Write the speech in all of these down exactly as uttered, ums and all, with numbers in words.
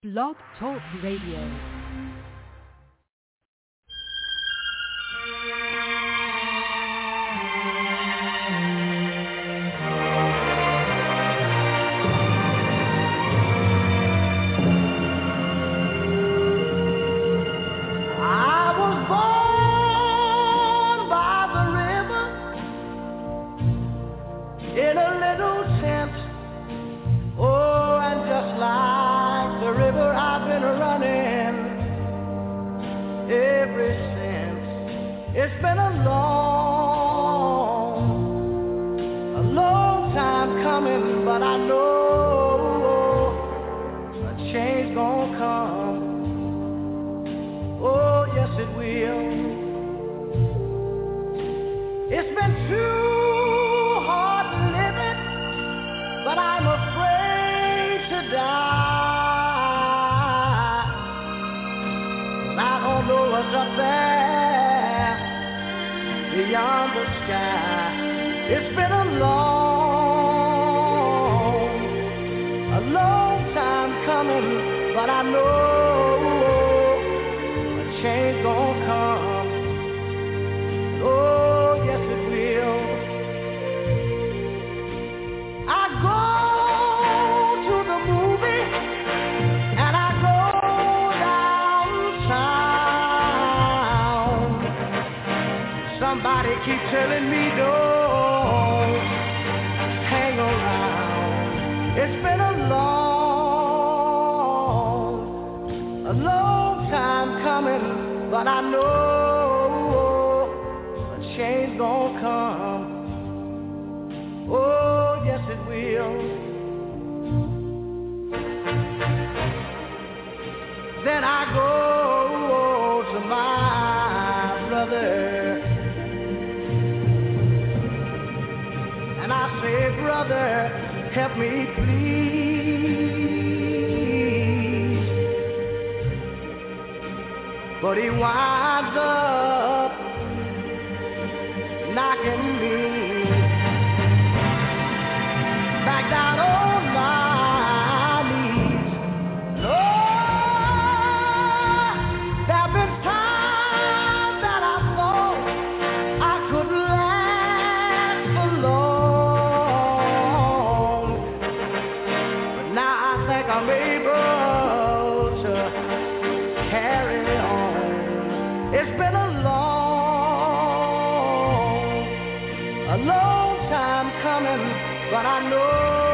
Blog Talk Radio. It's been a long, a long time coming, but I know a change gonna come. Oh, yes it will. It's been too hard living, but I'm afraid to die. I don't know what's up there beyond the sky. It's been a long, a long time coming, but I know a change gonna come. Oh, yes it will. I go to the movie and I go downtown. Somebody keep telling me don't hang around. It's been a long, a long time coming, but I know a change gonna come. Oh, yes it will. Then I go to my brother and I say, brother, help me please. But he winds up knocking me back down on my knees. Lord, there have been times that I thought I could last alone. I'm able to carry on. It's been a long, a long time coming, but I know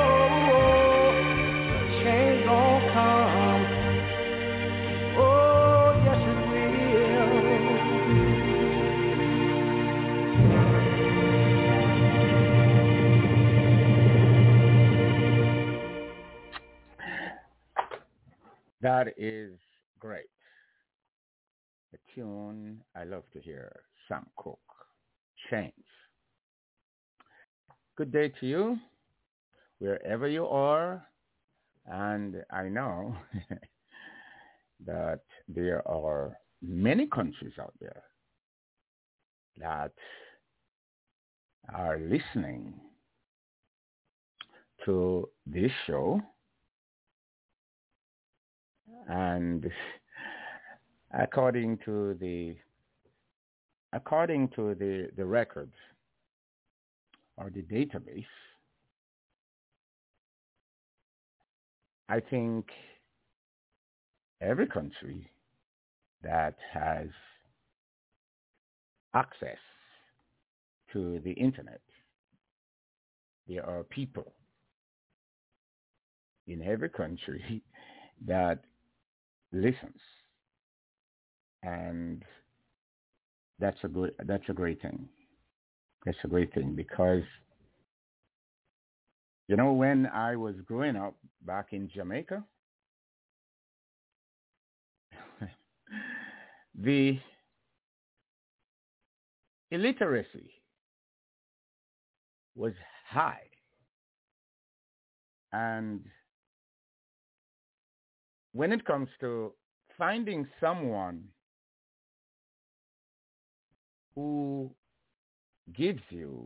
a change gonna come. Oh, yes it That is great. A tune I love to hear. Sam Cooke, Change. Good day to you, wherever you are. And I know that there are many countries out there that are listening to this show. And according to the according to the, the records or the database, I think every country that has access to the internet, there are people in every country that listens, and that's a good that's a great thing. That's a great thing because, you know, when I was growing up back in Jamaica, the illiteracy was high, and when it comes to finding someone who gives you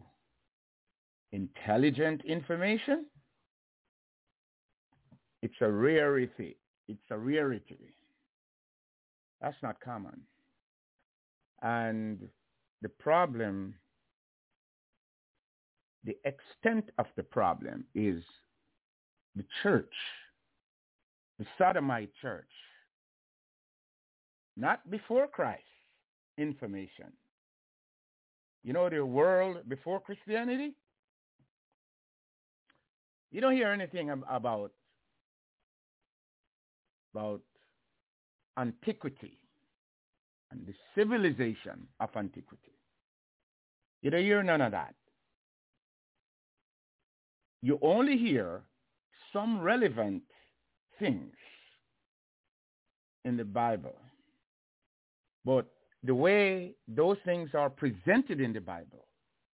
intelligent information, it's a rarity. It's a rarity. That's not common. And the problem, the extent of the problem is the church, the Sodomite church, not before Christ information. You know the world before Christianity? You don't hear anything ab- about, about antiquity and the civilization of antiquity. You don't hear none of that. You only hear some relevant things in the Bible. But the way those things are presented in the Bible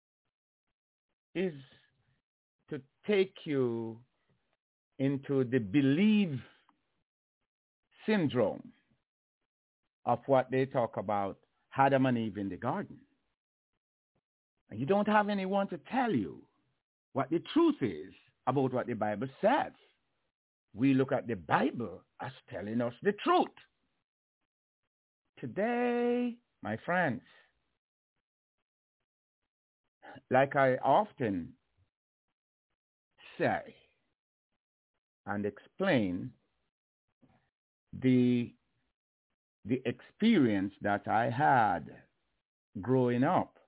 is to take you into the belief syndrome of what they talk about Adam and Eve in the garden. And you don't have anyone to tell you what the truth is about what the Bible says. We look at the Bible as telling us the truth. Today, my friends, like I often say and explain, the the experience that I had growing up,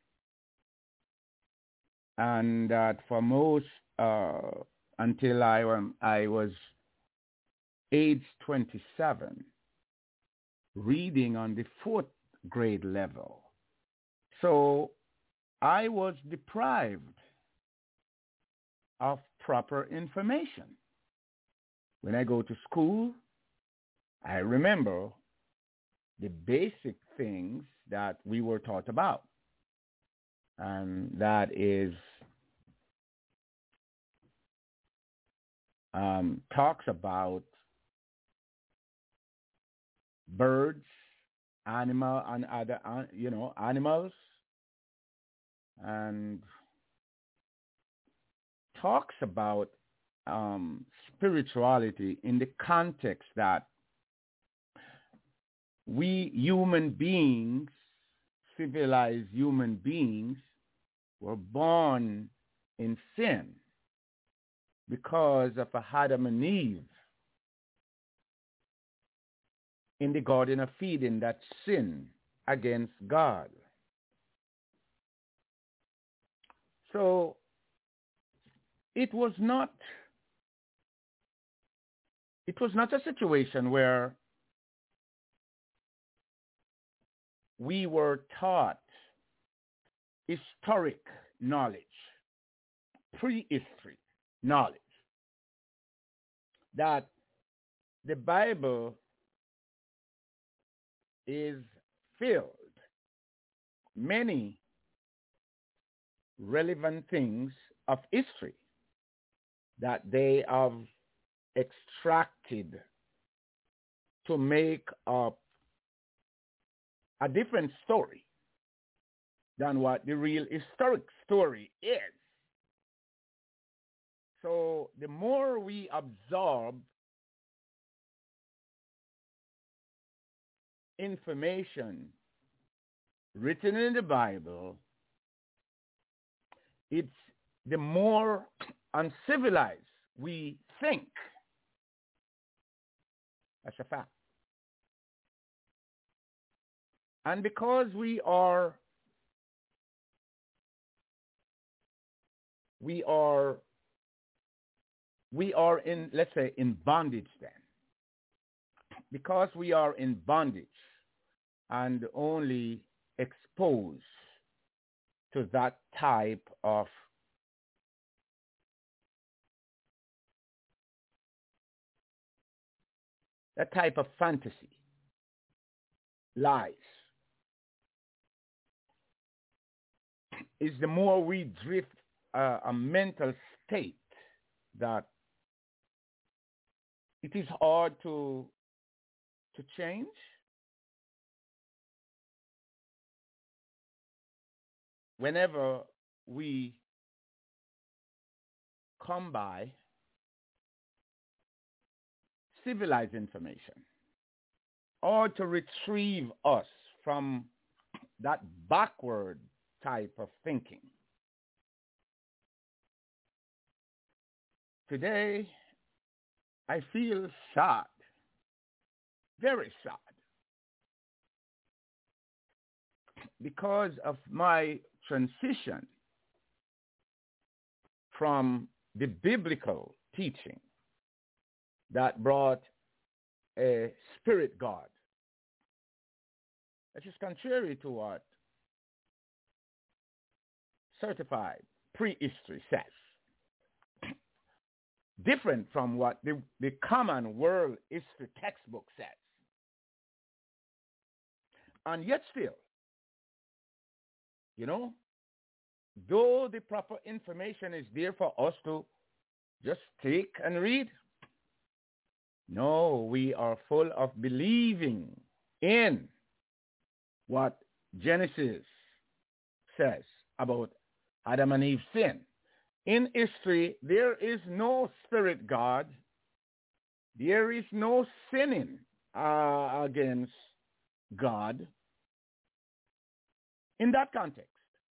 and that for most uh, until I um, I was age twenty-seven, reading on the fourth grade level. So I was deprived of proper information. When I go to school, I remember the basic things that we were taught about. And that is um, talks about birds, animal, and other, uh, you know, animals, and talks about um, spirituality in the context that we human beings, civilized human beings, were born in sin because of Adam and Eve in the Garden of Eden that sin against God. So it was not it was not a situation where we were taught historic knowledge, prehistory knowledge, that the Bible is filled many relevant things of history that they have extracted to make up a different story than what the real historic story is. So the more we absorb information written in the Bible, it's the more uncivilized we think. That's a fact. And because we are we are we are in, let's say, in bondage then. Because we are in bondage and only exposed to that type of that type of fantasy, lies, is the more we drift uh, a mental state that it is hard to to change. Whenever we come by civilize information or to retrieve us from that backward type of thinking. Today, I feel sad, very sad, because of my transition from the biblical teaching that brought a spirit God. That is contrary to what certified prehistory says. Different from what the, the common world history textbook says. And yet still, you know, though the proper information is there for us to just take and read, no, we are full of believing in what Genesis says about Adam and Eve's sin. In history, there is no spirit God. There is no sinning uh, against God. In that context,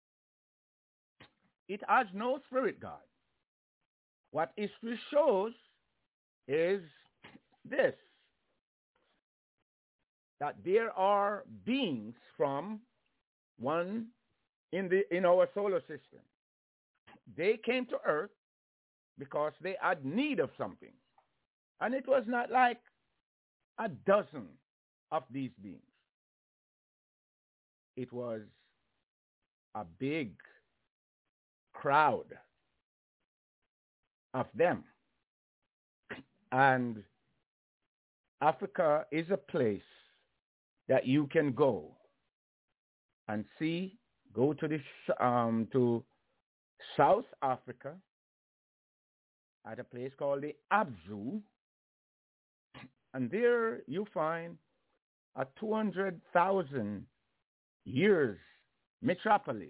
it has no spirit God. What history shows is this, that there are beings from one in the in our solar system. They came to Earth because they had need of something. And it was not like a dozen of these beings. It was a big crowd of them. And Africa is a place that you can go and see, go to this um, to South Africa at a place called the Abzu, and there you find a two hundred thousand years metropolis.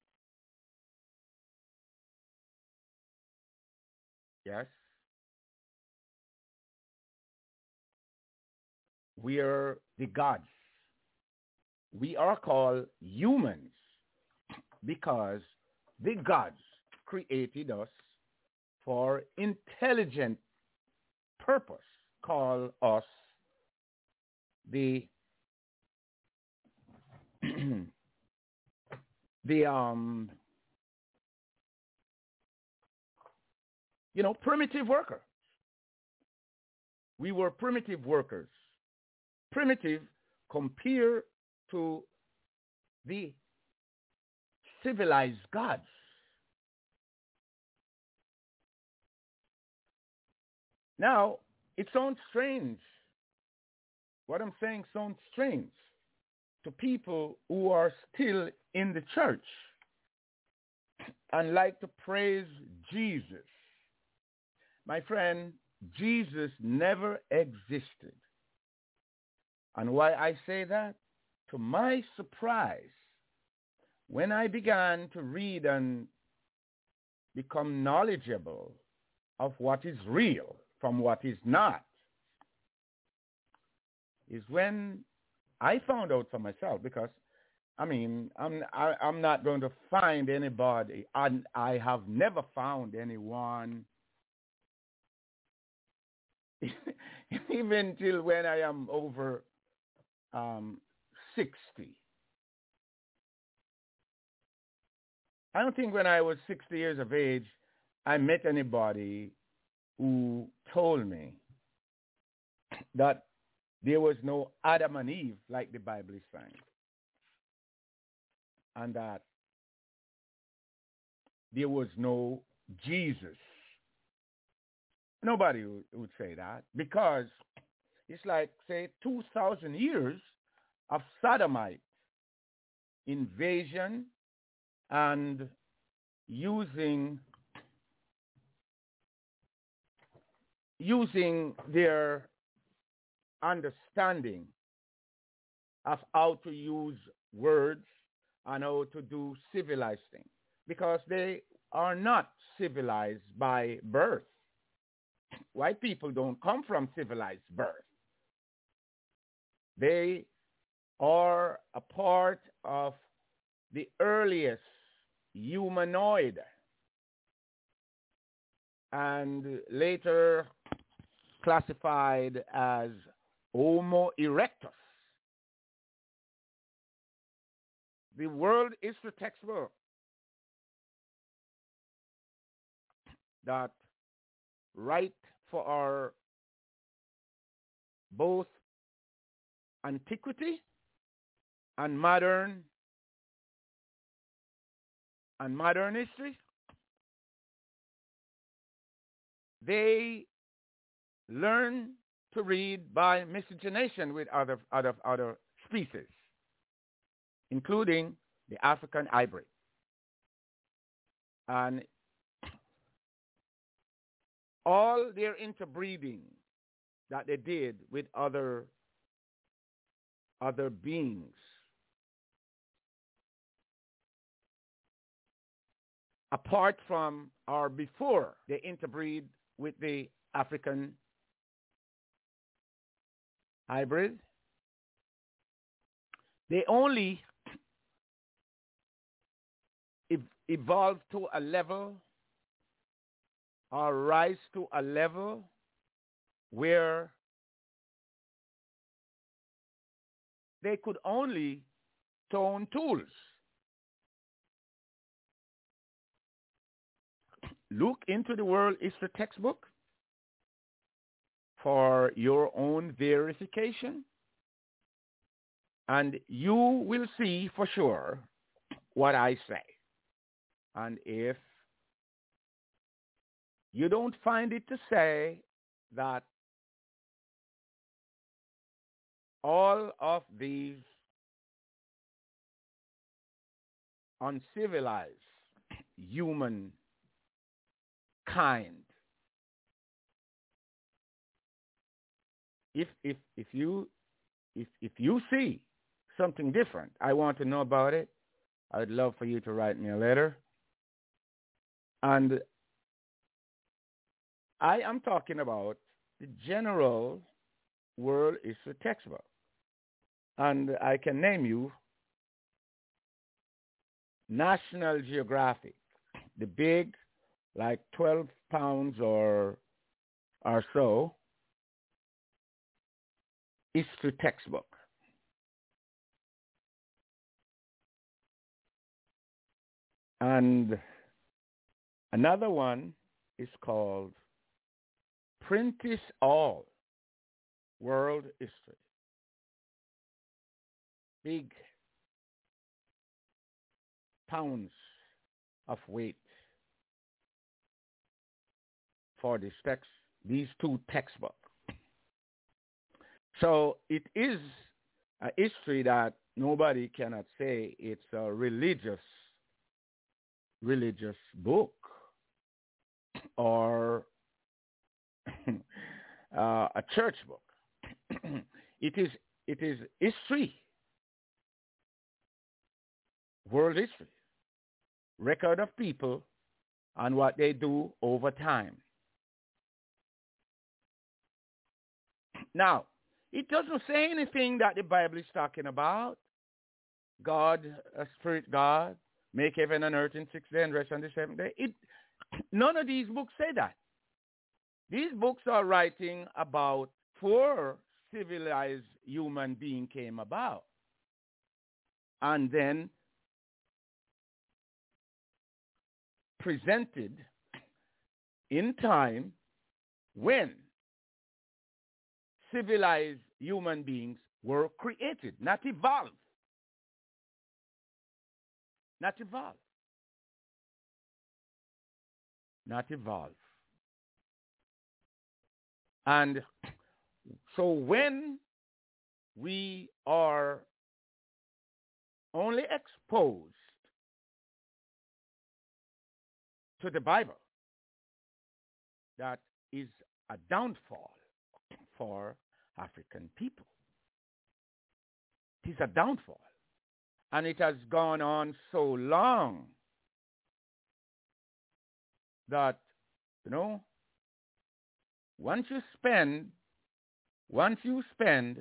Yes. We are the gods. We are called humans because the gods created us for intelligent purpose. Call us the the um you know primitive worker. We were primitive workers. Primitive compared to the civilized gods. Now, it sounds strange. What I'm saying sounds strange to people who are still in the church and like to praise Jesus. My friend, Jesus never existed. And why I say that? To my surprise, when I began to read and become knowledgeable of what is real from what is not, is when I found out for myself, because, I mean, I'm, I, I'm not going to find anybody, and I have never found anyone, even till when I am over um, sixty. I don't think when I was sixty years of age, I met anybody who told me that there was no Adam and Eve like the Bible is saying, and that there was no Jesus. Nobody would, would say that, because it's like, say, two thousand years of sodomite invasion and using using their understanding of how to use words and how to do civilized things, because they are not civilized by birth. white people don't come from civilized birth. They are a part of the earliest humanoid and later classified as Homo erectus. The World History textbook that write for our both antiquity and modern and modern history, they learn to read by miscegenation with other other other species, including the African hybrid. And all their interbreeding that they did with other other beings apart from or before they interbreed with the African hybrid, they only ev- evolved to a level or rise to a level where they could only stone tools. Look into the World History textbook for your own verification, and you will see for sure what I say. And if you don't find it to say that all of these uncivilized human kind, if if if you if if you see something different, I want to know about it. I would love for you to write me a letter. And I am talking about the general World History textbook. And I can name you National Geographic, the big, like twelve pounds or or so, history textbook. And another one is called Prentice Hall World History. Big pounds of weight for this text, these two textbooks. So it is a history that nobody cannot say it's a religious religious book or uh, a church book. it is it is history, world history, record of people and what they do over time. Now, it doesn't say anything that the Bible is talking about. God, a spirit God, make heaven and earth in six days and rest on the seventh day. It, none of these books say that. These books are writing about before civilized human being came about. And then presented in time when civilized human beings were created, not evolved. Not evolved. Not evolved. And so when we are only exposed to the Bible, that is a downfall for African people. It is a downfall. And it has gone on so long that, you know, once you spend, once you spend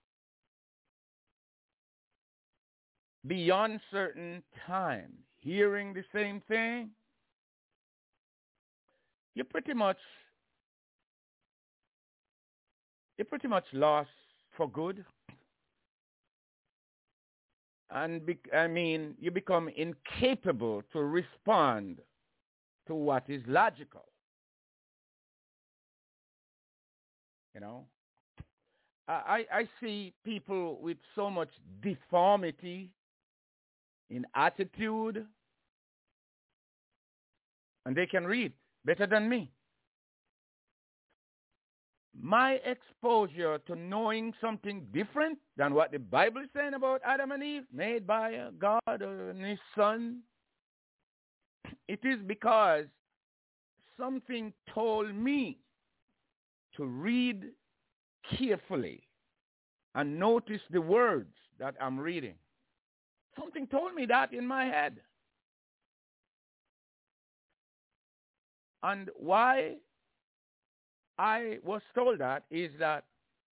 beyond certain time hearing the same thing, you're pretty much, you're pretty much lost for good. And be, I mean, you become incapable to respond to what is logical. You know, I, I see people with so much deformity in attitude, and they can read better than me. My exposure to knowing something different than what the Bible is saying about Adam and Eve, made by God and his son, it is because something told me to read carefully and notice the words that I'm reading. Something told me that in my head. And why I was told that is that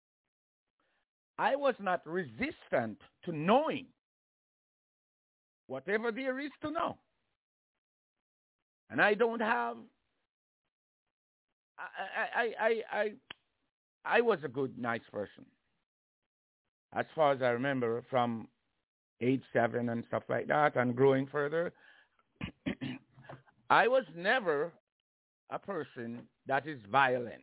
I was not resistant to knowing whatever there is to know. And I don't have, I, I, I, I, I was a good, nice person. As far as I remember from age seven and stuff like that and growing further, I was never a person that is violent.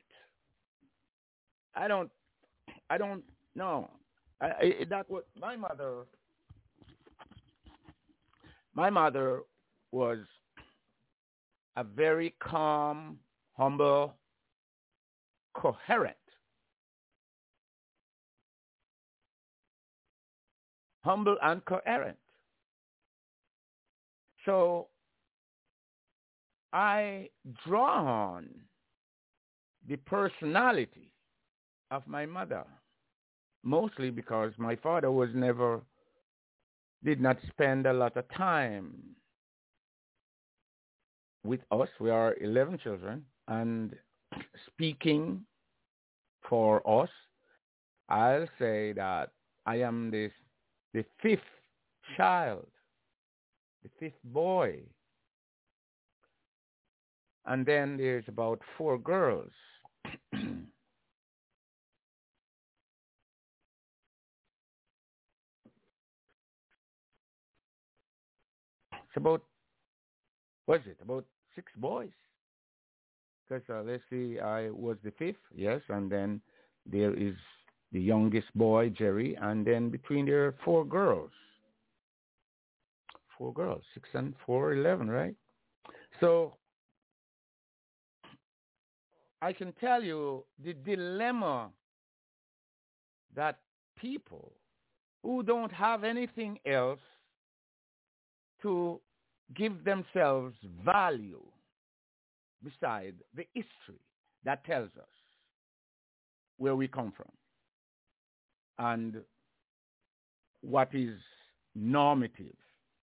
I don't, I don't know. I, I, that was my mother. My mother was a very calm, humble, coherent, humble and coherent. So I draw on the personality of my mother, mostly because my father was never, did not spend a lot of time with us. We are eleven children, and speaking for us, I'll say that I am this, the fifth child, the fifth boy. And then there's about four girls. It's about, what is it, about six boys? Because uh, let's see, I was the fifth, yes, and then there is the youngest boy, Jerry, and then between there are four girls. Four girls, six and four, eleven, right? So I can tell you the dilemma that people who don't have anything else to give themselves value beside the history that tells us where we come from and what is normative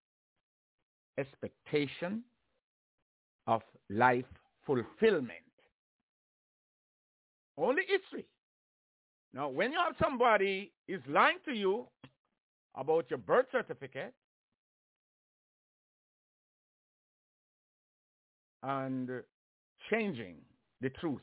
expectation of life fulfillment. Only history. Now, when you have somebody is lying to you about your birth certificate and changing the truth,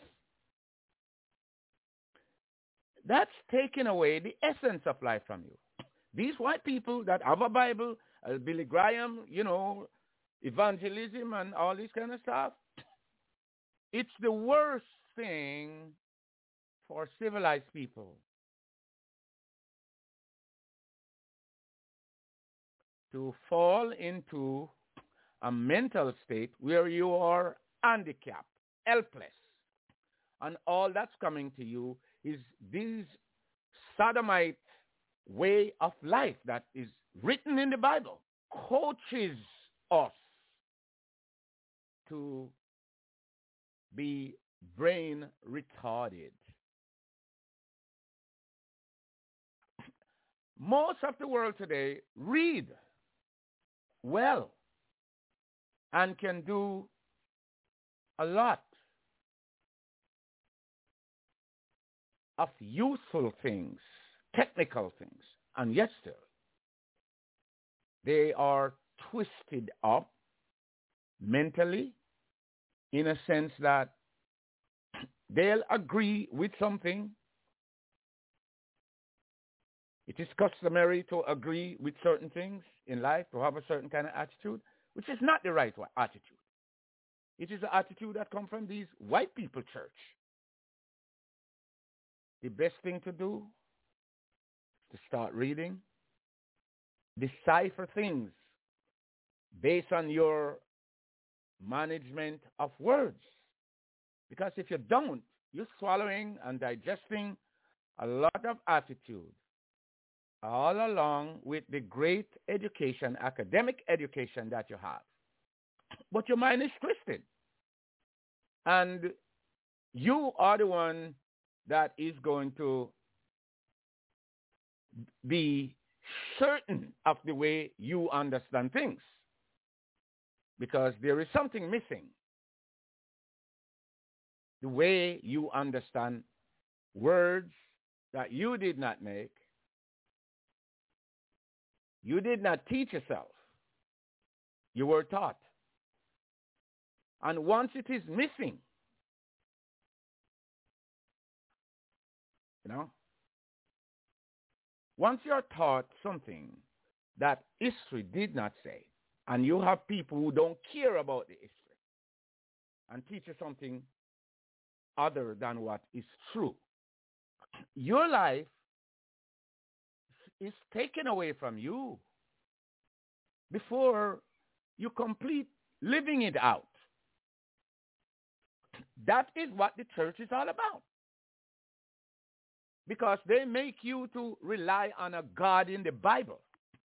that's taking away the essence of life from you. These white people that have a Bible, uh, Billy Graham, you know, evangelism and all this kind of stuff, it's the worst thing for civilized people to fall into a mental state where you are handicapped, helpless, and all that's coming to you is this sodomite way of life that is written in the Bible, coaches us to be brain retarded. Most of the world today read well and can do a lot of useful things, technical things, and yet still, they are twisted up mentally in a sense that they'll agree with something. It is customary to agree with certain things in life, to have a certain kind of attitude, which is not the right attitude. It is the attitude that comes from these white people church. The best thing to do is to start reading, decipher things based on your management of words. Because if you don't, you're swallowing and digesting a lot of attitude all along with the great education, academic education that you have. But your mind is twisted. And you are the one that is going to be certain of the way you understand things. Because there is something missing. The way you understand words that you did not make, you did not teach yourself. You were taught. And once it is missing, you know, once you're taught something that history did not say, and you have people who don't care about the history and teach you something other than what is true, your life is taken away from you before you complete living it out. That is what the church is all about. Because they make you to rely on a God in the Bible.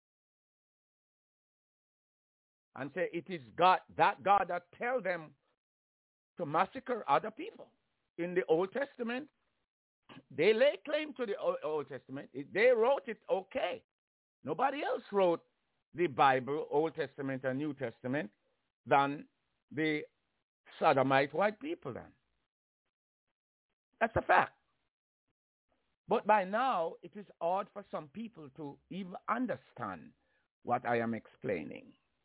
And say it is God, that God that tells them to massacre other people. In the Old Testament, they lay claim to the Old Testament. They wrote it okay. Nobody else wrote the Bible, Old Testament and New Testament, than the Sodomite white people then. That's a fact. But by now, it is hard for some people to even understand what I am explaining.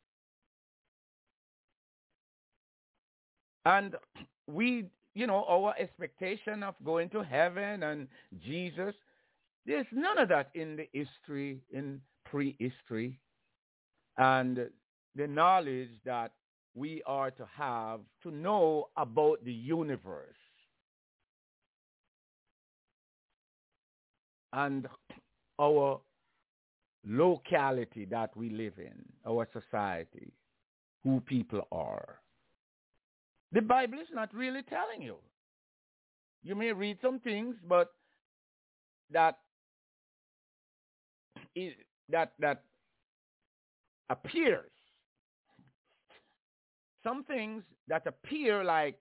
And we, you know, our expectation of going to heaven and Jesus, there's none of that in the history, in prehistory. And the knowledge that we are to have to know about the universe. And our locality that we live in, our society, who people are. The Bible is not really telling you. You may read some things, but that is, that that appears. Some things that appear like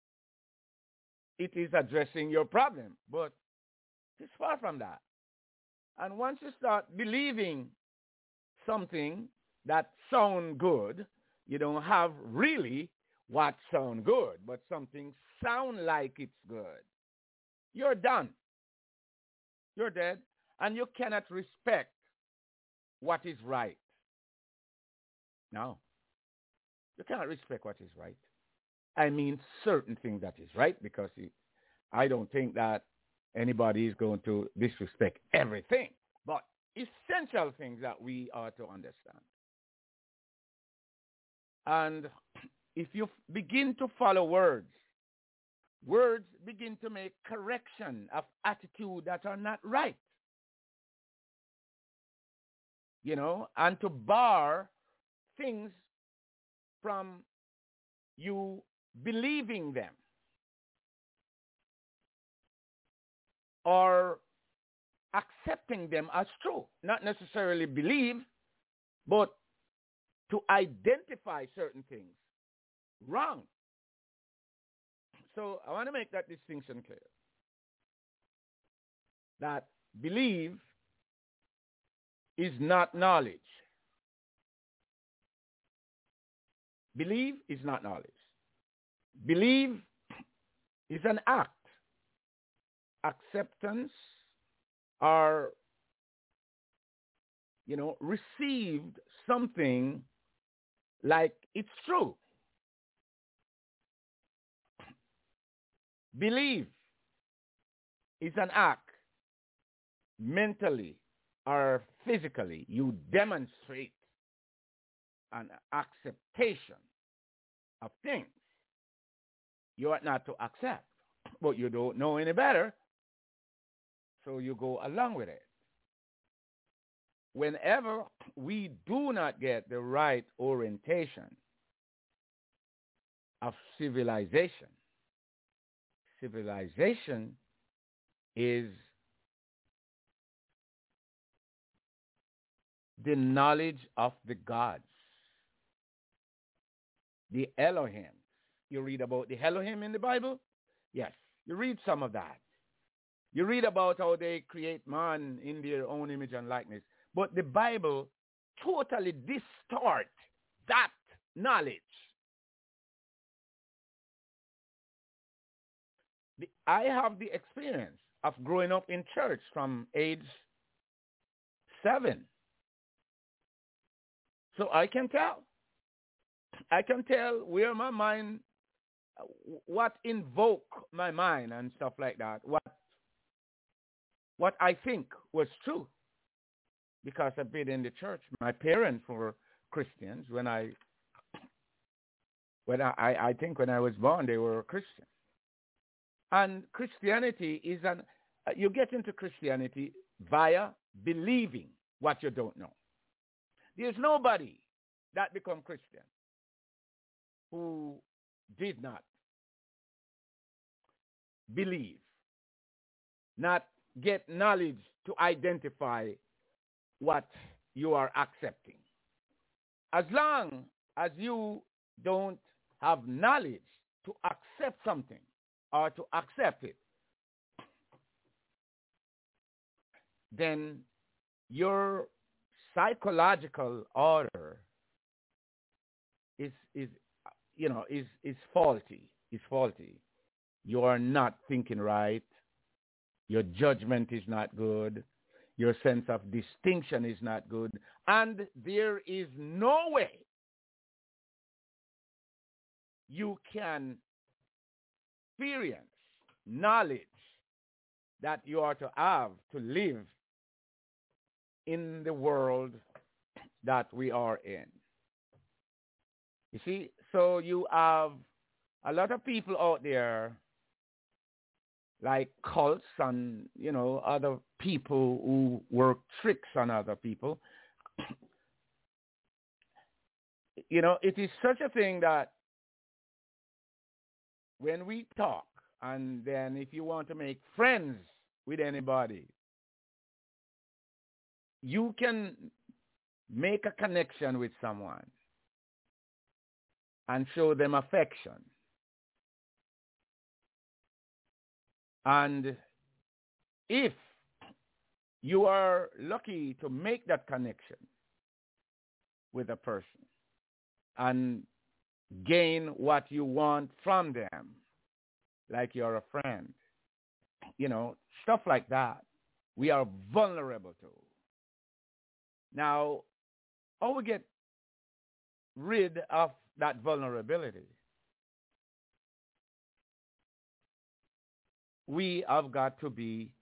it is addressing your problem, but it's far from that. And once you start believing something that sounds good, you don't have really what sound good, but something sound like it's good. You're done. You're dead. And you cannot respect what is right. No. You cannot respect what is right. I mean certain things that is right, because it, I don't think that anybody is going to disrespect everything, but essential things that we are to understand. And if you begin to follow words, words begin to make correction of attitude that are not right. You know, and to bar things from you believing them or accepting them as true. Not necessarily believe, but to identify certain things wrong. So I want to make that distinction clear. That believe is not knowledge. Believe is not knowledge. Believe is an act. acceptance or, you know, received something like it's true. Belief is an act mentally or physically. You demonstrate an acceptation of things you ought not to accept, but you don't know any better, so you go along with it. Whenever we do not get the right orientation of civilization, civilization is the knowledge of the gods, the Elohim. You read about the Elohim in the Bible? Yes, you read some of that. You read about how they create man in their own image and likeness. But the Bible totally distorts that knowledge. The, I have the experience of growing up in church from age seven. So I can tell. I can tell where my mind, what invoke my mind and stuff like that, what what I think was true, because I've been in the church. My parents were Christians when I, when I, I think when I was born, they were Christian. And Christianity is an, you get into Christianity via believing what you don't know. There's nobody that become Christian who did not believe, not get knowledge to identify what you are accepting. As long as you don't have knowledge to accept something or to accept it, then your psychological order is is you know is is faulty. Is faulty. You are not thinking right. Your judgment is not good. Your sense of distinction is not good. And there is no way you can experience knowledge that you are to have to live in the world that we are in. You see, so you have a lot of people out there like cults and, you know, other people who work tricks on other people. You know, it is such a thing that when we talk, and then if you want to make friends with anybody, you can make a connection with someone and show them affection. And if you are lucky to make that connection with a person and gain what you want from them, like you're a friend, you know, stuff like that, we are vulnerable to. Now, how we get rid of that vulnerability? We have got to be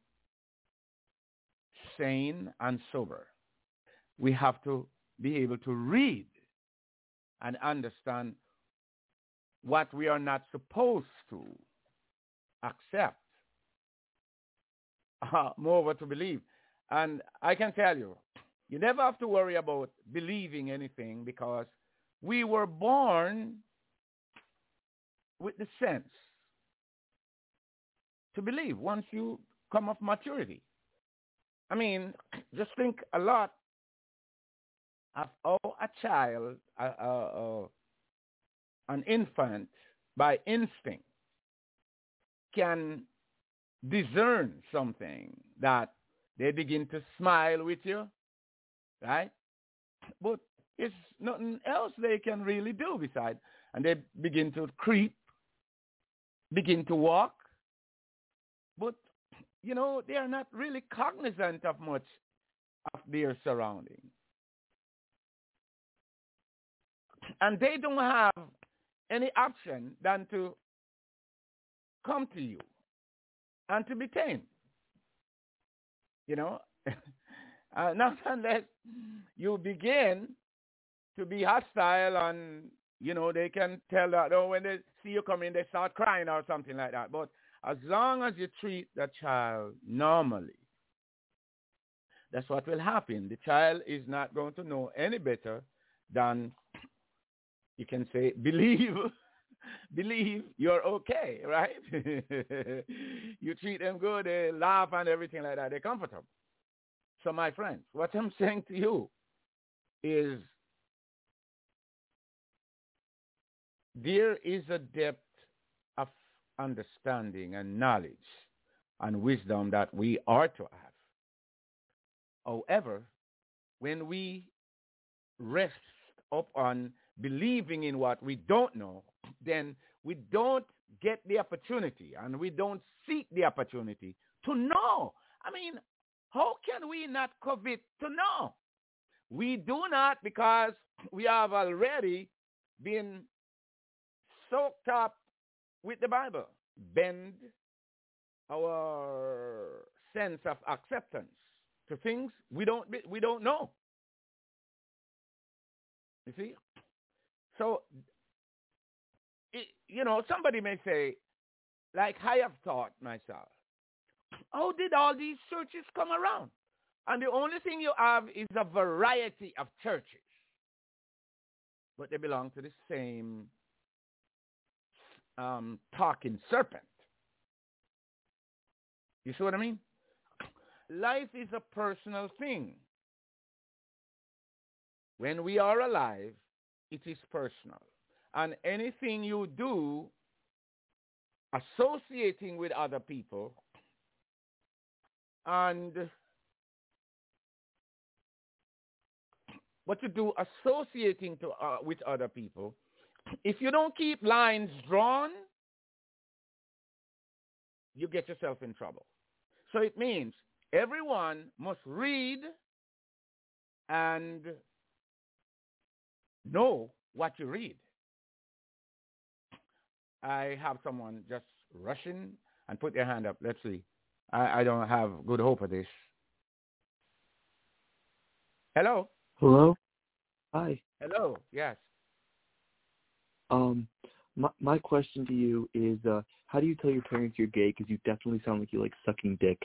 sane and sober. We have to be able to read and understand what we are not supposed to accept, uh, moreover to believe. And I can tell you, you never have to worry about believing anything, because we were born with the sense to believe once you come of maturity. I mean, just think a lot of how a child, uh, uh, uh, an infant, by instinct, can discern something that they begin to smile with you, right? But it's nothing else they can really do besides. And they begin to creep, begin to walk. But you know, they are not really cognizant of much of their surroundings. And they don't have any option than to come to you and to be tamed. You know, uh, not unless you begin to be hostile and, you know, they can tell that, oh, when they see you coming, they start crying or something like that. But as long as you treat the child normally, that's what will happen. The child is not going to know any better than, you can say, believe, believe you're okay, right? You treat them good, they laugh and everything like that. They're comfortable. So, my friends, what I'm saying to you is there is a depth of understanding and knowledge and wisdom that we are to have. However, when we rest upon believing in what we don't know, then we don't get the opportunity and we don't seek the opportunity to know. I mean, how can we not covet to know? We do not, because we have already been soaked up with the Bible, bend our sense of acceptance to things we don't we don't know. You see? So, it, you know, somebody may say, like I have thought myself, how did all these churches come around? And the only thing you have is a variety of churches. But they belong to the same um, talking serpent. You see what I mean? Life is a personal thing. When we are alive, it is personal. And anything you do associating with other people and what you do associating to, uh, with other people, if you don't keep lines drawn, you get yourself in trouble. So it means everyone must read and know what you read. I have someone just rushing and put their hand up. Let's see. I, I don't have good hope of this. Hello? Hello? Hi. Hello, yes. Um, my, my question to you is, uh, how do you tell your parents you're gay? Because you definitely sound like you like sucking dick.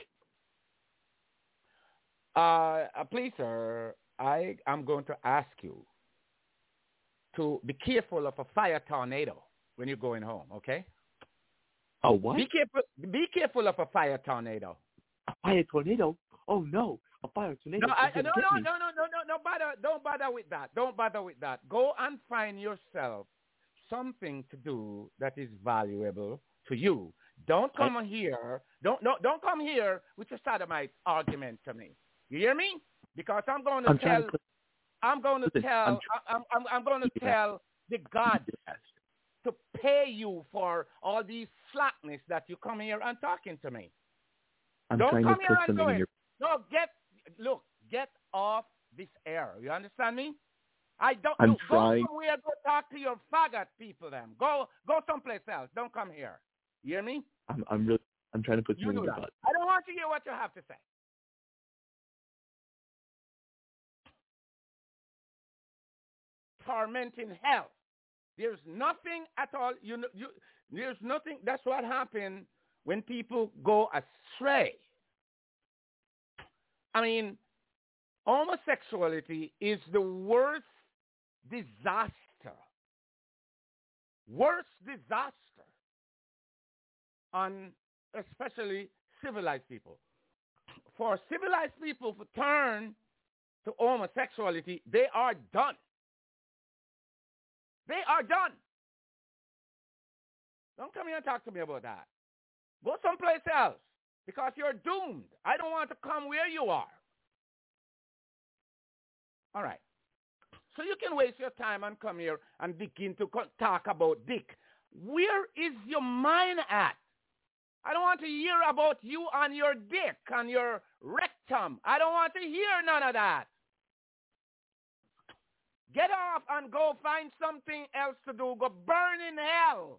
Uh, uh, please, sir, I am going to ask you to be careful of a fire tornado when you're going home, okay? A what? Be careful, be careful of a fire tornado. A fire tornado? Oh, no. A fire tornado. No, I, no, no, get no, me. no, no, no, no, no, bother, don't bother with that. Don't bother with that. Go and find yourself something to do that is valuable to you. Don't come I, here. Don't, no, don't come here with your sodomite argument to me. You hear me? Because I'm going to I'm tell... To I'm going to Listen, tell. I'm, I'm, I'm, I'm going to tell the God to pay you for all these slackness that you come here and talking to me. I'm Don't trying come to here put and something do in it. your... No, get look, get off this air. You understand me? I don't. I'm look, trying. Go somewhere. Go talk to your faggot people. Then go, go someplace else. Don't come here. You hear me? I'm, I'm really. I'm trying to put You something in do your that. butt. I don't want to hear what you have to say. Tormenting hell. There's nothing at all. You know, you, there's nothing. That's what happened when people go astray. I mean, homosexuality is the worst disaster. Worst disaster on especially civilized people. For civilized people to turn to homosexuality, they are done. They are done. Don't come here and talk to me about that. Go someplace else because you're doomed. I don't want to come where you are. All right. So you can waste your time and come here and begin to talk about dick. Where is your mind at? I don't want to hear about you and your dick and your rectum. I don't want to hear none of that. Get off and go find something else to do. Go burn in hell.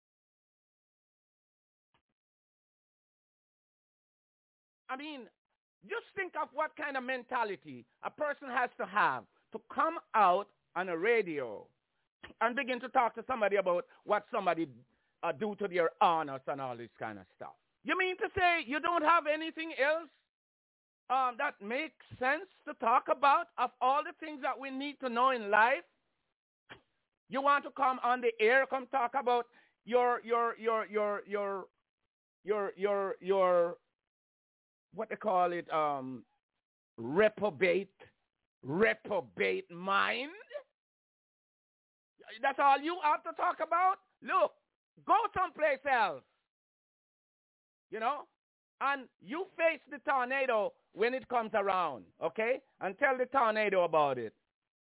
I mean, just think of what kind of mentality a person has to have to come out on a radio and begin to talk to somebody about what somebody uh, do to their honors and all this kind of stuff. You mean to say you don't have anything else um, that makes sense to talk about of all the things that we need to know in life? You want to come on the air, come talk about your your your your your your your your what they call it, um, reprobate, reprobate mind? That's all you have to talk about? Look, go someplace else. You know? And you face the tornado when it comes around, okay? And tell the tornado about it.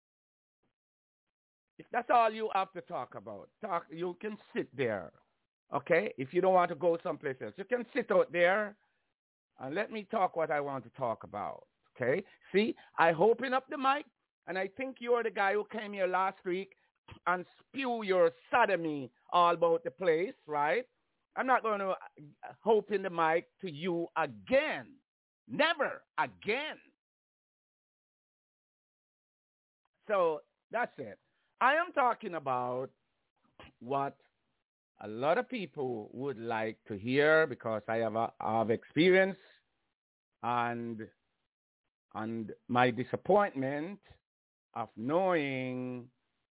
If that's all you have to talk about, talk, you can sit there, okay? If you don't want to go someplace else, you can sit out there and let me talk what I want to talk about, okay? See, I open up the mic, and I think you're the guy who came here last week and spew your sodomy all about the place, right? I'm not going to open the mic to you again. Never again. So that's it. I am talking about what a lot of people would like to hear because I have a, I have experience and and my disappointment of knowing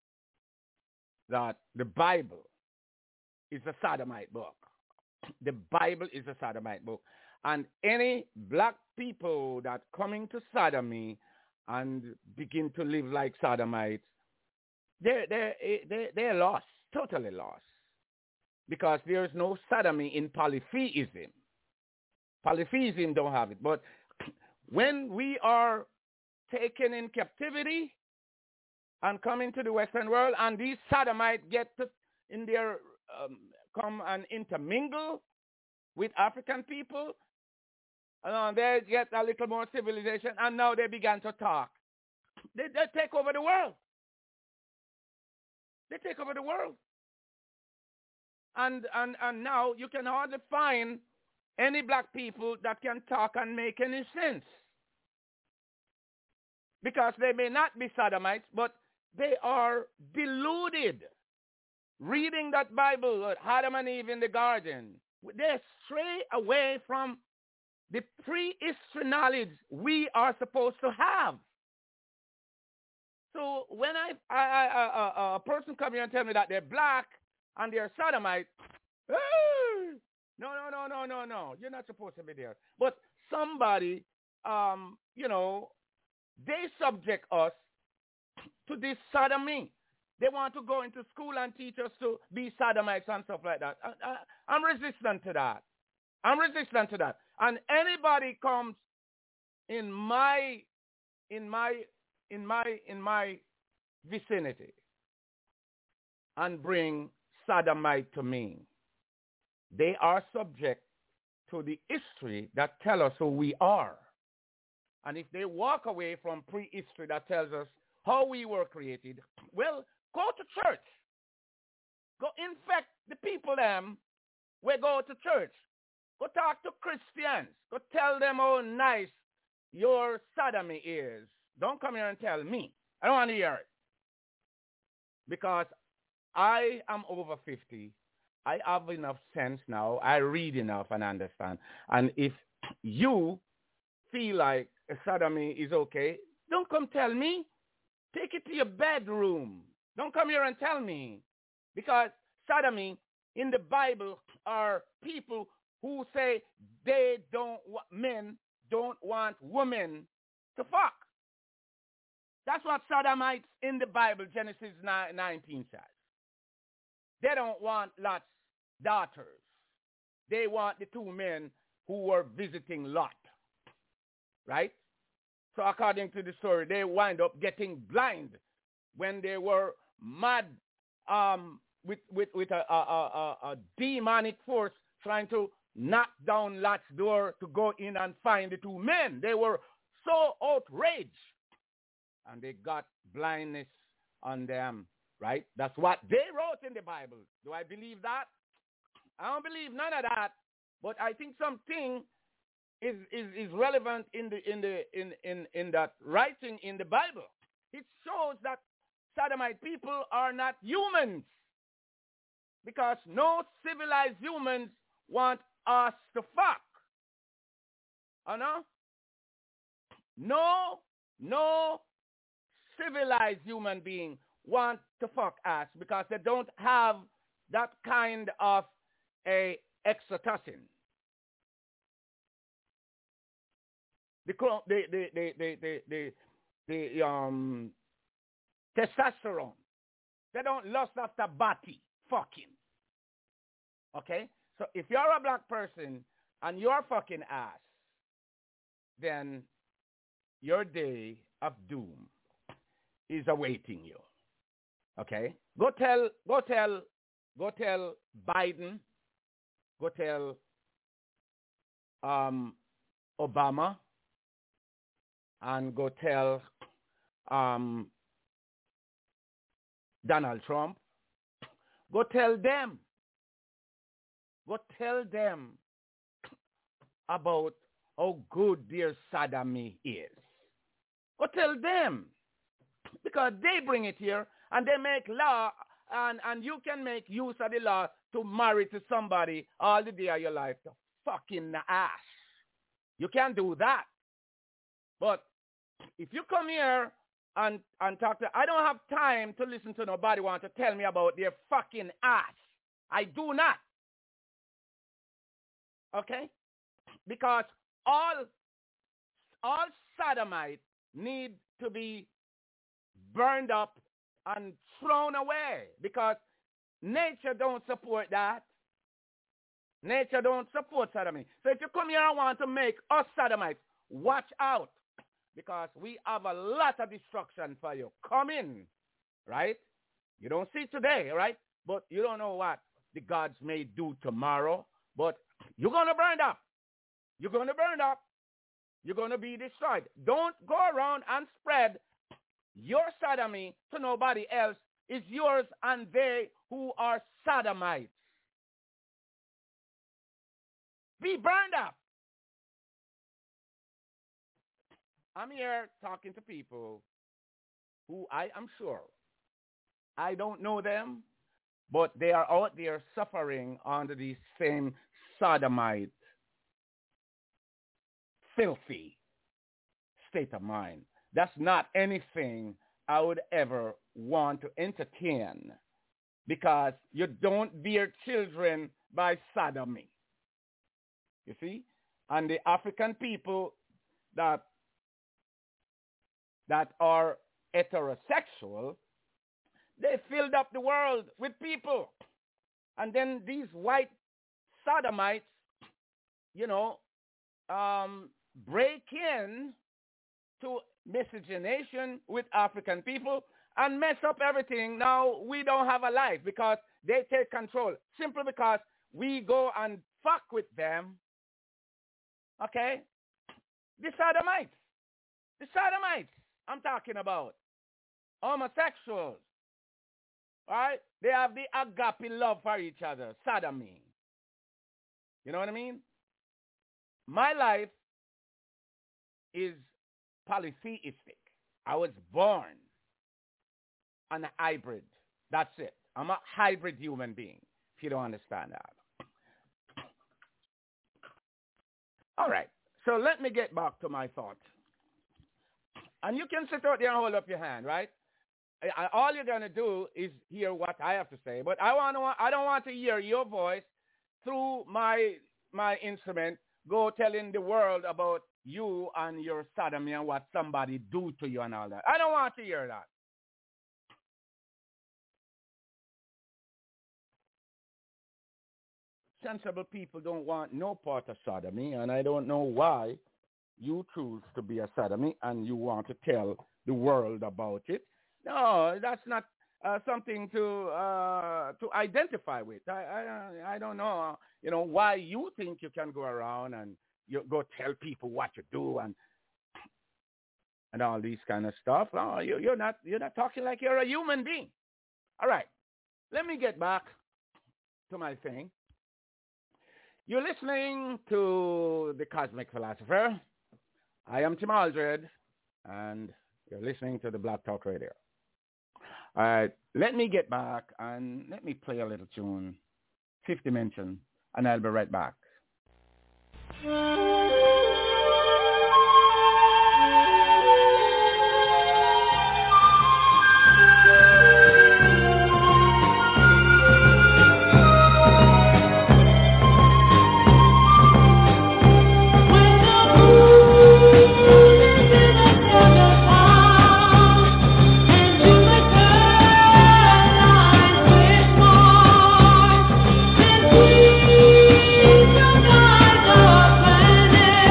that the Bible is a sodomite book. The Bible is a sodomite book. And any black people that coming to sodomy and begin to live like sodomites, they're, they're, they're, they're lost, totally lost. Because there is no sodomy in polytheism. Polytheism don't have it. But when we are taken in captivity and come into the Western world, and these sodomites get to, in their, um, come and intermingle with African people, and they get a little more civilization, and now they began to talk. They, they take over the world. They take over the world. And, and, and now you can hardly find any black people that can talk and make any sense. Because they may not be sodomites, but they are deluded. Reading that Bible, Adam and Eve in the garden, they stray away from the prehistory knowledge we are supposed to have. So when I, I, I, I, a person come here and tell me that they're black and they're sodomites, hey, no, no, no, no, no, no, you're not supposed to be there. But somebody, um, you know, they subject us to this sodomy. They want to go into school and teach us to be sodomites and stuff like that. I, I, I'm resistant to that. I'm resistant to that. And anybody comes in my, in my, in my, in my vicinity and bring sodomite to me, they are subject to the history that tell us who we are. And if they walk away from prehistory that tells us how we were created, well, go to church. Go infect the people them. We go to church. Go talk to Christians. Go tell them how nice your sodomy is. Don't come here and tell me. I don't want to hear it. Because I am over fifty. I have enough sense now. I read enough and understand. And if you feel like a sodomy is okay, don't come tell me. Take it to your bedroom. Don't come here and tell me. Because sodomy in the Bible are people who say they don't, men don't want women to fuck. That's what sodomites in the Bible, Genesis nineteen says. They don't want Lot's daughters. They want the two men who were visiting Lot. Right? So according to the story, they wind up getting blind when they were mad um, with, with, with a, a, a, a demonic force trying to knocked down Lot's door to go in and find the two men. They were so outraged. And they got blindness on them, right? That's what they wrote in the Bible. Do I believe that? I don't believe none of that. But I think something is, is, is relevant in the in the in, in, in that writing in the Bible. It shows that Sodomite people are not humans. Because no civilized humans want us to fuck. You know? No, no civilized human being want to fuck us because they don't have that kind of a oxytocin. The the the the the the, the um testosterone. They don't lust after body fucking. Okay? So if you're a black person and you're fucking ass, then your day of doom is awaiting you. Okay? Go tell, go tell, go tell Biden, go tell um, Obama, and go tell um, Donald Trump. Go tell them. Go tell them about how good their sodomy is. Go tell them. Because they bring it here and they make law and, and you can make use of the law to marry to somebody all the day of your life to fucking ass. You can't do that. But if you come here and, and talk to, I don't have time to listen to nobody want to tell me about their fucking ass. I do not. Okay? Because all, all sodomites need to be burned up and thrown away because nature don't support that. Nature don't support sodomy. So if you come here and want to make us sodomites, watch out because we have a lot of destruction for you. Come in, right? You don't see today, right? But you don't know what the gods may do tomorrow. But you're going to burn up. You're going to burn up. You're going to be destroyed. Don't go around and spread your sodomy to nobody else. It's yours and they who are sodomites. Be burned up. I'm here talking to people who I am sure I don't know them, but they are out there suffering under the same sodomite, filthy state of mind. That's not anything I would ever want to entertain because you don't bear children by sodomy. You see? And the African people that that are heterosexual, they filled up the world with people. And then these white sodomites, you know, um, break in to miscegenation with African people and mess up everything. Now we don't have a life because they take control simply because we go and fuck with them. Okay? The sodomites. The sodomites I'm talking about. Homosexuals. All right? They have the agape love for each other. Sodomy. You know what I mean? My life is polytheistic. I was born an hybrid. That's it. I'm a hybrid human being, if you don't understand that. All right. So let me get back to my thought. And you can sit out there and hold up your hand, right? I, I, all you're going to do is hear what I have to say. But I, want to, I don't want to hear your voice through my, my instrument go telling the world about you and your sodomy and what somebody do to you and all that. I don't want to hear that. Sensible people don't want no part of sodomy, and I don't know why you choose to be a sodomy and you want to tell the world about it. No, that's not uh, something to uh, to identify with. I, I I don't know, uh, you know, why you think you can go around and you go tell people what you do and and all these kind of stuff. No, you, you're not you're not talking like you're a human being. All right, let me get back to my thing. You're listening to The Cosmic Philosopher. I am Tim Aldred, and you're listening to the Black Talk Radio. All right, let me get back and let me play a little tune, Fifth Dimension, and I'll be right back. Your eyes are opening.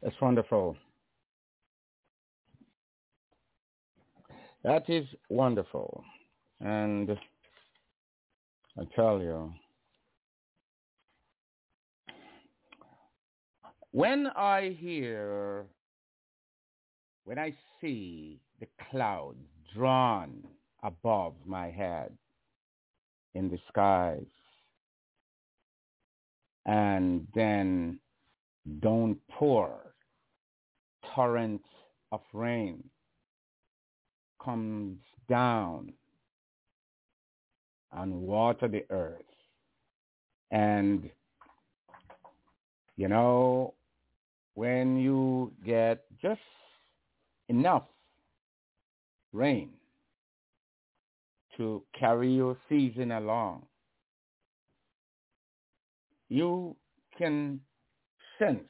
That's wonderful. That is wonderful. And I tell you, when I hear, when I see the clouds drawn above my head in the skies, and then don't pour torrents of rain comes down and water the earth. And, you know, when you get just enough rain to carry your season along, you can sense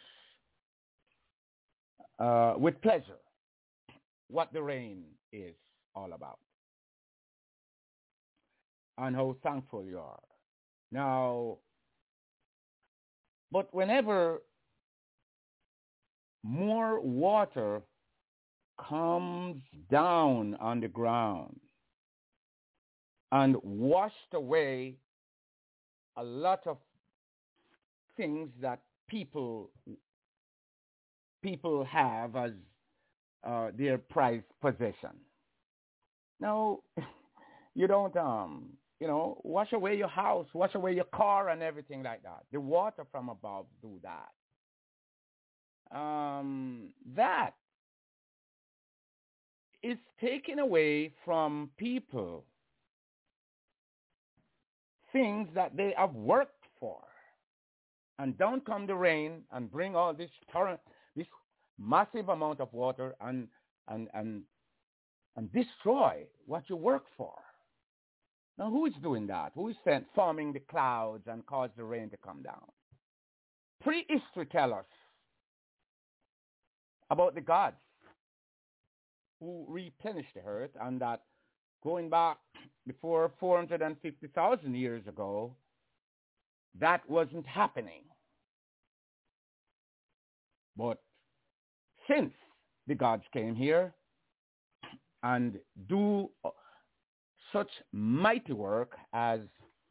uh, with pleasure what the rain is all about and how thankful you are. Now, but whenever more water comes down on the ground and washed away a lot of things that people people have as uh, their prized possession. Now, you don't, um, you know, wash away your house, wash away your car and everything like that. The water from above do that. Um, that is taken away from people things that they have worked for. And down come the rain and bring all this torrent, this massive amount of water and and and and destroy what you work for. Now, who is doing that? Who is sent, forming the clouds and cause the rain to come down? Prehistory tell us about the gods who replenished the earth, and that going back before four hundred fifty thousand years ago, that wasn't happening. But since the gods came here and do such mighty work as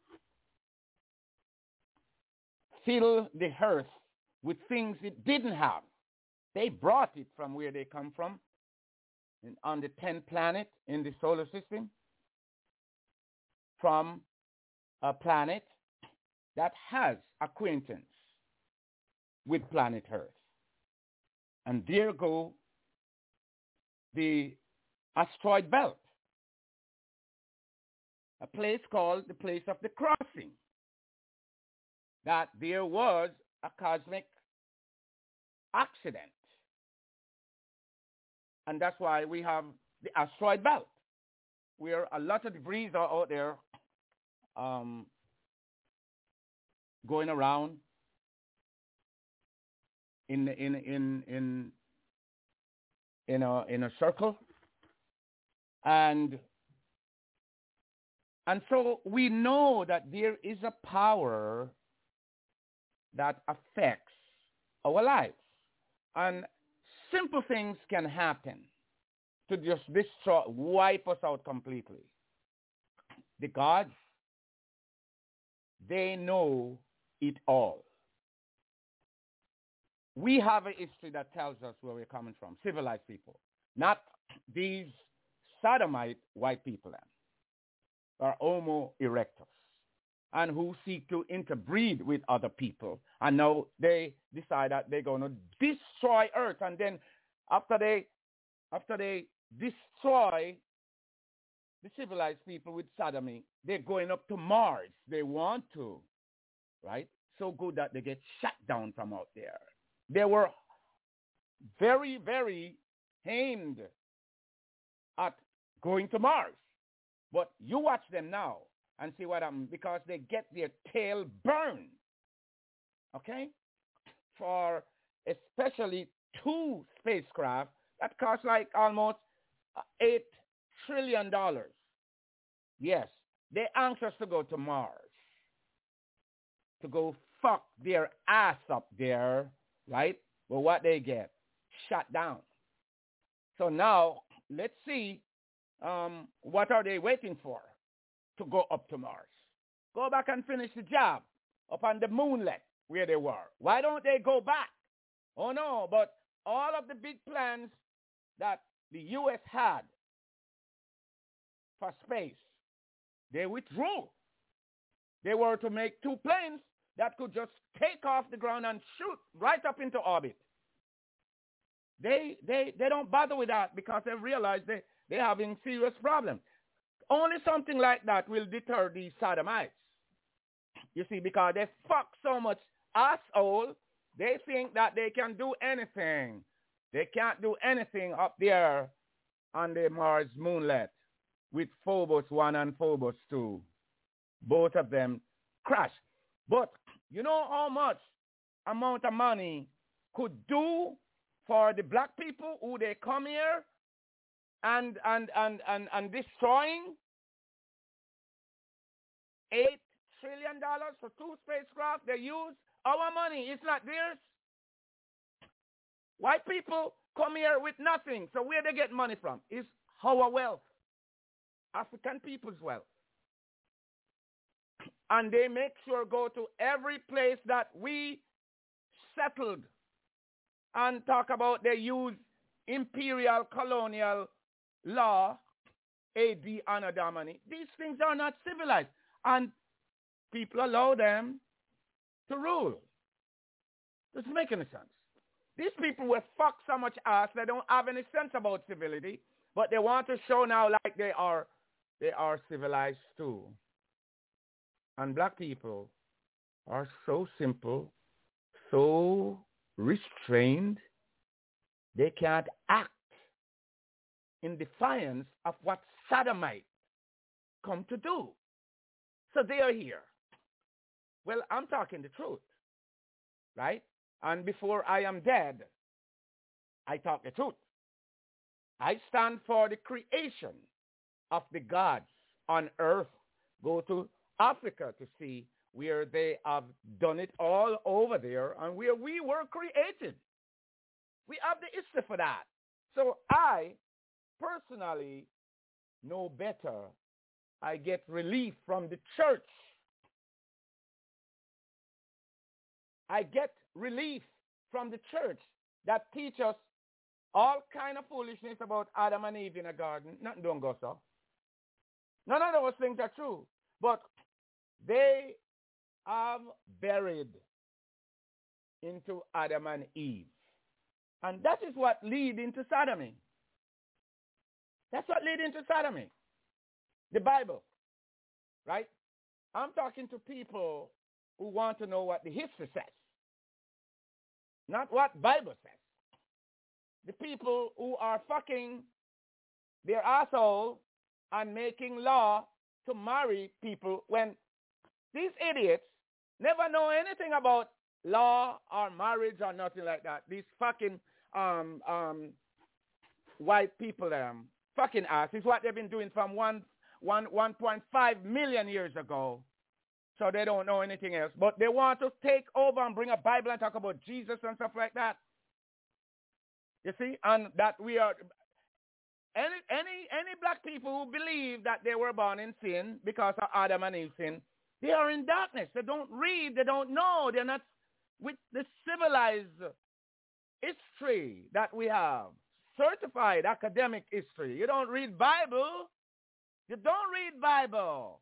fill the earth with things it didn't have, they brought it from where they come from, in, on the tenth planet in the solar system, from a planet that has acquaintance with planet Earth. And there go the asteroid belt, a place called the place of the crossing, that there was a cosmic accident. And that's why we have the asteroid belt, where a lot of debris are out there um, going around in in in in in a in a circle, and and so we know that there is a power that affects our lives, and simple things can happen to just destroy, wipe us out completely. The gods, they know it all. We have a history that tells us where we're coming from, civilized people, not these sodomite white people then, or Homo erectus, and who seek to interbreed with other people. And now they decide that they're going to destroy Earth. And then after they, after they destroy the civilized people with sodomy, they're going up to Mars. They want to, right? So good that they get shut down from out there. They were very, very aimed at going to Mars. But you watch them now and see what happens, because they get their tail burned, okay? For especially two spacecraft that cost like almost eight trillion dollars. Yes, they're anxious to go to Mars, to go fuck their ass up there, right? But what they get, shut down. So now let's see um, what are they waiting for to go up to Mars. Go back and finish the job up on the moonlet where they were. Why don't they go back? Oh no, but all of the big plans that the U S had for space, they withdrew. They were to make two planes that could just take off the ground and shoot right up into orbit. They they they don't bother with that because they realize they, they're having serious problems. Only something like that will deter these sodomites. You see, because they fuck so much asshole, they think that they can do anything. They can't do anything up there on the Mars moonlet with Phobos one and Phobos two. Both of them crash. But you know how much amount of money could do for the black people who they come here and and and and, and destroying eight trillion dollars for two spacecraft they use our money. It's not theirs. White people come here with nothing. So where they get money from is our wealth, African people's wealth. And they make sure go to every place that we settled and talk about they use imperial colonial law, A D Anno Domini. These things are not civilized. And people allow them to rule. Doesn't make any sense. These people will fuck so much ass they don't have any sense about civility, but they want to show now like they are they are civilized too. And black people are so simple, so restrained, they can't act in defiance of what sodomites come to do. So they are here. Well, I'm talking the truth, right? And before I am dead, I talk the truth. I stand for the creation of the gods on earth. Go to Africa to see where they have done it all over there and where we were created. We have the history for that. So I personally know better. I get relief from the church. I get relief from the church that teach us all kind of foolishness about Adam and Eve in a garden. Nothing don't go so. None of those things are true. But they have buried into Adam and Eve. And that is what lead into sodomy. That's what lead into sodomy. The Bible, right? I'm talking to people who want to know what the history says, not what Bible says. The people who are fucking their asshole and making law to marry people when these idiots never know anything about law or marriage or nothing like that. These fucking um, um, white people, um, fucking ass, is what they've been doing from one, one, one point five million years ago. So they don't know anything else. But they want to take over and bring a Bible and talk about Jesus and stuff like that. You see? And that we are... Any, any, any black people who believe that they were born in sin because of Adam and Eve sin, they are in darkness. They don't read. They don't know. They're not with the civilized history that we have. Certified academic history. You don't read Bible. You don't read Bible.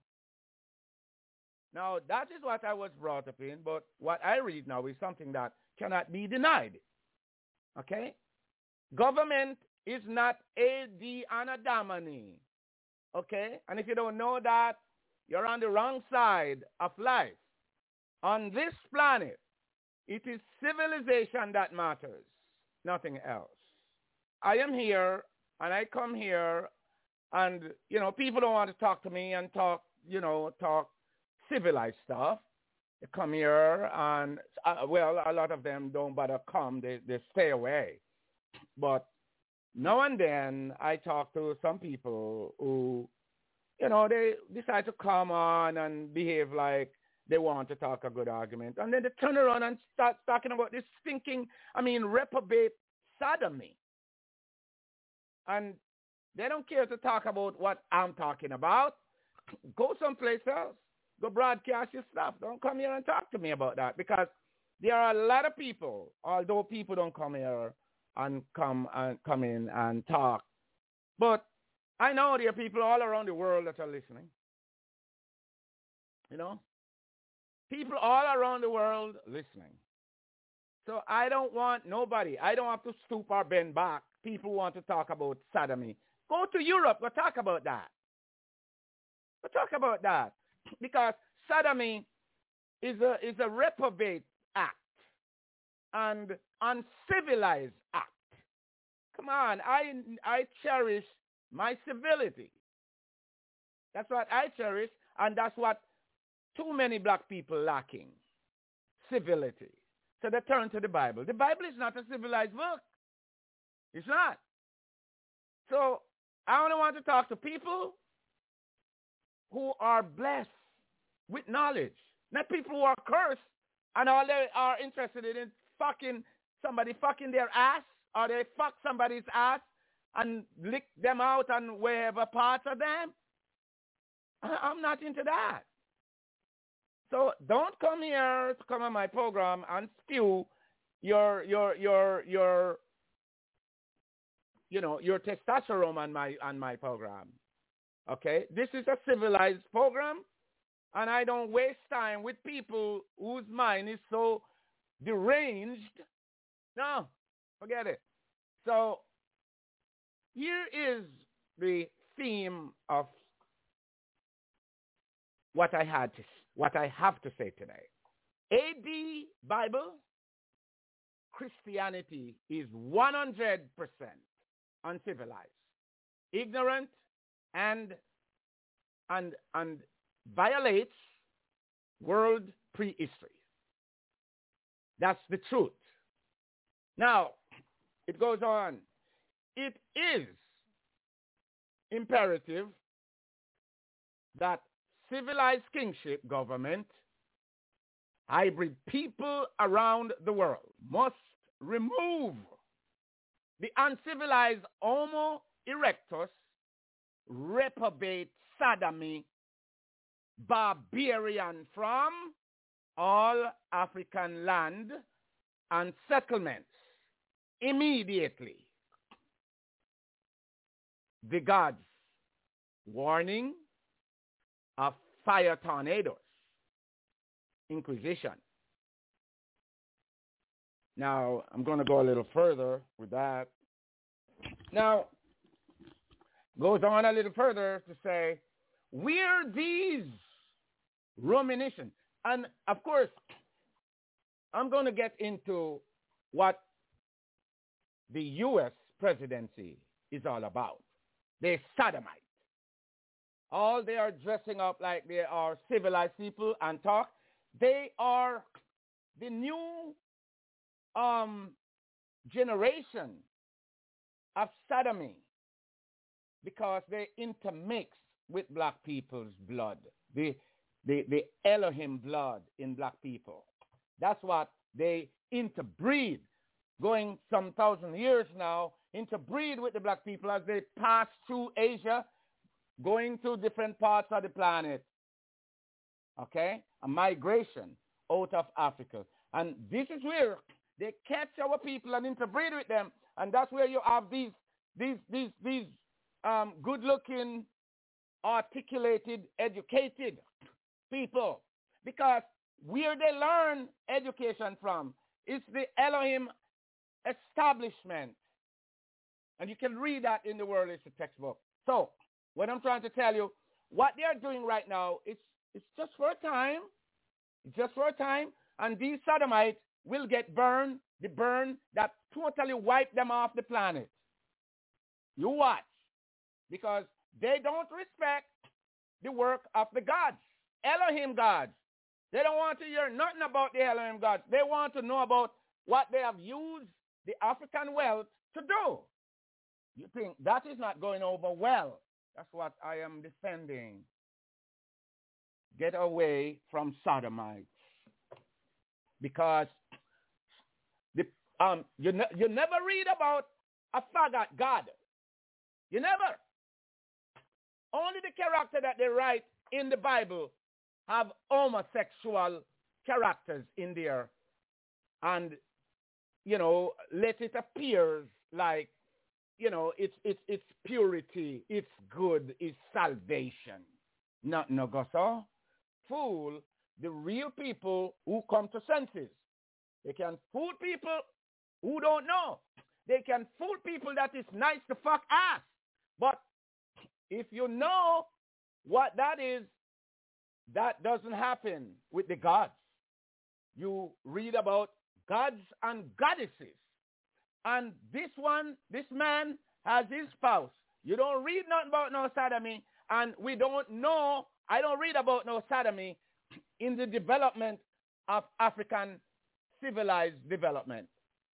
Now, that is what I was brought up in, but what I read now is something that cannot be denied. Okay? Government is not A D Anno Domini. Okay? And if you don't know that, you're on the wrong side of life. On this planet, it is civilization that matters, nothing else. I am here, and I come here, and, you know, people don't want to talk to me and talk, you know, talk civilized stuff. They come here, and, uh, well, a lot of them don't bother come. They, they stay away. But now and then, I talk to some people who, you know, they decide to come on and behave like they want to talk a good argument. And then they turn around and start talking about this stinking, I mean, reprobate sodomy. And they don't care to talk about what I'm talking about. Go someplace else. Go broadcast your stuff. Don't come here and talk to me about that, because there are a lot of people, although people don't come here and come and come in and talk. But I know there are people all around the world that are listening. You know? People all around the world listening. So I don't want nobody. I don't have to stoop or bend back. People want to talk about sodomy. Go to Europe. Go talk about that. Go talk about that. Because sodomy is a, is a reprobate act and uncivilized act. Come on. I, I cherish my civility. That's what I cherish, and that's what too many black people lacking. Civility. So they turn to the Bible. The Bible is not a civilized book. It's not. So I only want to talk to people who are blessed with knowledge. Not people who are cursed and all they are interested in is fucking somebody fucking their ass, or they fuck somebody's ass and lick them out and wherever parts of them. I'm not into that. So don't come here to come on my program and spew your your your your you know your testosterone on my on my program. Okay? This is a civilized program, and I don't waste time with people whose mind is so deranged. No, forget it. So here is the theme of what I had to what I have to say today. A D Bible, Christianity is one hundred percent uncivilized, ignorant, and and and violates world prehistory. That's the truth. Now, it goes on. It is imperative that civilized kingship government, hybrid people around the world must remove the uncivilized Homo erectus, reprobate sodomy, barbarian from all African land and settlements immediately. The gods warning of fire tornadoes, Inquisition. Now, I'm going to go a little further with that. Now, goes on a little further to say, where these ruminations, and of course, I'm going to get into what the U S presidency is all about. They're sodomite. All they are dressing up like they are civilized people and talk. They are the new um, generation of sodomy because they intermix with black people's blood, the, the, the Elohim blood in black people. That's what they interbreed, going some thousand years now, interbreed with the black people as they pass through Asia, going to different parts of the planet. Okay? A migration out of Africa. And this is where they catch our people and interbreed with them. And that's where you have these these these these um, good-looking, articulated, educated people. Because where they learn education from is the Elohim establishment. And you can read that in the World History textbook. So, what I'm trying to tell you, what they are doing right now, it's, it's just for a time. It's just for a time. And these sodomites will get burned, the burn that totally wipe them off the planet. You watch. Because they don't respect the work of the gods, Elohim gods. They don't want to hear nothing about the Elohim gods. They want to know about what they have used the African wealth to do. You think that is not going over well. That's what I am defending. Get away from sodomites. Because the Um, you, ne- you never read about a faggot God. You never. Only the character that they write in the Bible have homosexual characters in there. And, you know, let it appear like, you know, it's it's it's purity, it's good, it's salvation. Not no go so. Fool the real people who come to senses. They can fool people who don't know. They can fool people that it's nice to fuck ass. But if you know what that is, that doesn't happen with the gods. You read about gods and goddesses. And this one, this man has his spouse. You don't read nothing about no sodomy, and we don't know, I don't read about no sodomy in the development of African civilized development.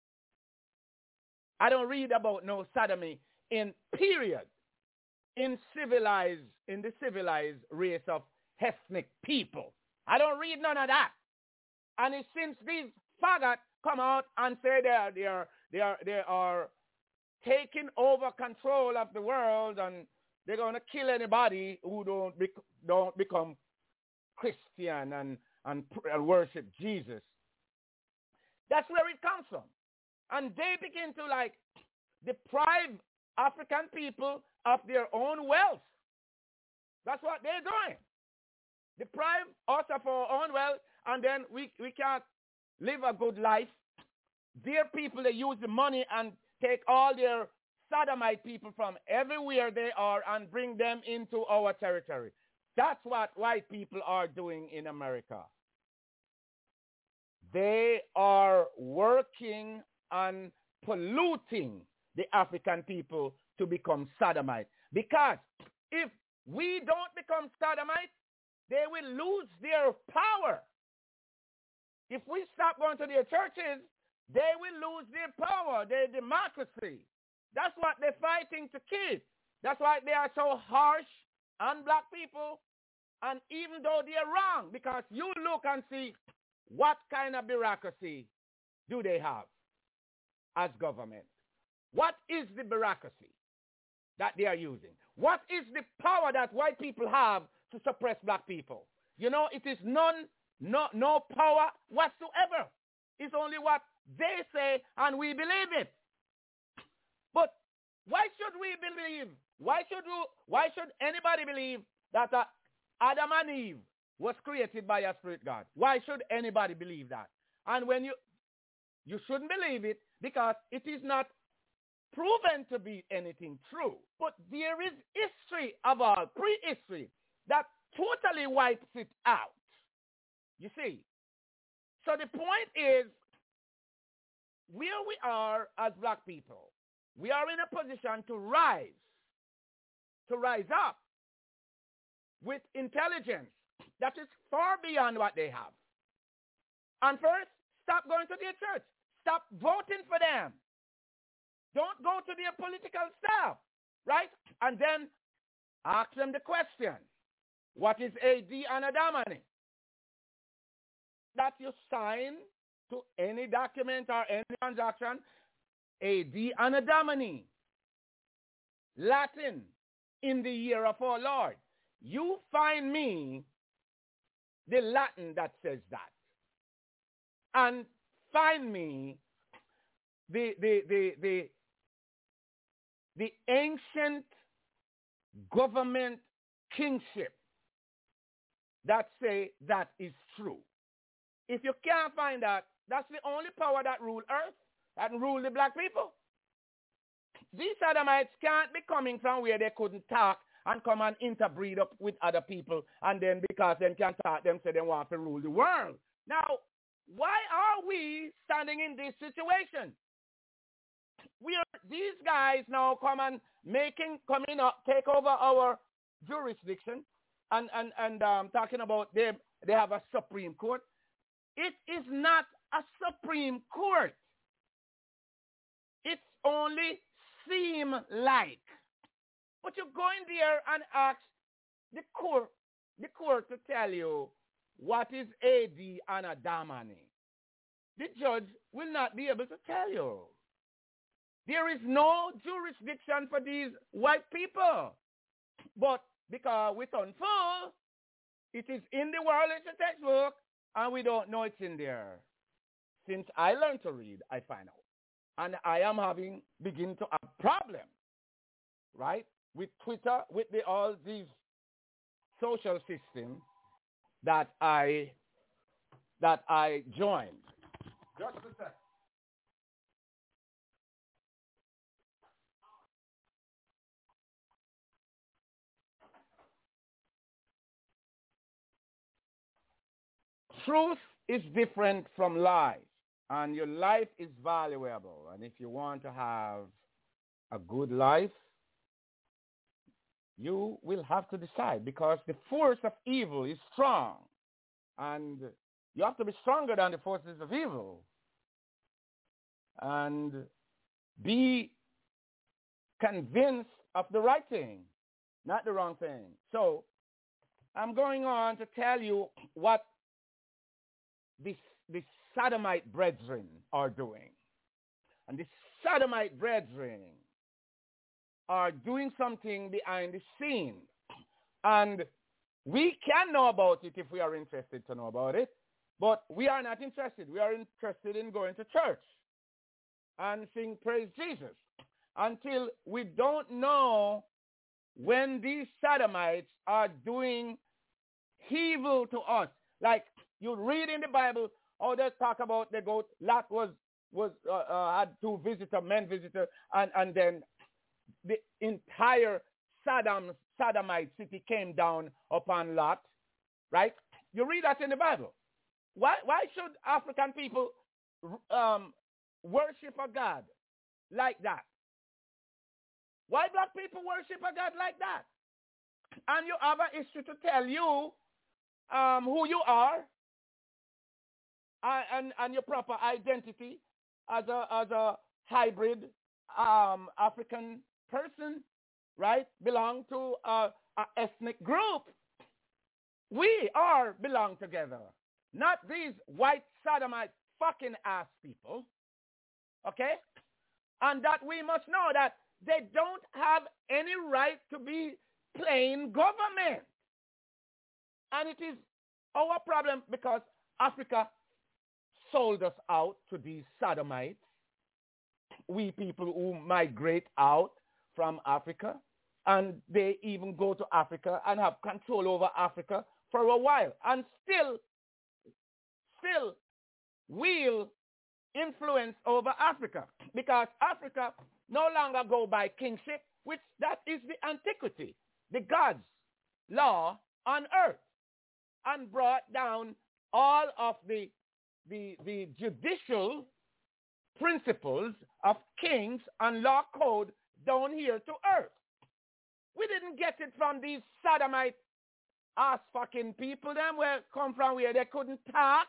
I don't read about no sodomy in period, in civilized, in the civilized race of ethnic people. I don't read none of that. And it's since these faggots come out and say they are, they are, they are, they are taking over control of the world and they're going to kill anybody who don't, bec- don't become Christian and, and, and worship Jesus. That's where it comes from. And they begin to like deprive African people of their own wealth. That's what they're doing. Deprive us of our own wealth, and then we, we can't live a good life. Their people, they use the money and take all their sodomite people from everywhere they are and bring them into our territory. That's what white people are doing in America. They are working on polluting the African people to become sodomite. Because if we don't become sodomite, they will lose their power. If we stop going to their churches, they will lose their power, their democracy. That's what they're fighting to keep. That's why they are so harsh on black people. And even though they're wrong, because you look and see what kind of bureaucracy do they have as government. What is the bureaucracy that they are using? What is the power that white people have to suppress black people? You know, it is none, no, no power whatsoever. It's only what they say and we believe it. But why should we believe? Why should we, why should anybody believe that uh, Adam and Eve was created by a spirit God? Why should anybody believe that? And when you, you shouldn't believe it because it is not proven to be anything true. But there is history of our prehistory that totally wipes it out. You see? So the point is, where we are as black people, we are in a position to rise, to rise up with intelligence that is far beyond what they have. And first, stop going to their church. Stop voting for them. Don't go to their political staff, right? And then ask them the question, what is A D and Adamany? That you sign to any document or any transaction, A D and Adamany, Latin, in the year of our Lord. You find me the Latin that says that. And find me the, the, the, the, the ancient government kingship that say that is true. If you can't find that, that's the only power that rule earth, that rule the black people. These sodomites can't be coming from where they couldn't talk and come and interbreed up with other people, and then because they can talk, them say they want to rule the world. Now, why are we standing in this situation? We are, these guys now come and making, coming up, take over our jurisdiction, and, and, and um, talking about they, they have a Supreme Court. It is not a Supreme Court. It's only seem like. But you go in there and ask the court, the court to tell you what is A D and Adamany. the judge will not be able to tell you. There is no jurisdiction for these white people. But because we turn full, it is in the world literature textbook, and we don't know it's in there. Since I learned to read, I find out. And I am having, begin to have problems, right, with Twitter, with the, all these social systems that I, that I joined. Just a second. Truth is different from lies, and your life is valuable. And if you want to have a good life, you will have to decide, because the force of evil is strong, and you have to be stronger than the forces of evil and be convinced of the right thing, not the wrong thing. So I'm going on to tell you what the, the sodomite brethren are doing. And the sodomite brethren are doing something behind the scene. And we can know about it if we are interested to know about it, but we are not interested. We are interested in going to church and sing praise Jesus until we don't know when these sodomites are doing evil to us. Like you read in the Bible, how they talk about the goat. Lot was was uh, uh, had two visitors, men visitors, and and then the entire Sodom Sodomite city came down upon Lot. Right? You read that in the Bible. Why why should African people um, worship a God like that? Why black people worship a God like that? And you have an issue to tell you um, who you are and, and, and your proper identity as a as a hybrid um, African person, right? Belong to a, a ethnic group. We are belong together, not these white sodomite fucking ass people. Okay? And that we must know that they don't have any right to be playing government. And it is our problem because Africa sold us out to these sodomites. We people who migrate out from Africa, and they even go to Africa and have control over Africa for a while. And still, still will influence over Africa, because Africa no longer go by kingship, which that is the antiquity, the God's law on earth, and brought down all of the, the, the judicial principles of kings and law code down here to earth. We didn't get it from these sodomite ass fucking people, them where come from where they couldn't talk.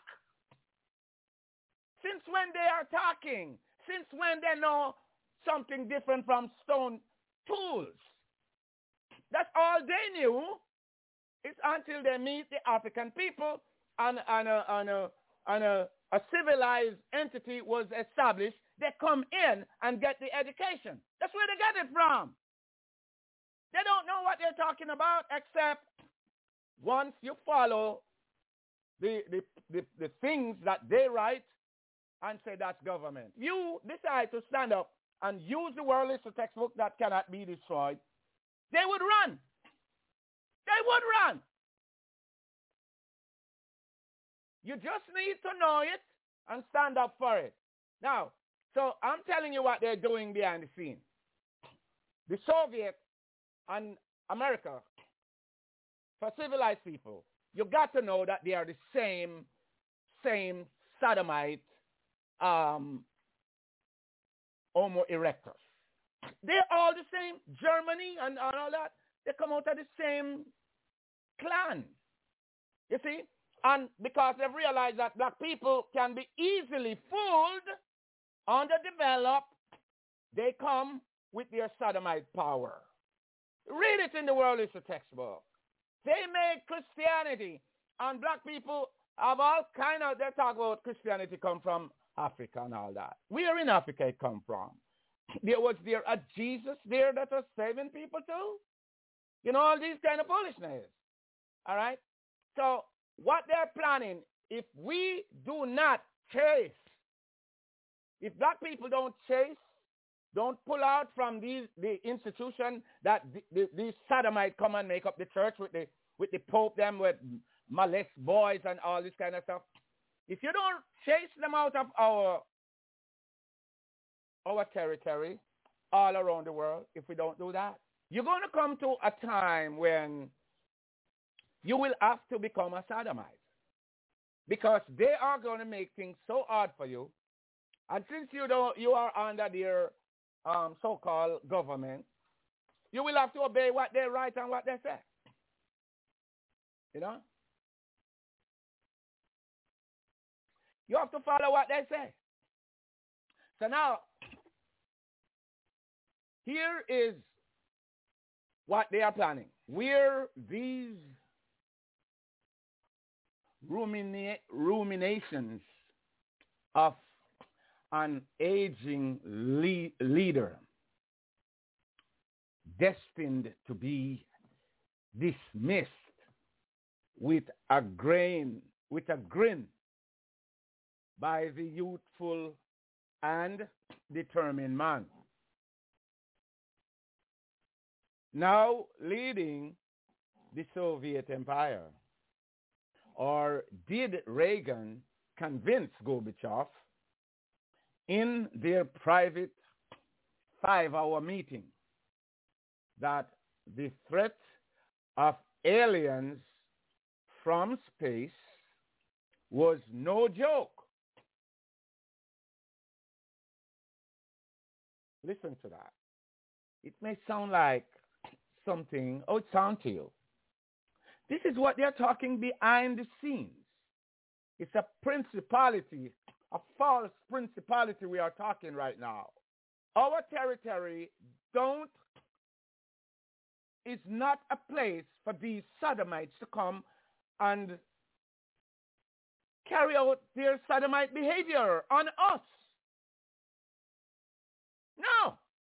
Since when they are talking? Since when they know something different from stone tools? That's all they knew. It's until they meet the African people and, and, a, and, a, and a, a civilized entity was established. They come in and get the education. That's where they get it from. They don't know what they're talking about, except once you follow the, the, the, the things that they write, and say that's government. You decide to stand up and use the world literature textbook that cannot be destroyed, they would run. They would run. You just need to know it and stand up for it. Now, so I'm telling you what they're doing behind the scene. The Soviet and America, for civilized people, you got to know that they are the same, same sodomite Um, Homo erectus. They're all the same. Germany and, and all that, they come out of the same clan. You see? And because they've realized that black people can be easily fooled, underdeveloped, they come with their sodomite power. Read it in the world literature textbook. They made Christianity and black people of all kind of, they talk about Christianity come from Africa and all that. Where in Africa it come from? There was there a Jesus there that was saving people too? You know, all these kind of foolishness. All right? So what they're planning, if we do not chase, if black people don't chase, don't pull out from these the institution that the, the, these sodomites come and make up the church with the with the Pope, them with molest boys and all this kind of stuff. If you don't chase them out of our our territory all around the world, if we don't do that, you're going to come to a time when you will have to become a sodomite, because they are going to make things so hard for you. And since you don't, you are under their um, so-called government, you will have to obey what they write and what they say. You know? You have to follow what they say. So now, here is what they are planning. Where these rumina- ruminations of an aging le- leader destined to be dismissed with a grain, with a grin by the youthful and determined man, now leading the Soviet Empire. Or did Reagan convince Gorbachev in their private five-hour meeting that the threat of aliens from space was no joke? Listen to that. It may sound like something, oh, it sounds to you. This is what they're talking behind the scenes. It's a principality, a false principality we are talking right now. Our territory don't, is not a place for these sodomites to come and carry out their sodomite behavior on us. No.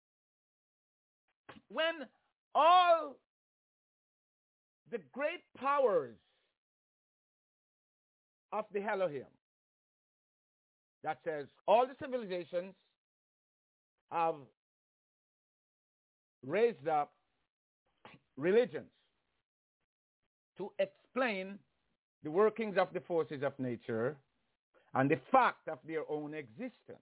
When all the great powers of the Elohim, that says all the civilizations have raised up religions to explain the workings of the forces of nature and the fact of their own existence.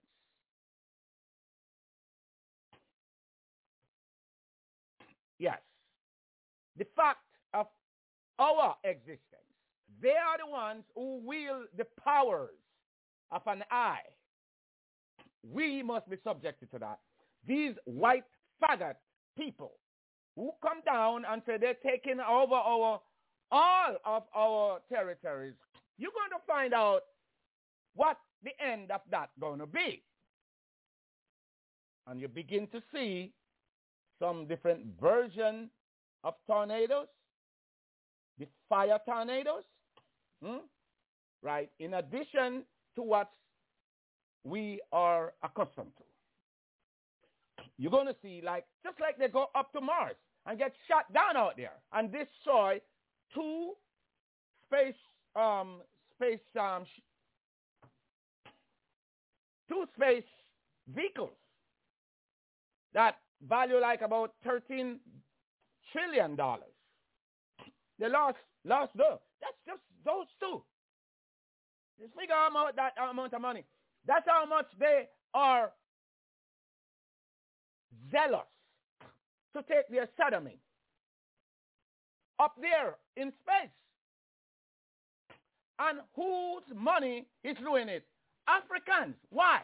Yes, the fact of our existence. They are the ones who wield the powers of an eye. We must be subjected to that. These white faggot people who come down and say they're taking over our all of our territories, you're going to find out what the end of that going to be. And you begin to see some different version of tornadoes, the fire tornadoes, hmm? right, in addition to what we are accustomed to. You're going to see, like, just like they go up to Mars and get shot down out there and destroy two space, um, space, um, sh- two space vehicles that value like about thirteen trillion dollars. They lost, lost those. That's just those two. Just figure out that amount of money. That's how much they are zealous to take their sodomy up there in space. And whose money is doing it? Africans. Why?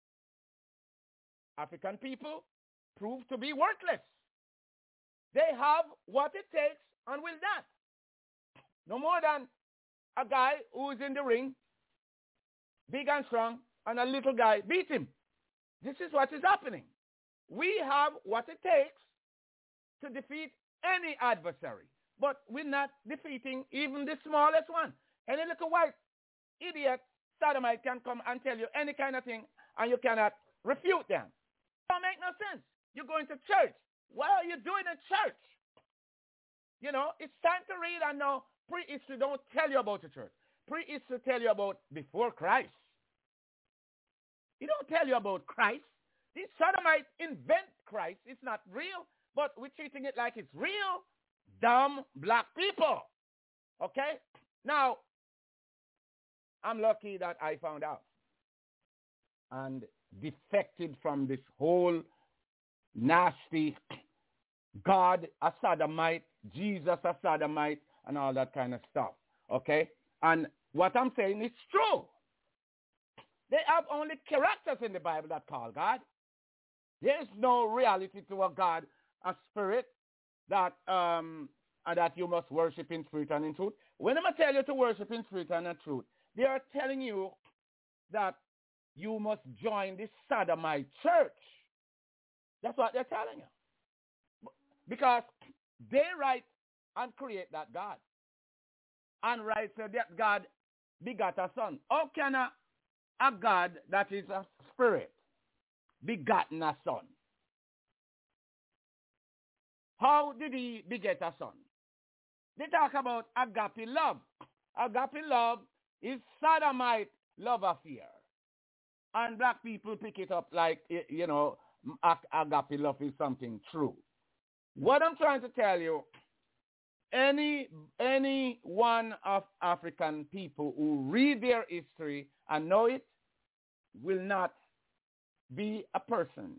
African people prove to be worthless. They have what it takes and will not. No more than a guy who is in the ring, big and strong, and a little guy beat him. This is what is happening. We have what it takes to defeat any adversary, but we're not defeating even the smallest one. Any little white idiot sodomite can come and tell you any kind of thing and you cannot refute them. It don't make no sense. You're going to church. What are you doing in church? You know, it's time to read and know prehistory don't tell you about the church. Prehistory tell you about before Christ. It don't tell you about Christ. These sodomites invent Christ. It's not real, but we're treating it like it's real. Dumb black people. Okay? Now, I'm lucky that I found out and defected from this whole nasty God a sodomite, Jesus a sodomite, and all that kind of stuff. Okay? And what I'm saying is true. They have only characters in the Bible that call God. There's no reality to a God, a spirit, that um, and that you must worship in spirit and in truth. When I tell you to worship in spirit and in truth, they are telling you that you must join the sodomite church. That's what they're telling you. Because they write and create that God. And write so that God begot a son. How can a, a God that is a spirit begotten a son? How did he beget a son? They talk about agape love. Agape love is sodomite love affair. And black people pick it up like, you know, agape love is something true. What I'm trying to tell you, any, any one of African people who read their history and know it will not be a person,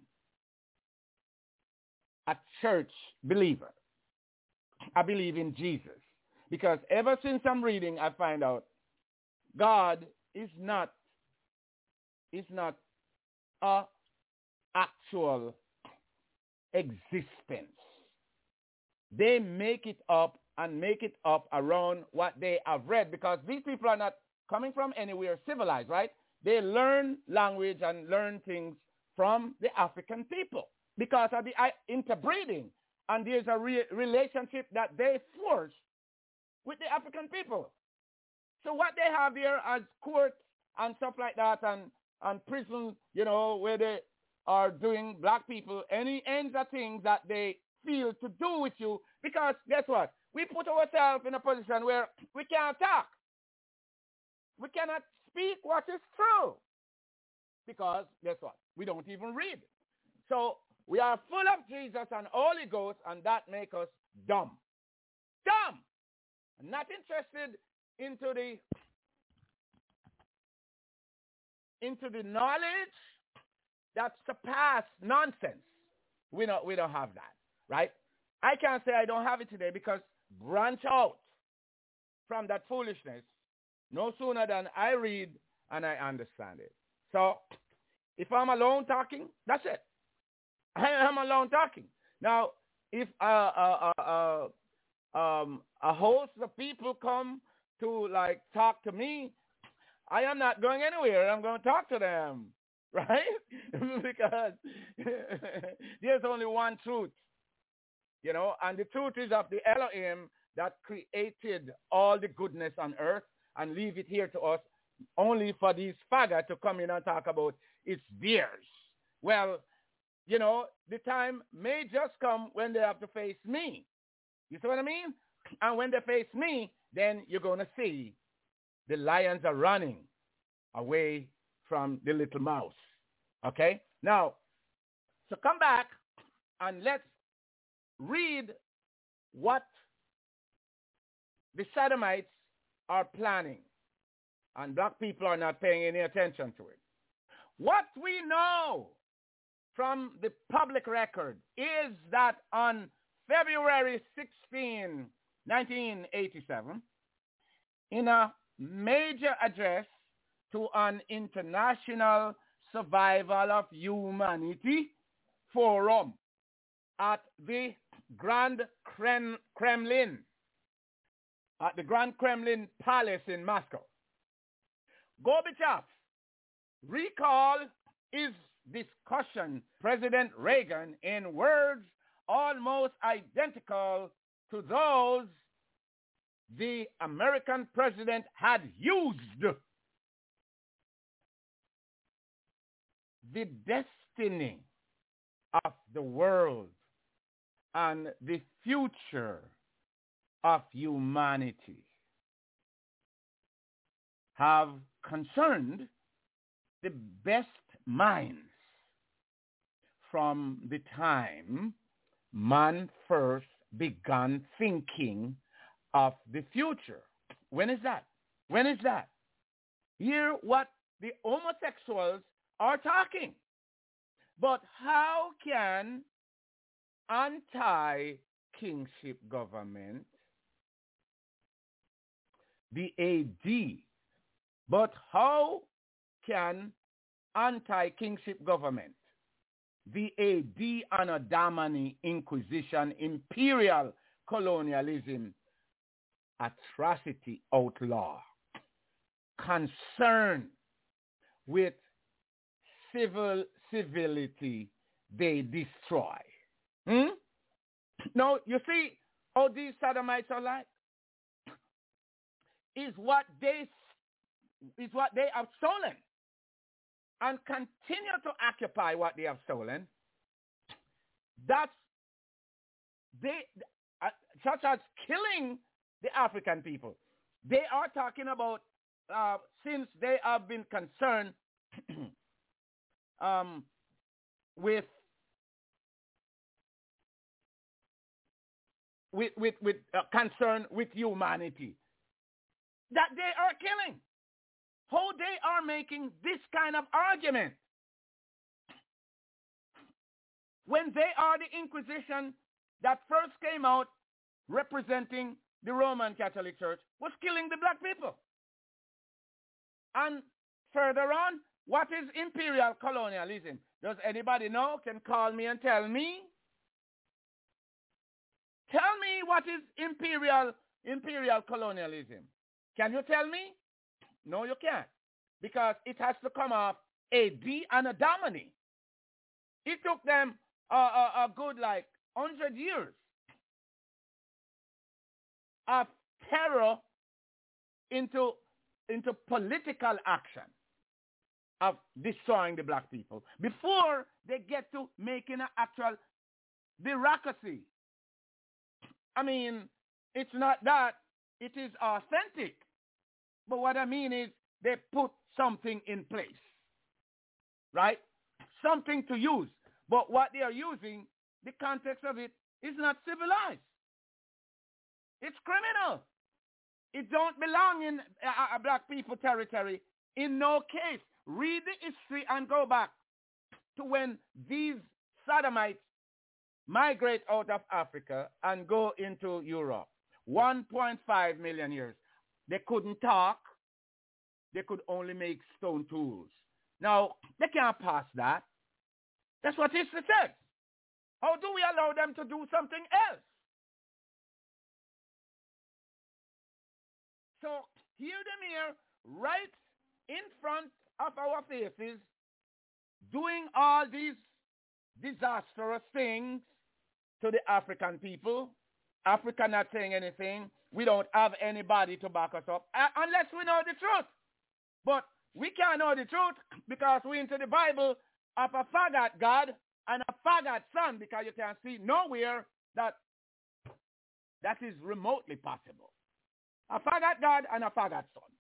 a church believer. I believe in Jesus. Because ever since I'm reading, I find out God is not, is not a actual existence. They make it up and make it up around what they have read, because these people are not coming from anywhere civilized, right? They learn language and learn things from the African people because of the interbreeding. And there's a re- relationship that they force with the African people. So what they have here as courts and stuff like that, and, and prison, you know, where they are doing black people any ends of things that they feel to do with you, because guess what? We put ourselves in a position where we can't talk. We cannot speak what is true. Because guess what? We don't even read. So we are full of Jesus and Holy Ghost, and that makes us dumb. Dumb! Not interested into the into the knowledge that surpass nonsense. We don't we don't have that, right? I can't say I don't have it today, because branch out from that foolishness no sooner than I read and I understand it. So if I'm alone talking, that's it. I am alone talking. Now, if uh, uh, uh, uh, um, a host of people come to like talk to me, I am not going anywhere. I'm going to talk to them, right? Because there's only one truth, you know, and the truth is of the Elohim that created all the goodness on earth and leave it here to us only for these faggots to come in and talk about it's theirs. Well, you know, the time may just come when they have to face me. You see what I mean? And when they face me, then you're going to see the lions are running away from the little mouse. Okay? Now, so come back and let's read what the Sodomites are planning. And black people are not paying any attention to it. What we know from the public record is that on February sixteenth, nineteen eighty-seven, in a major address to an international survival of humanity forum at the Grand Kremlin, at the Grand Kremlin Palace in Moscow, Gorbachev recalled his discussion President Reagan in words almost identical to those the American president had used the destiny of the world and the future of humanity have concerned the best minds from the time man first began thinking of the future. When is that? When is that? Hear what the homosexuals are talking. But how can anti-kingship government, the A D, but how can anti-kingship government, the A D Anno Domini Inquisition, imperial colonialism, atrocity outlaw, concern with civil civility they destroy? Hmm? No, you see how these sodomites are like? Is what they is what they have stolen and continue to occupy what they have stolen. That's they uh, such as killing the African people. They are talking about uh, since they have been concerned um, with with with, with uh, concern with humanity, that they are killing. How they are making this kind of argument when they are the Inquisition that first came out representing the Roman Catholic Church was killing the black people. And further on, what is imperial colonialism? Does anybody know? Can call me and tell me? Tell me what is imperial imperial colonialism. Can you tell me? No, you can't. Because it has to come off A D Anno Domini. It took them a, a, a good like one hundred years of terror into, into political action of destroying the black people before they get to making an actual bureaucracy. I mean, it's not that. It is authentic. But what I mean is they put something in place, right? Something to use. But what they are using, the context of it, is not civilized. It's criminal. It don't belong in a, a black people territory. In no case. Read the history and go back to when these sodomites migrate out of Africa and go into Europe. one point five million years. They couldn't talk. They could only make stone tools. Now, they can't pass that. That's what history says. How do we allow them to do something else? So, hear them here, right in front of our faces, doing all these disastrous things to the African people. Africa not saying anything. We don't have anybody to back us up uh, unless we know the truth. But we can't know the truth because we're into the Bible of a faggot God and a faggot son, because you can see nowhere that that is remotely possible. A faggot God and a faggot son.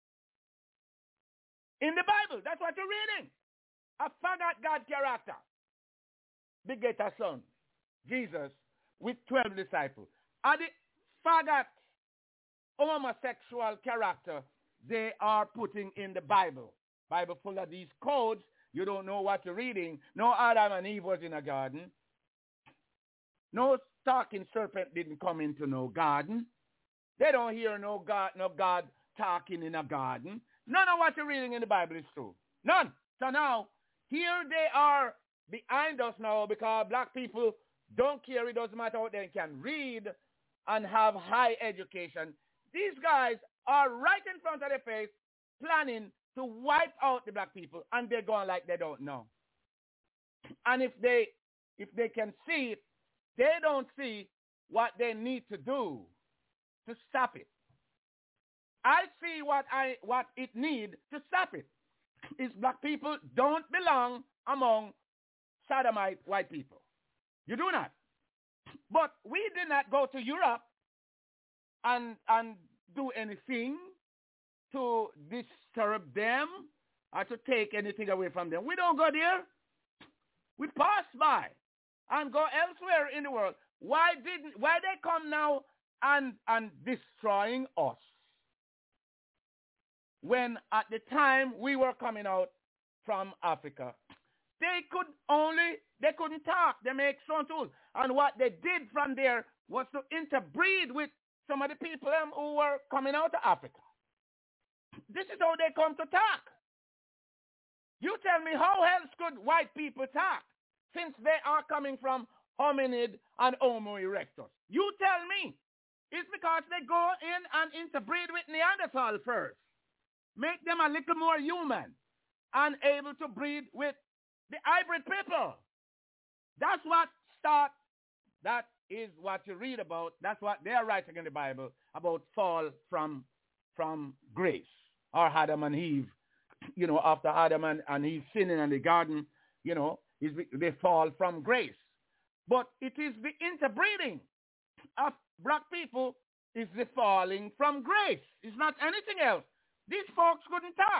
In the Bible, that's what you're reading. A faggot God character beget a son, Jesus, with twelve disciples. And the faggot homosexual character they are putting in the Bible. Bible full of these codes. You don't know what you're reading. No Adam and Eve was in a garden. No talking serpent didn't come into no garden. They don't hear no God, no God talking in a garden. None of what you're reading in the Bible is true. None. So now, here they are behind us now because black people don't care. It doesn't matter what they can read and have high education. These guys are right in front of their face planning to wipe out the black people, and they're going like they don't know. And if they if they can see it, they don't see what they need to do to stop it. I see what I what it need to stop it. Is black people don't belong among sodomite white people. You do not. But we did not go to Europe and, and do anything to disturb them or to take anything away from them. We don't go there. We pass by and go elsewhere in the world. Why didn't, why they come now and, and destroying us? When at the time we were coming out from Africa, they could only, they couldn't talk. They make stone tools. And what they did from there was to interbreed with some of the people um, who were coming out of Africa. This is how they come to talk. You tell me, how else could white people talk since they are coming from hominid and Homo erectus? You tell me. It's because they go in and interbreed with Neanderthal first. Make them a little more human and able to breed with the hybrid people. That's what start. That is what you read about. That's what they are writing in the Bible about fall from, from grace, or Adam and Eve. You know, after Adam and, and Eve sinning in the garden, you know, is they fall from grace. But it is the interbreeding of black people is the falling from grace. It's not anything else. These folks couldn't talk.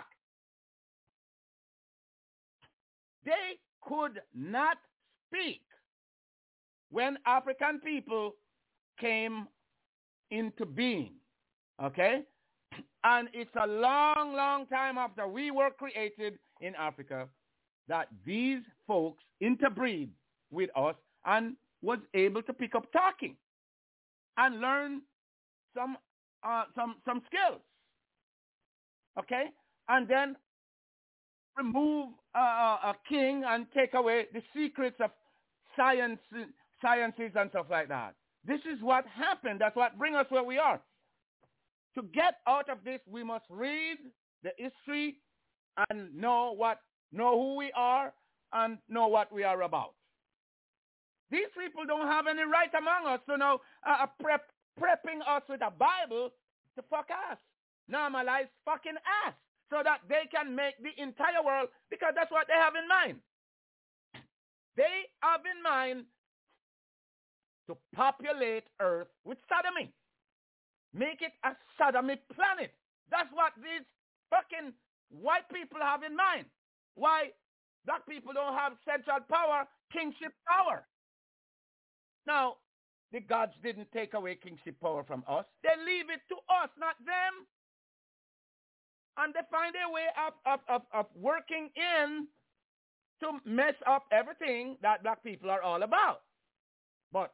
They could not speak when African people came into being. Okay? And it's a long, long time after we were created in Africa that these folks interbreed with us and was able to pick up talking and learn some uh, some some skills. Okay? And then remove uh, a king and take away the secrets of science, sciences and stuff like that. This is what happened. That's what brings us where we are. To get out of this, we must read the history and know what, know who we are and know what we are about. These people don't have any right among us to know, uh, prep, prepping us with a Bible to fuck us. Normalize fucking ass so that they can make the entire world, because that's what they have in mind. They have in mind to populate Earth with sodomy. Make it a sodomy planet. That's what these fucking white people have in mind. Why black people don't have central power, kingship power. Now, the gods didn't take away kingship power from us. They leave it to us, not them. And they find a way of, of, of, of working in to mess up everything that black people are all about. But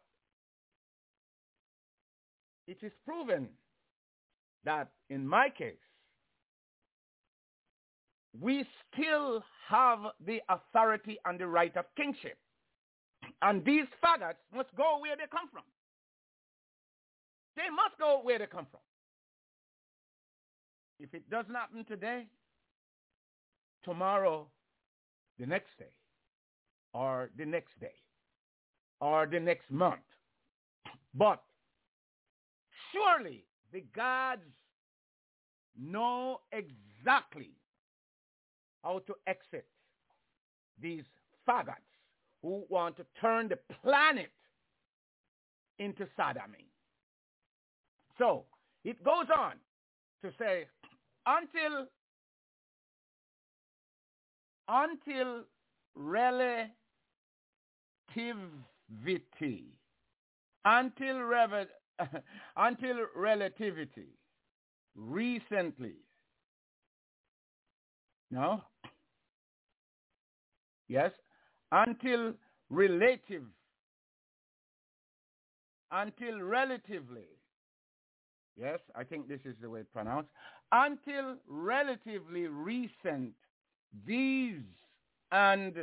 it is proven that in my case, we still have the authority and the right of kingship. And these faggots must go where they come from. They must go where they come from. If it doesn't happen today, tomorrow, the next day, or the next day, or the next month. But surely the gods know exactly how to exit these faggots who want to turn the planet into sodomy. So it goes on to say, until until relativity, until rev- until relativity, recently, no, yes, until relative, until relatively, yes, I think this is the way it's pronounced, until relatively recent, these and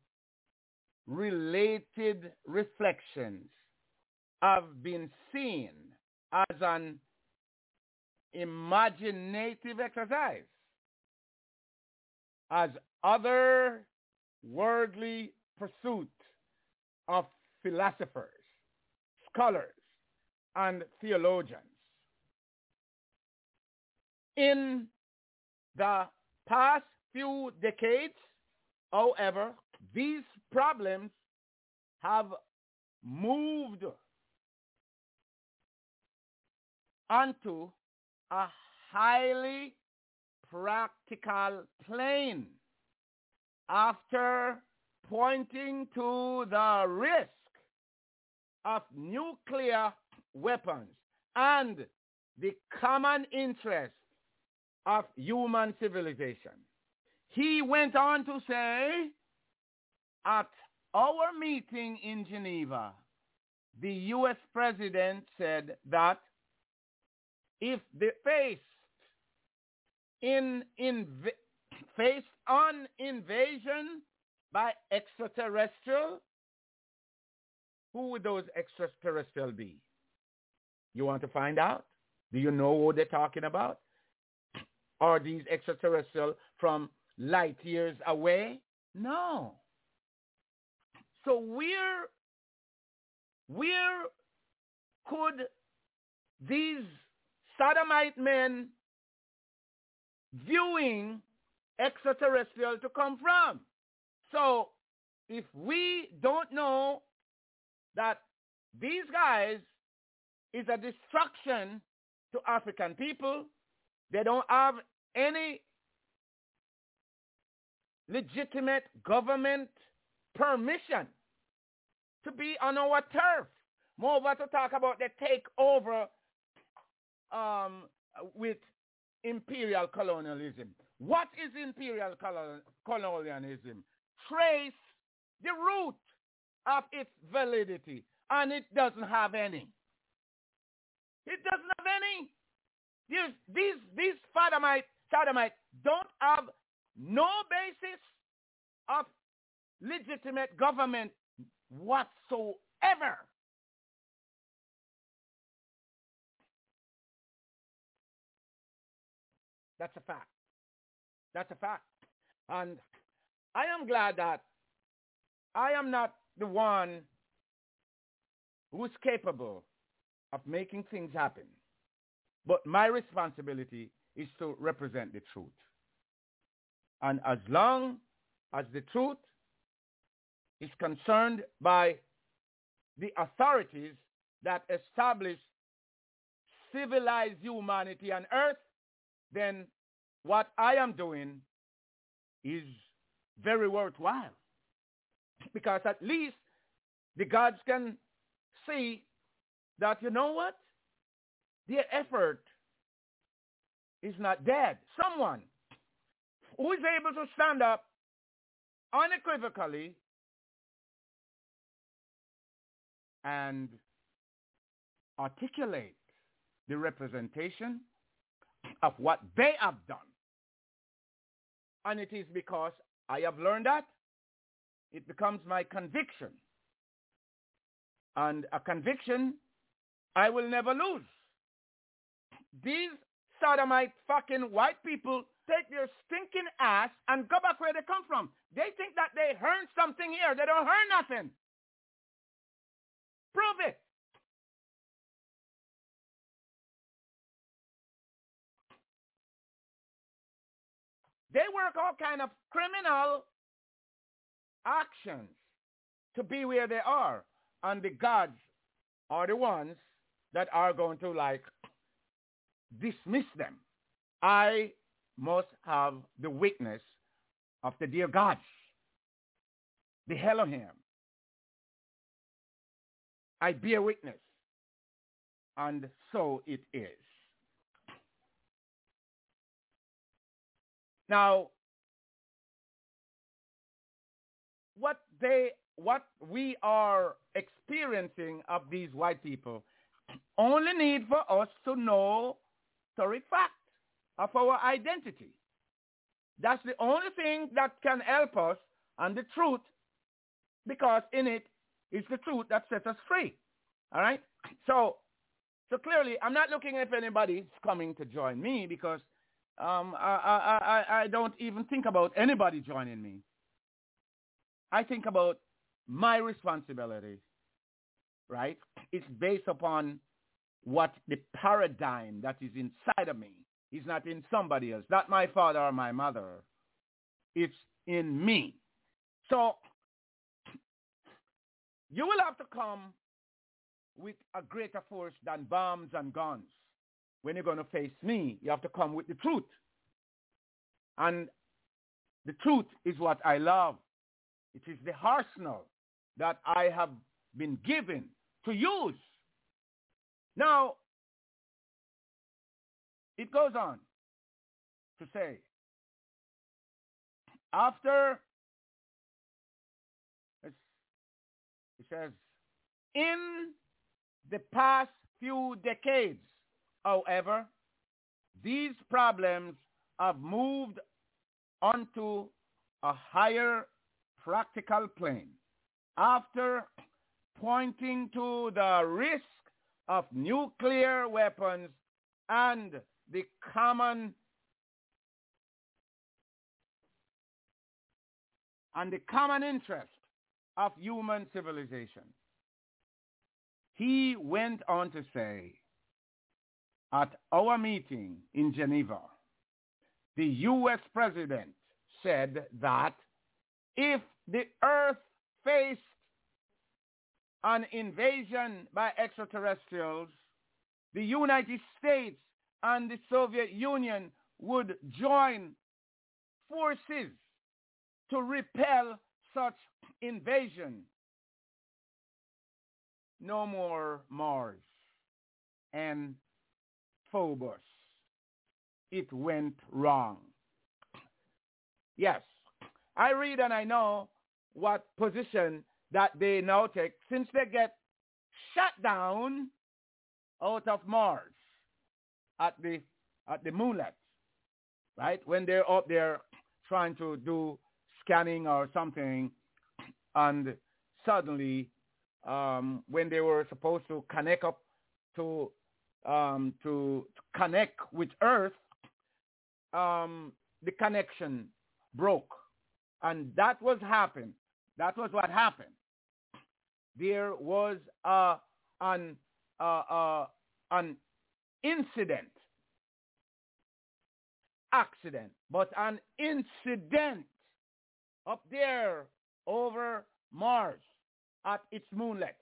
related reflections have been seen as an imaginative exercise, as other worldly pursuit of philosophers, scholars, and theologians. In the past few decades, however, these problems have moved onto a highly practical plane after pointing to the risk of nuclear weapons and the common interest of human civilization. He went on to say, at our meeting in Geneva, the U S president said that if they faced in, in faced on invasion by extraterrestrial, who would those extraterrestrial be? You want to find out? Do you know who they're talking about? Are these extraterrestrial from light years away? No. So where, where could these sodomite men viewing extraterrestrial to come from? So if we don't know that these guys is a destruction to African people, they don't have any legitimate government permission to be on our turf. Moreover, to talk about the takeover um, with imperial colonialism. What is imperial colon- colonialism? Trace the root of its validity, and it doesn't have any. It doesn't have any. These, these, these sodomites, sodomites don't have no basis of legitimate government whatsoever. That's a fact. That's a fact. And I am glad that I am not the one who is capable of making things happen. But my responsibility is to represent the truth. And as long as the truth is concerned by the authorities that establish civilized humanity on earth, then what I am doing is very worthwhile. Because at least the gods can see that, you know what? Their effort is not dead. Someone who is able to stand up unequivocally and articulate the representation of what they have done. And it is because I have learned that it becomes my conviction. And a conviction I will never lose. These sodomite fucking white people take their stinking ass and go back where they come from. They think that they earned something here. They don't earn nothing. Prove it. They work all kind of criminal actions to be where they are. And the gods are the ones that are going to, like, dismiss them. I must have the witness of the dear gods, the Elohim. I bear witness. And so it is. Now, what they, what we are experiencing of these white people only need for us to know historic fact of our identity. That's the only thing that can help us, and the truth, because in it is the truth that sets us free. All right? So, so clearly, I'm not looking if anybody's coming to join me, because um, I, I, I, I don't even think about anybody joining me. I think about my responsibility, right? It's based upon what the paradigm that is inside of me is not in somebody else, not my father or my mother. It's in me. So you will have to come with a greater force than bombs and guns. When you're going to face me, you have to come with the truth. And the truth is what I love. It is the arsenal that I have been given to use. Now, it goes on to say, after, it says, in the past few decades, however, these problems have moved onto a higher practical plane. After pointing to the risk of nuclear weapons and the common and the common interest of human civilization, he went on to say, at our meeting in Geneva, the U S president said that if the earth faced an invasion by extraterrestrials, the United States and the Soviet Union would join forces to repel such invasion. No more Mars and Phobos. It went wrong. Yes, I read and I know what position that they now take since they get shut down out of Mars at the at the moonlet, right? When they're up there trying to do scanning or something, and suddenly um, when they were supposed to connect up to um, to, to connect with Earth, um, the connection broke, and that was happened. That was what happened. There was a, an uh, uh, an incident, accident, but an incident up there over Mars at its moonlet.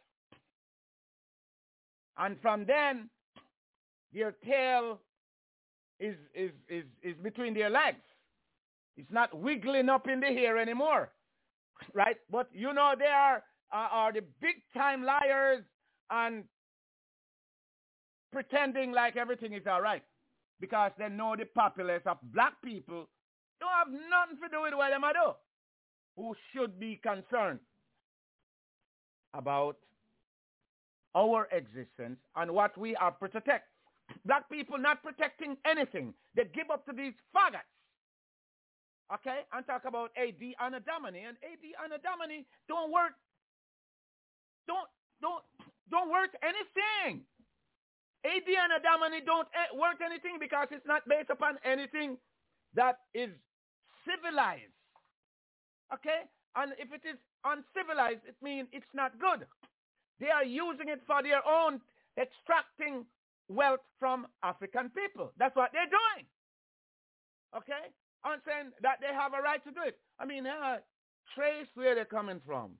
And from then, their tail is, is, is, is between their legs. It's not wiggling up in the air anymore, right? But you know they are, uh, are the big-time liars and pretending like everything is all right because they know the populace of black people don't have nothing to do with what they do, who should be concerned about our existence and what we are to protect. Black people not protecting anything. They give up to these faggots. Okay? And talk about A D Anno Domini. And A D Anno Domini don't work. Don't, don't, don't work anything. A D Anno Domini don't work anything because it's not based upon anything that is civilized. Okay? And if it is uncivilized, it means it's not good. They are using it for their own, extracting wealth from African people. That's what they're doing. Okay? I'm saying that they have a right to do it. I mean, uh, trace where they're coming from.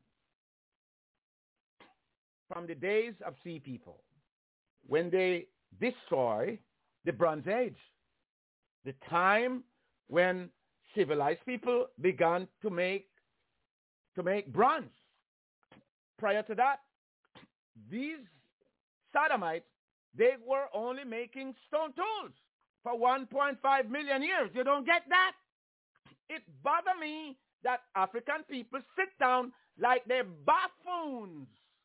From the days of sea people, when they destroy the Bronze Age, the time when civilized people began to make to make bronze. Prior to that, these sodomites, they were only making stone tools for one point five million years. You don't get that? It bothers me that African people sit down like they're buffoons.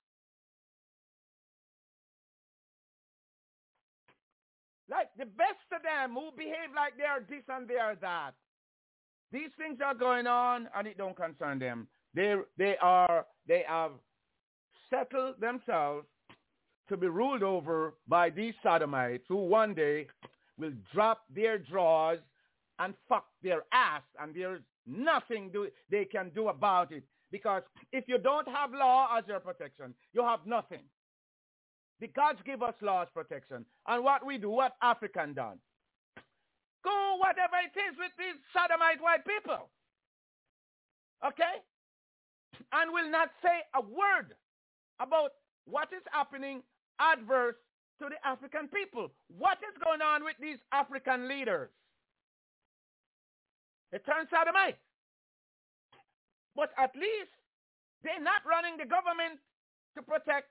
Like the best of them who behave like they are this and they are that. These things are going on and it don't concern them. They they are they have settled themselves to be ruled over by these sodomites who one day will drop their drawers and fuck their ass, and there's nothing do, they can do about it. Because if you don't have law as your protection, you have nothing. The gods give us laws protection. And what we do, what African done? Go whatever it is with these sodomite white people. Okay? And will not say a word about what is happening adverse to the African people. What is going on with these African leaders? They turn sodomite. But at least they're not running the government to protect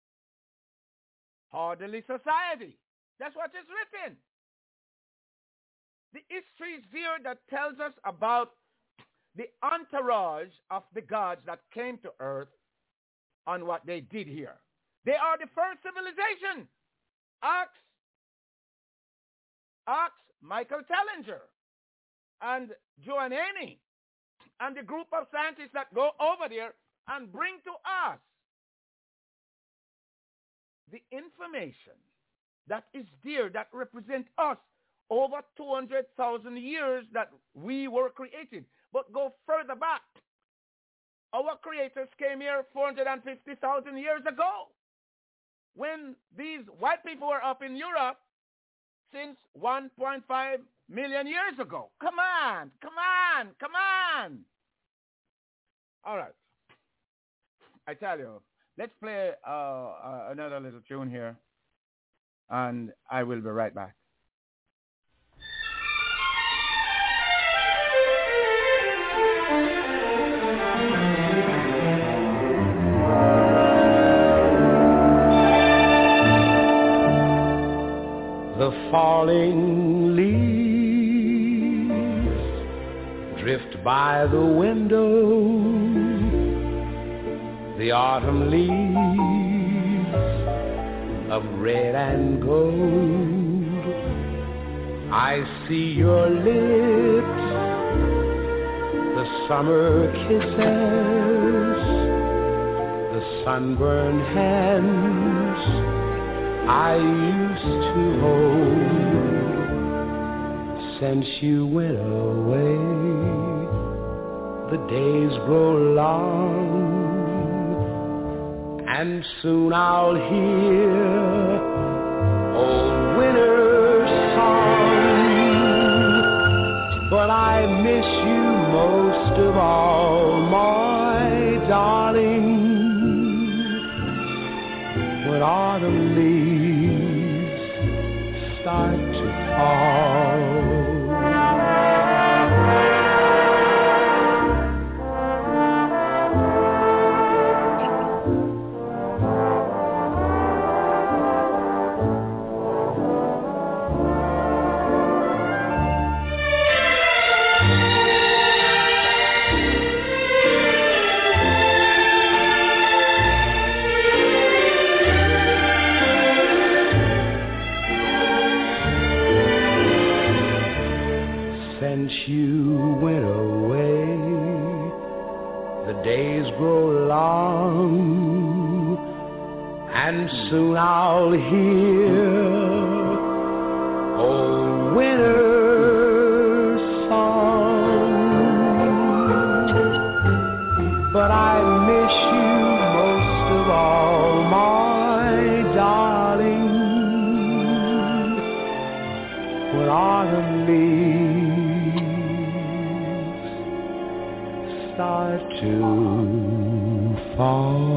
orderly society. That's what is written. The history is here that tells us about the entourage of the gods that came to earth and what they did here. They are the first civilization. Ask, ask Michael Tellinger and Joan Haney and the group of scientists that go over there and bring to us the information that is there that represents us over two hundred thousand years that we were created. But go further back. Our creators came here four hundred fifty thousand years ago when these white people were up in Europe since one point five million years ago. Come on, come on, come on. All right. I tell you, let's play uh, uh, another little tune here, and I will be right back. The falling leaves drift by the window. The autumn leaves of red and gold. I see your lips, the summer kisses, the sunburned hands I used to hold. Since you went away, the days grow long, and soon I'll hear old winter's song. But I miss you most of all, my darling, when autumn leaves start to fall. Since you went away, the days grow long, and soon I'll hear old winter's song. But I miss you most of all, my darling, when autumn leaves start to fall.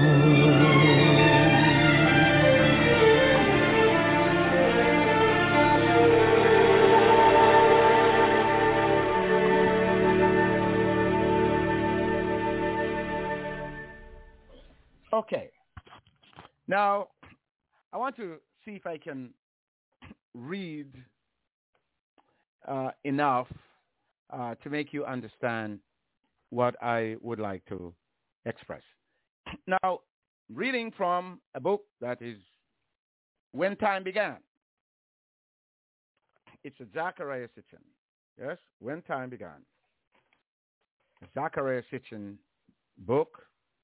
Okay. Now, I want to see if I can read uh, enough uh, to make you understand what I would like to express. Now, reading from a book that is When Time Began. It's a Zecharia Sitchin. Yes, When Time Began. A Zecharia Sitchin book.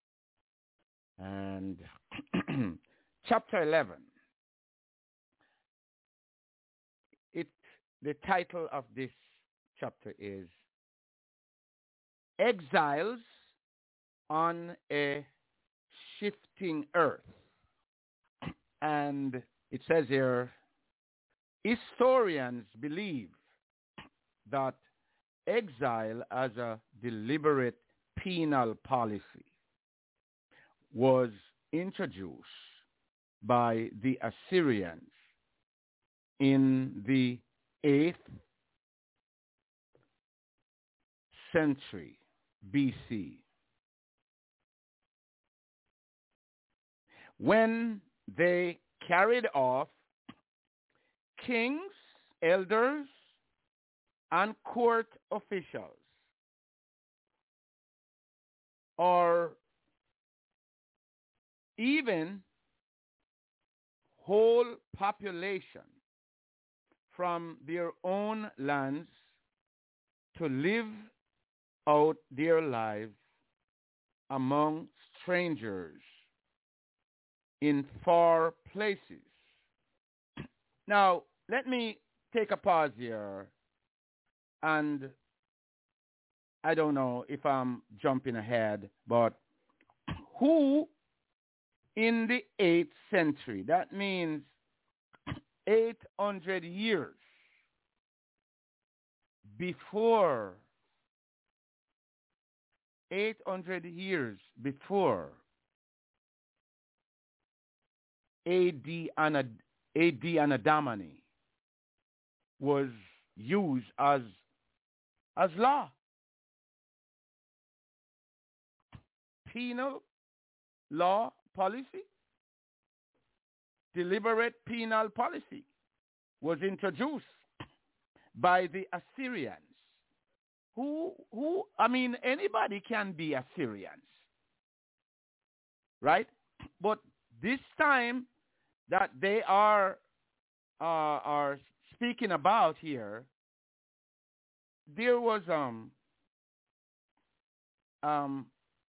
And chapter eleven. It, the title of this chapter is Exiles on a Shifting Earth. And it says here, historians believe that exile as a deliberate penal policy was introduced by the Assyrians in the eighth century B C. When they carried off kings, elders, and court officials, or even whole population from their own lands to live out their lives among strangers in far places. Now, let me take a pause here, and I don't know if I'm jumping ahead, but who in the eighth century, that means eight hundred years before, eight hundred years before A D Anad- A D Anadamani was used as, as law. Penal law policy, deliberate penal policy was introduced by the Assyrians. Who, who, I mean, anybody can be Assyrians, right? But this time that they are, uh, are speaking about here, there was, um, um,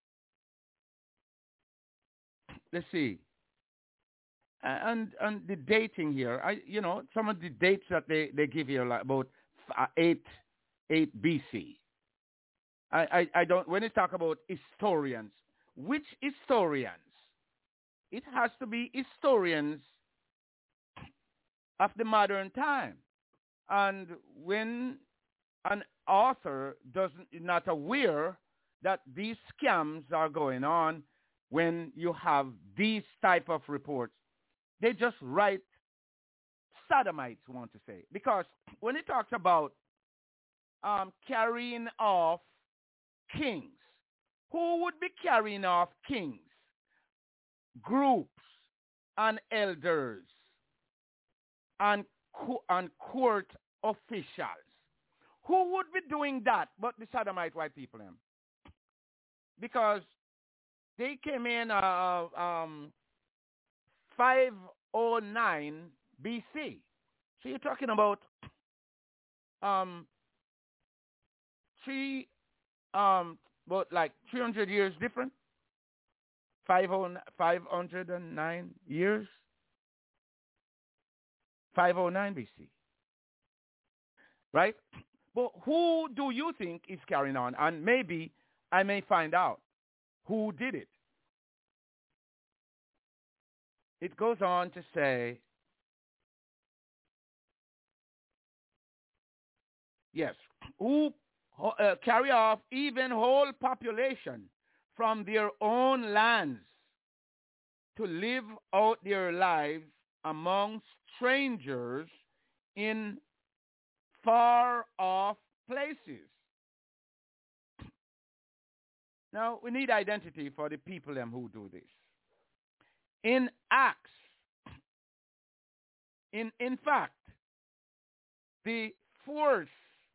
let's see, and and the dating here, I you know some of the dates that they, they give here, like about uh, eight eight B C. I, I I don't, when they talk about historians, which historians? It has to be historians of the modern time. And when an author doesn't is not aware that these scams are going on, when you have these type of reports, they just write sodomites, want to say. Because when it talks about um, carrying off kings, who would be carrying off kings? Groups and elders and, co- and court officials. Who would be doing that but the sodomite white people? Them? Because they came in uh, um, five oh nine B C. So you're talking about um, three, um, about like three hundred years different. five hundred nine years. five oh nine B C. Right? But who do you think is carrying on? And maybe I may find out who did it. It goes on to say, yes, who uh, carry off even whole population from their own lands to live out their lives among strangers in far off places. Now, we need identity for the people them who do this. In Acts, in, in fact, the forced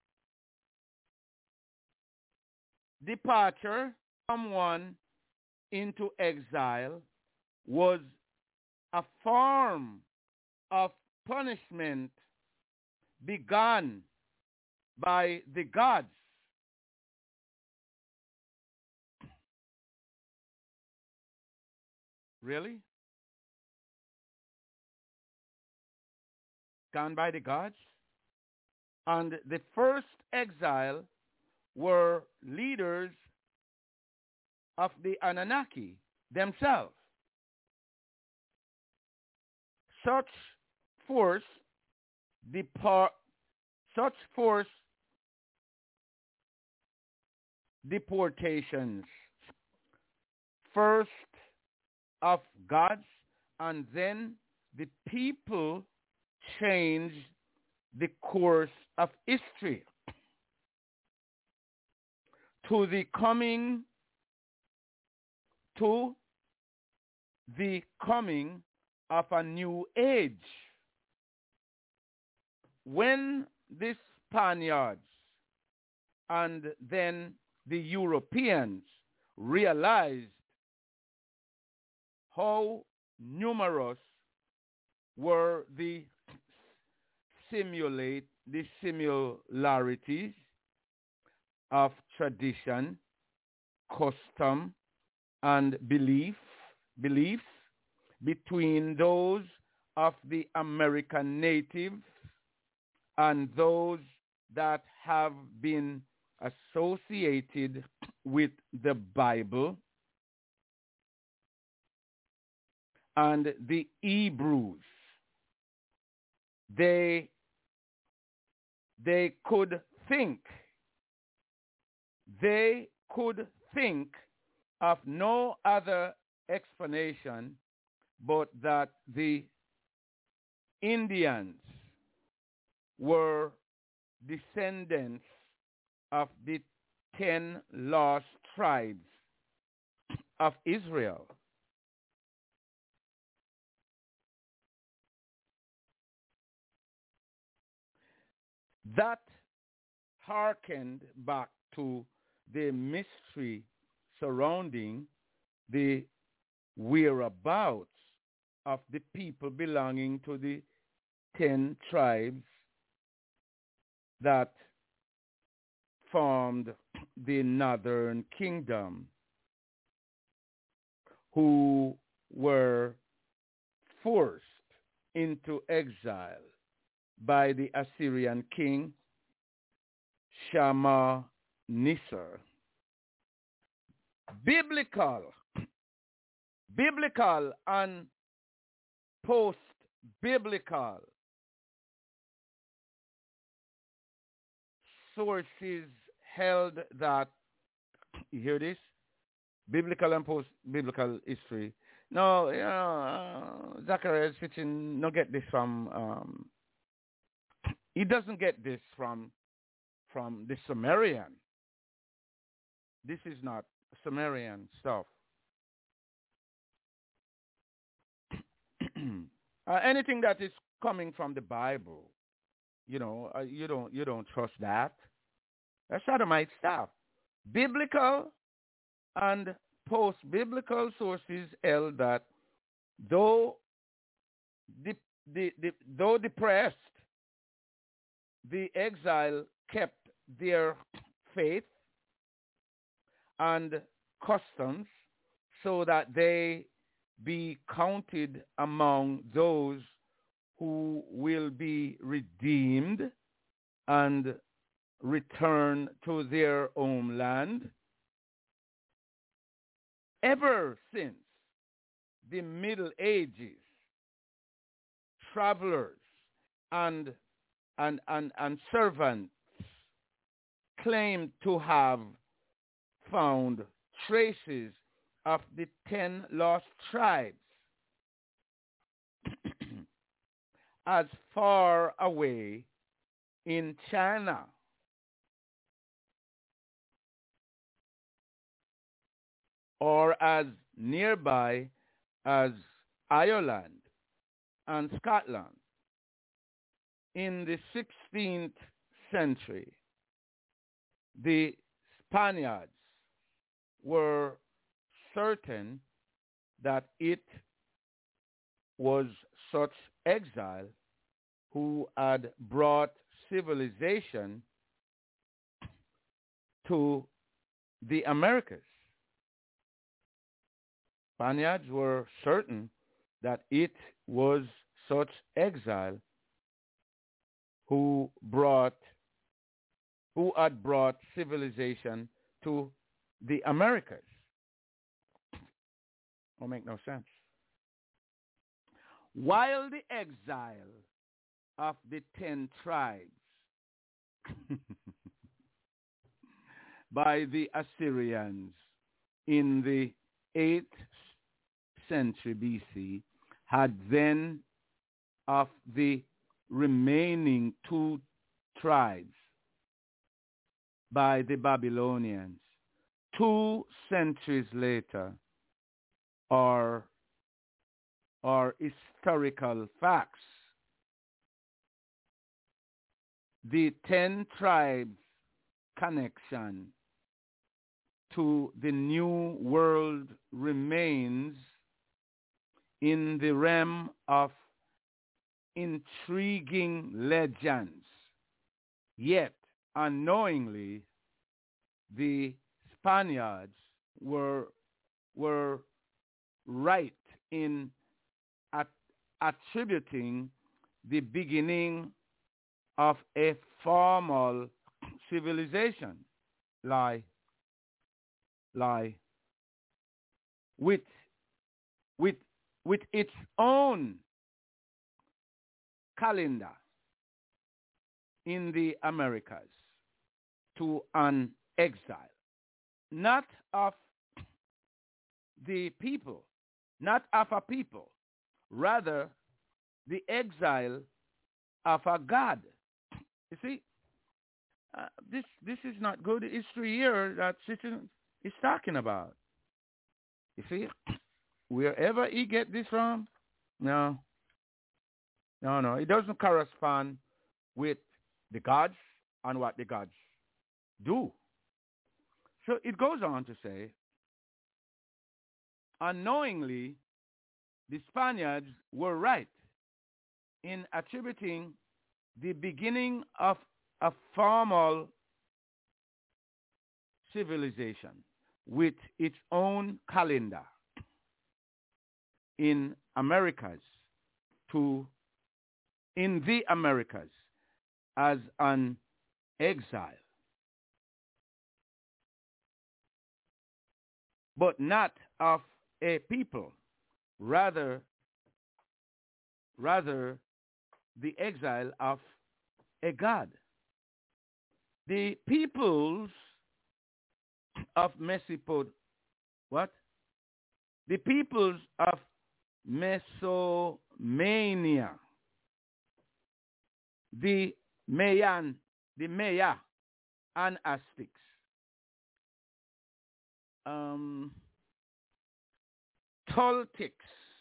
departure from one into exile was a form of punishment begun by the gods. Really? Gone by the gods? And the first exile were leaders of the Anunnaki themselves. Such force depart, such force deportations first of gods, and then the people changed the course of history to the coming to the coming of a new age. When the Spaniards and then the Europeans realized how numerous were the simulate the similarities of tradition, custom, and belief beliefs between those of the American natives and those that have been associated with the Bible and the Hebrews. They, they could think, they could think of no other explanation but that the Indians were descendants of the ten lost tribes of Israel. That harkened back to the mystery surrounding the whereabouts of the people belonging to the ten tribes that formed the northern kingdom, who were forced into exile by the Assyrian king Shalmaneser. Biblical, biblical and post-biblical sources held that, you hear this? Biblical and post-biblical history. No, you know, uh, Zacharias Sitchin no get this from, um, he doesn't get this from, from the Sumerian. This is not Sumerian stuff. uh, anything that is coming from the Bible, you know, uh, you don't you don't trust that. That's sodomite stuff. Biblical and post-biblical sources held that though the, the, the, though depressed, the exile kept their faith and customs so that they be counted among those who will be redeemed and return to their homeland. Ever since the Middle Ages, travelers and, and, and, and servants claimed to have found traces of the ten lost tribes as far away in China or as nearby as Ireland and Scotland. In the sixteenth century, the Spaniards were certain that it was such exile who had brought civilization to the Americas. Spaniards were certain that it was such exile who brought, who had brought civilization to the Americas. Don't make no sense. While the exile of the ten tribes by the Assyrians in the eighth century B C, had then of the remaining two tribes by the Babylonians. Two centuries later are, are historical facts. The ten tribes connection to the new world remains in the realm of intriguing legends. Yet, unknowingly, the Spaniards were, were right in at, attributing the beginning of a formal civilization, lie, lie, with, with, with its own calendar in the Americas to an exile, not of the people, not of a people, rather the exile of a God. You see, uh, this this is not good history here that Satan is talking about. You see, wherever he get this from, no, no, no, it doesn't correspond with the gods and what the gods do. So it goes on to say, unknowingly, the Spaniards were right in attributing the beginning of a formal civilization with its own calendar in Americas to in the Americas as an exile, but not of a people, rather rather the exile of a God. The peoples of Mesopotamia, what? The peoples of Mesoamerica, the Mayan, the Maya and Aztecs, um, Toltecs,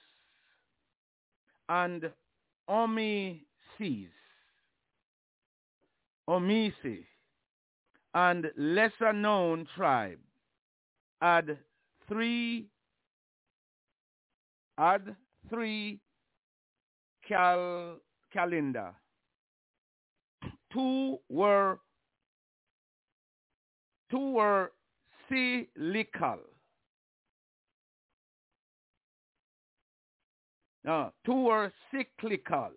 and Omises, Omise, and lesser-known tribe had three, had three cal, calendar. Two were, two were cyclical. No, two were cyclical,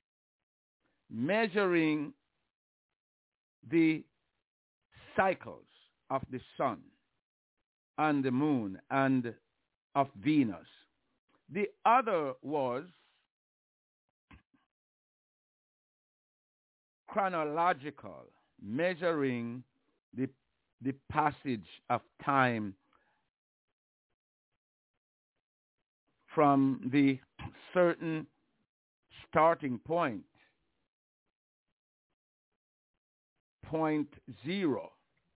measuring the cycles of the sun and the moon and of Venus. The other was chronological, measuring the, the passage of time from the certain starting point, point zero.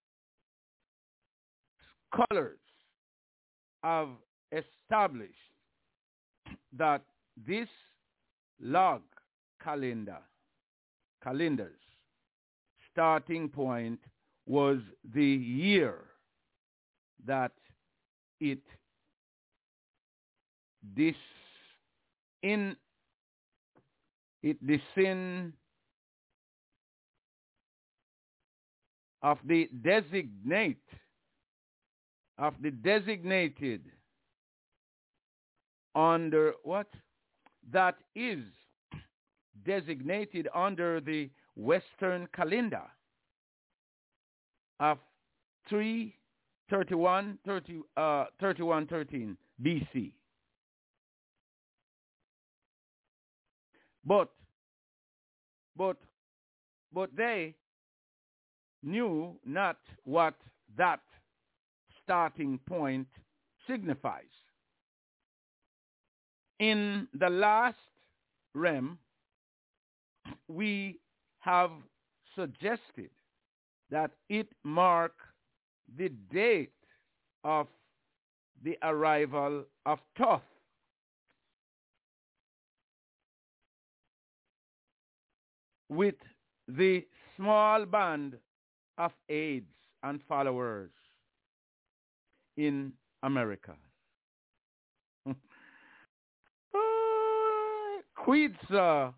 Scholars have established that this log calendar, calendars, starting point was the year that it this in it the sin of the designate of the designated under what that is designated under the Western calendar of three thirty-one thirty uh thirty-one thirteen B C. But but but they knew not what that starting point signifies. In the last realm, we have suggested that it mark the date of the arrival of Thoth. With the small band of aides and followers in America. Quetzalcoatl,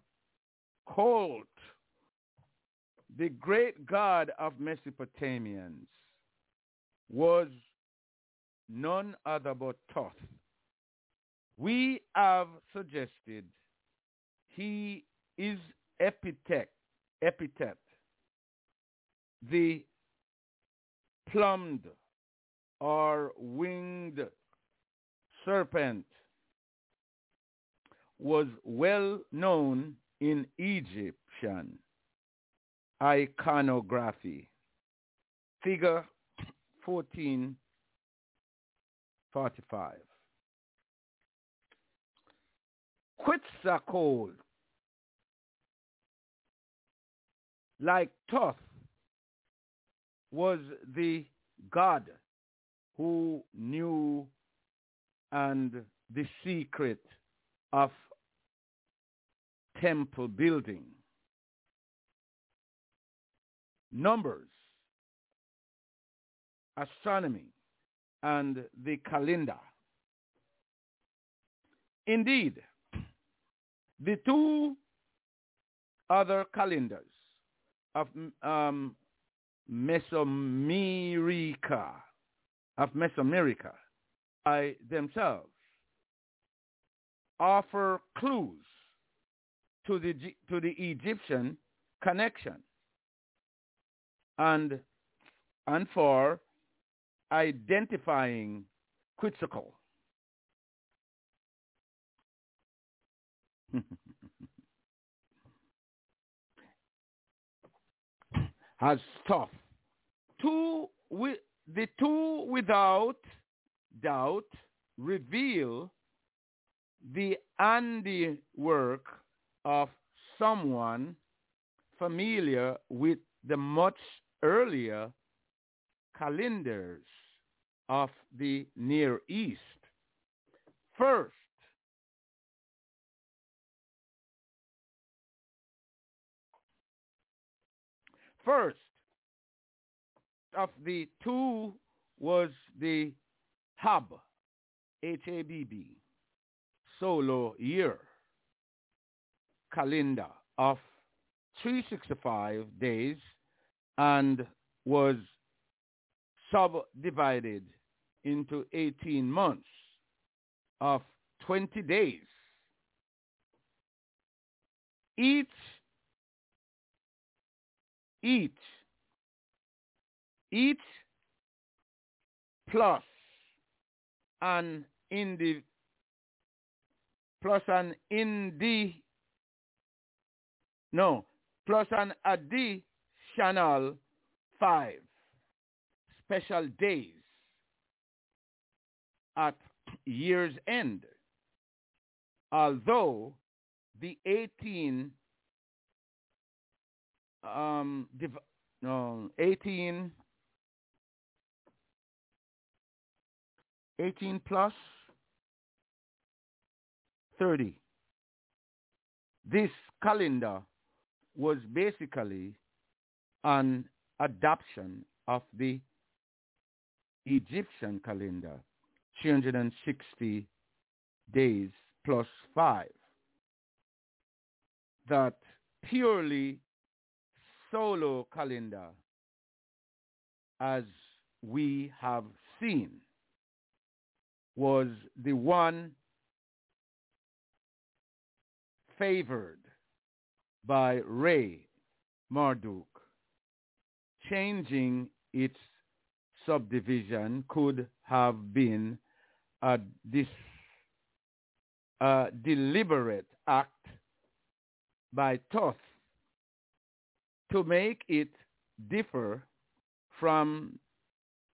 the great god of Mesopotamians, was none other but Thoth. We have suggested he is epithet, epithet, the plumed or winged serpent, was well known in Egyptian iconography. Figure fourteen forty-five. Quetzalcoatl, like Thoth, was the god who knew and the secret of temple building, numbers, astronomy, and the calendar. Indeed, the two other calendars of um, Mesoamerica, of Mesoamerica by themselves offer clues to the to the Egyptian connection and and for identifying Quetzalcoatl. As Thoth. Two with the two without doubt reveal the handiwork of someone familiar with the much earlier calendars of the Near East. First, first of the two was the Hab, H A B B, solar year calendar of three hundred sixty-five days and was subdivided into eighteen months of twenty days. Each, each, each plus an indi, plus an indi, no, plus an additional five special days at year's end, although the eighteen um div- no eighteen eighteen plus thirty. This calendar was basically an adoption of the Egyptian calendar, three hundred sixty days plus five. That purely solar calendar, as we have seen, was the one favored by Ray Marduk. Changing its subdivision could have been a, dis, a deliberate act by Thoth to make it differ from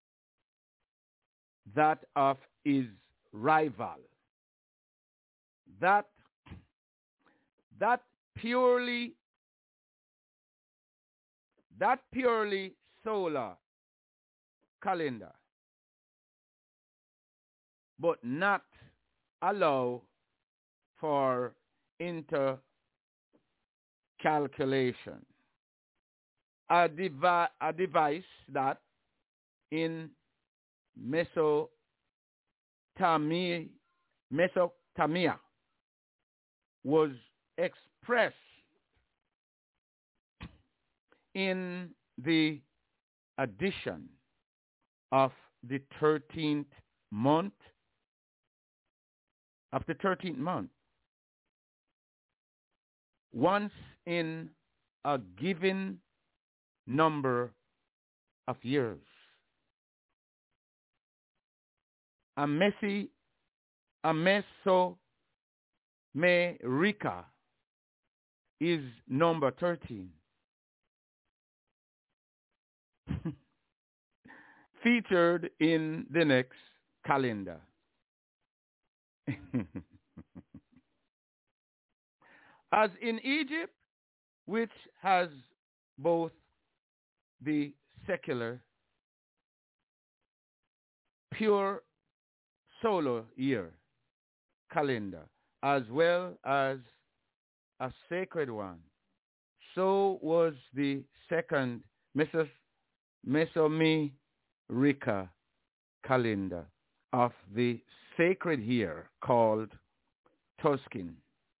that of his rival, that that purely that purely solar calendar, but not allow for intercalculation. A, devi- a device that in Mesopotamia, Mesopotamia was expressed in the addition of the thirteenth month of the thirteenth month once in a given number of years. A Messi, a Mesoamerica is number thirteen. Featured in the next calendar. As in Egypt, which has both the secular, pure solar year calendar, as well as a sacred one, so was the second Mesos Mesoamerica calendar of the sacred year called Tuscan.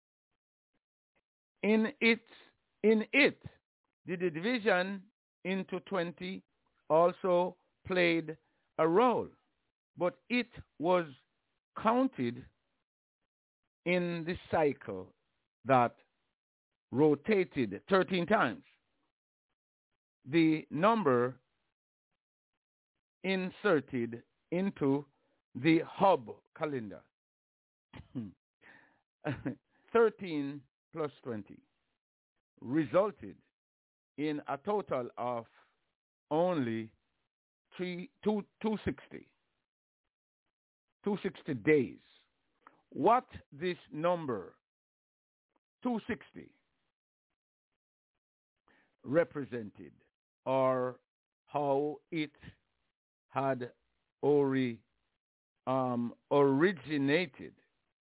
In it, in it, the division into twenty also played a role, but it was counted in the cycle that rotated thirteen times. The number inserted into the hub calendar. thirteen plus twenty resulted in a total of only three, two, 260. two hundred sixty days. What this number, two hundred sixty, represented, or how it had ori, um, originated,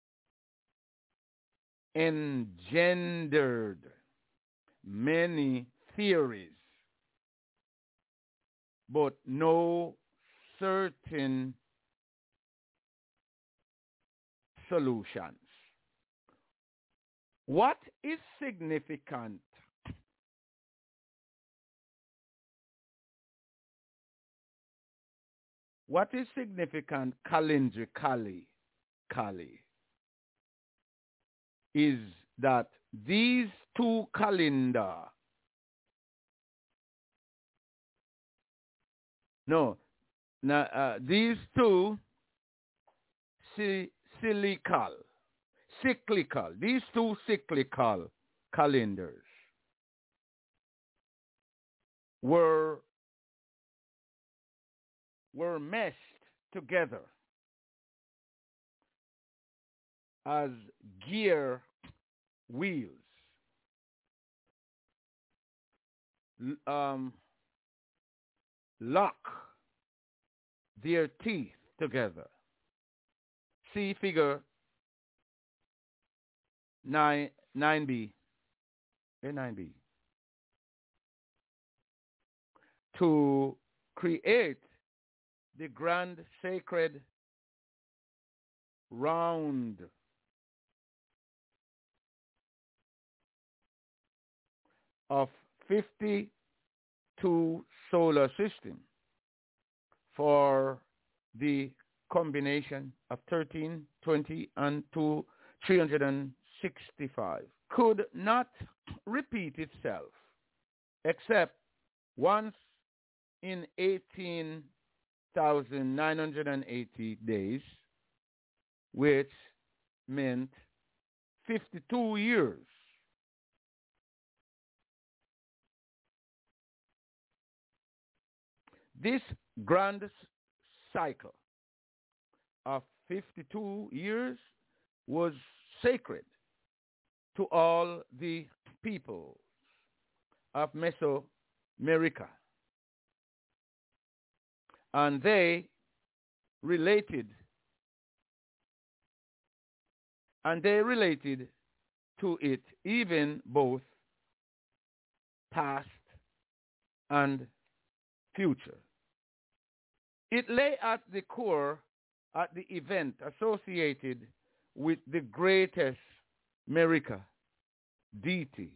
engendered many theories, but no certain solutions. What is significant What is significant calendarically Kali, is that these two calendar, no, now, uh, these two si- cyclical, cyclical, these two cyclical calendars were were meshed together as gear wheels, L- um, lock their teeth together. See figure nine nine B, A nine B, to create the grand sacred round of fifty-two solar system for the combination of thirteen, twenty, and two, three hundred sixty-five could not repeat itself except once in eighteen thousand nine hundred eighty days, which meant fifty-two years. This grand cycle of fifty-two years was sacred to all the people of Mesoamerica. And they related, and they related to it even both past and future. It lay at the core at the event associated with the greatest America deity,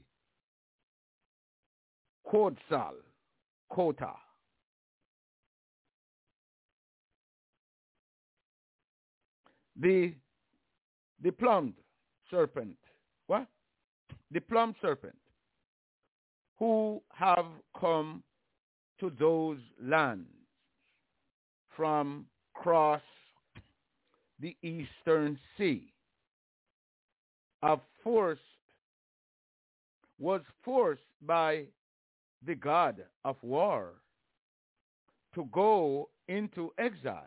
Quetzal, Kota. The, the plumed serpent, what? The plumed serpent, who have come to those lands from across the eastern sea, are forced, was forced by the god of war to go into exile,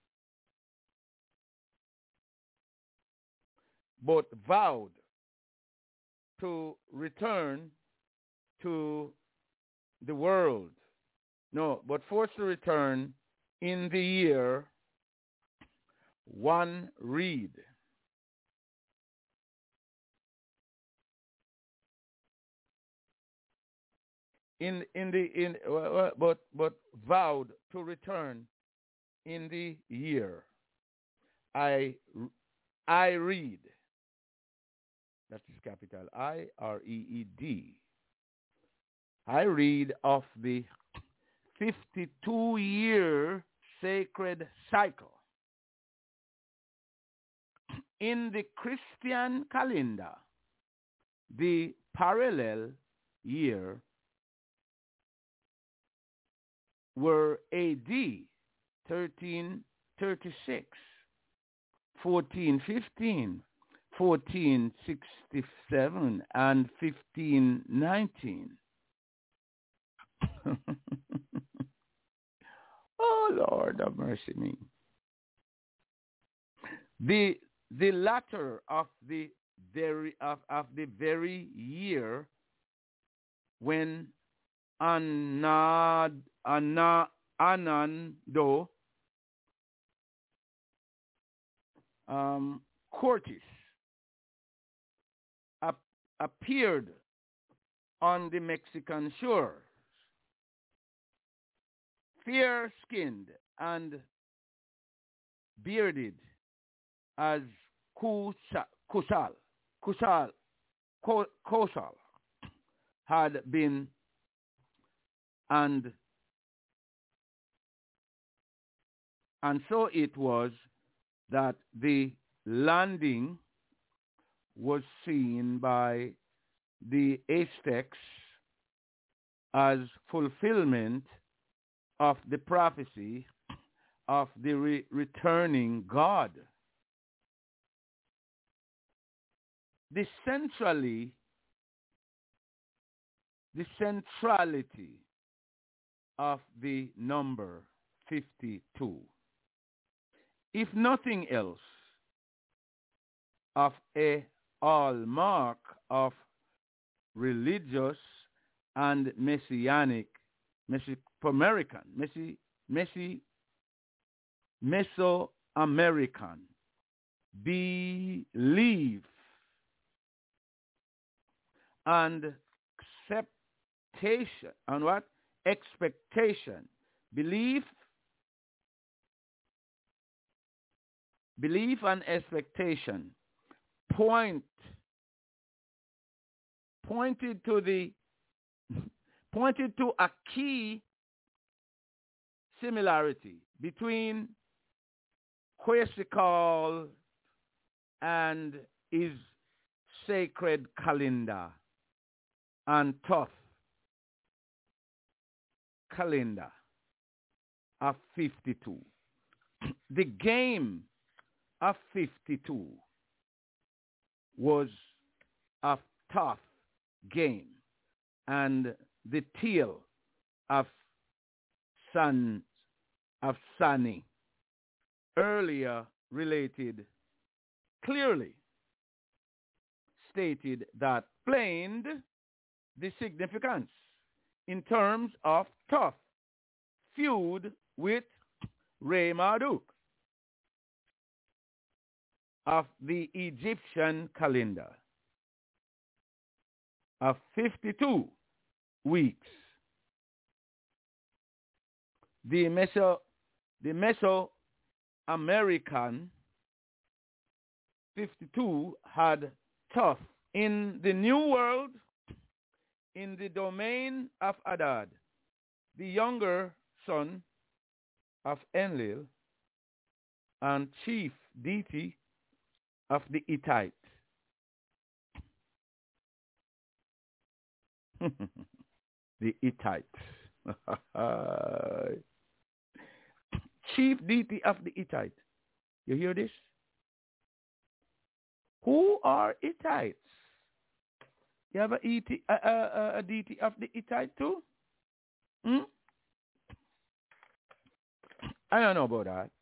but vowed to return to the world. No, but forced to return in the year one reed. In in the in uh, but but vowed to return in the year. I I read. That is capital I R E E D. I read of the fifty-two year sacred cycle in the Christian calendar. The parallel year were A D thirteen thirty-six, fourteen fifteen, fourteen sixty-seven, and fifteen nineteen. Oh, Lord have mercy me. The the latter of the very of, of the very year when Anad, Ana, Anando um, Cortes ap- appeared on the Mexican shore, fair-skinned and bearded as Kusal, Kusal, Kusal, Kosal had been, and and so it was that the landing was seen by the Aztecs as fulfillment of the prophecy of the re- returning God. The centrally, the centrality of the number fifty-two, if nothing else, of a hallmark of religious and messianic, Mesoamerican, Messi, Messi, Mesoamerican belief and acceptation, and what? Expectation. Belief, belief and expectation point pointed to the pointed to a key similarity between Quetzalcoatl and his sacred calendar and Thoth calendar of fifty-two. The game of fifty-two was a Thoth game, and the tale of San of Sani earlier related clearly stated that explained the significance in terms of tough feud with Ray Marduk of the Egyptian calendar of fifty-two weeks. The Meso, the Mesoamerican fifty-two had tough in the New World, in the domain of Adad, the younger son of Enlil and chief deity of the Hittite. The Hittite. Chief deity of the Hittite. You hear this? Who are Hittites? You have a, E T, a, a, a deity of the Hittite too? Hmm? I don't know about that.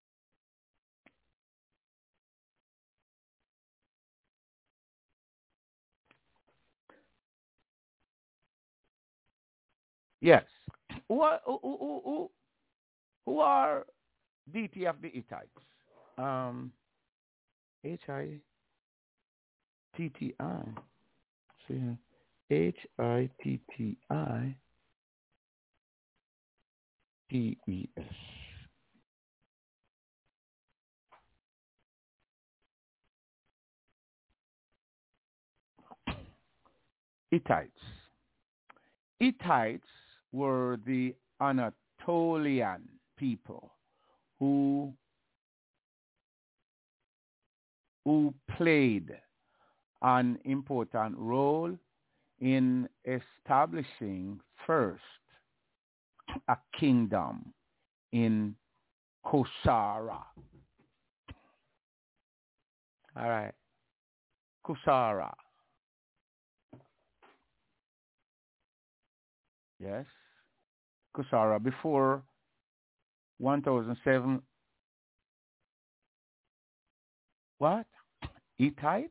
Yes. Who are, who, who, who, who are deity of the Hittites? Um, H I T T I. See, H I T T I T E S. Hittites. Hittites were the Anatolian people who who played an important role in establishing first a kingdom in Kusara. All right. Kusara. Yes. Kusara before one thousand seven. What? Hittites?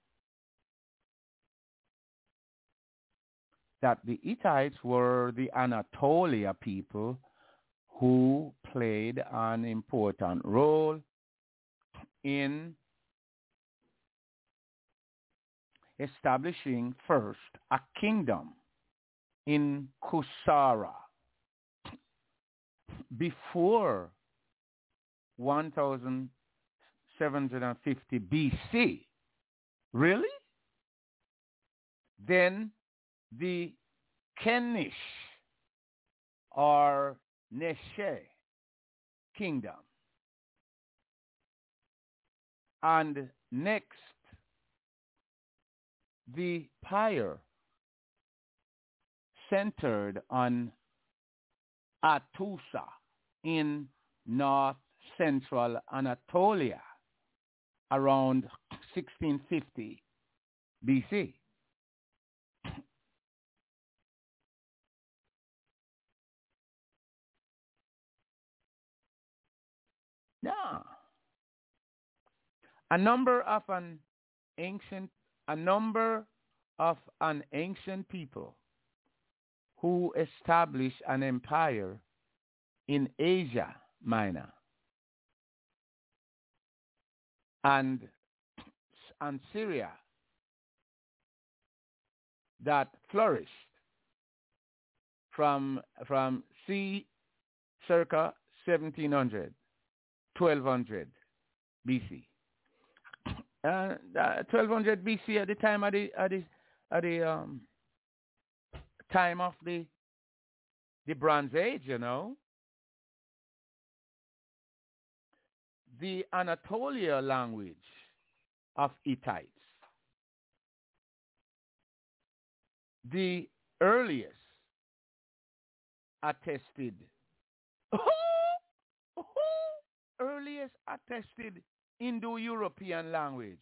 That the Hittites were the Anatolia people who played an important role in establishing first a kingdom in Kusara before one thousand seven hundred fifty B C. Really? Then the Kenish or Neshe kingdom. And next, the Pyre centered on Atusa in north central Anatolia around sixteen fifty B C. Now, a number of an ancient, a number of an ancient people who established an empire in Asia Minor and, and Syria that flourished from, from c. circa seventeen hundred, twelve hundred B C. Uh, uh, twelve hundred B C at the time of the, at the, at the um, time of the the Bronze Age, you know. The Anatolia language of Hittites, the earliest attested, earliest attested Indo-European language,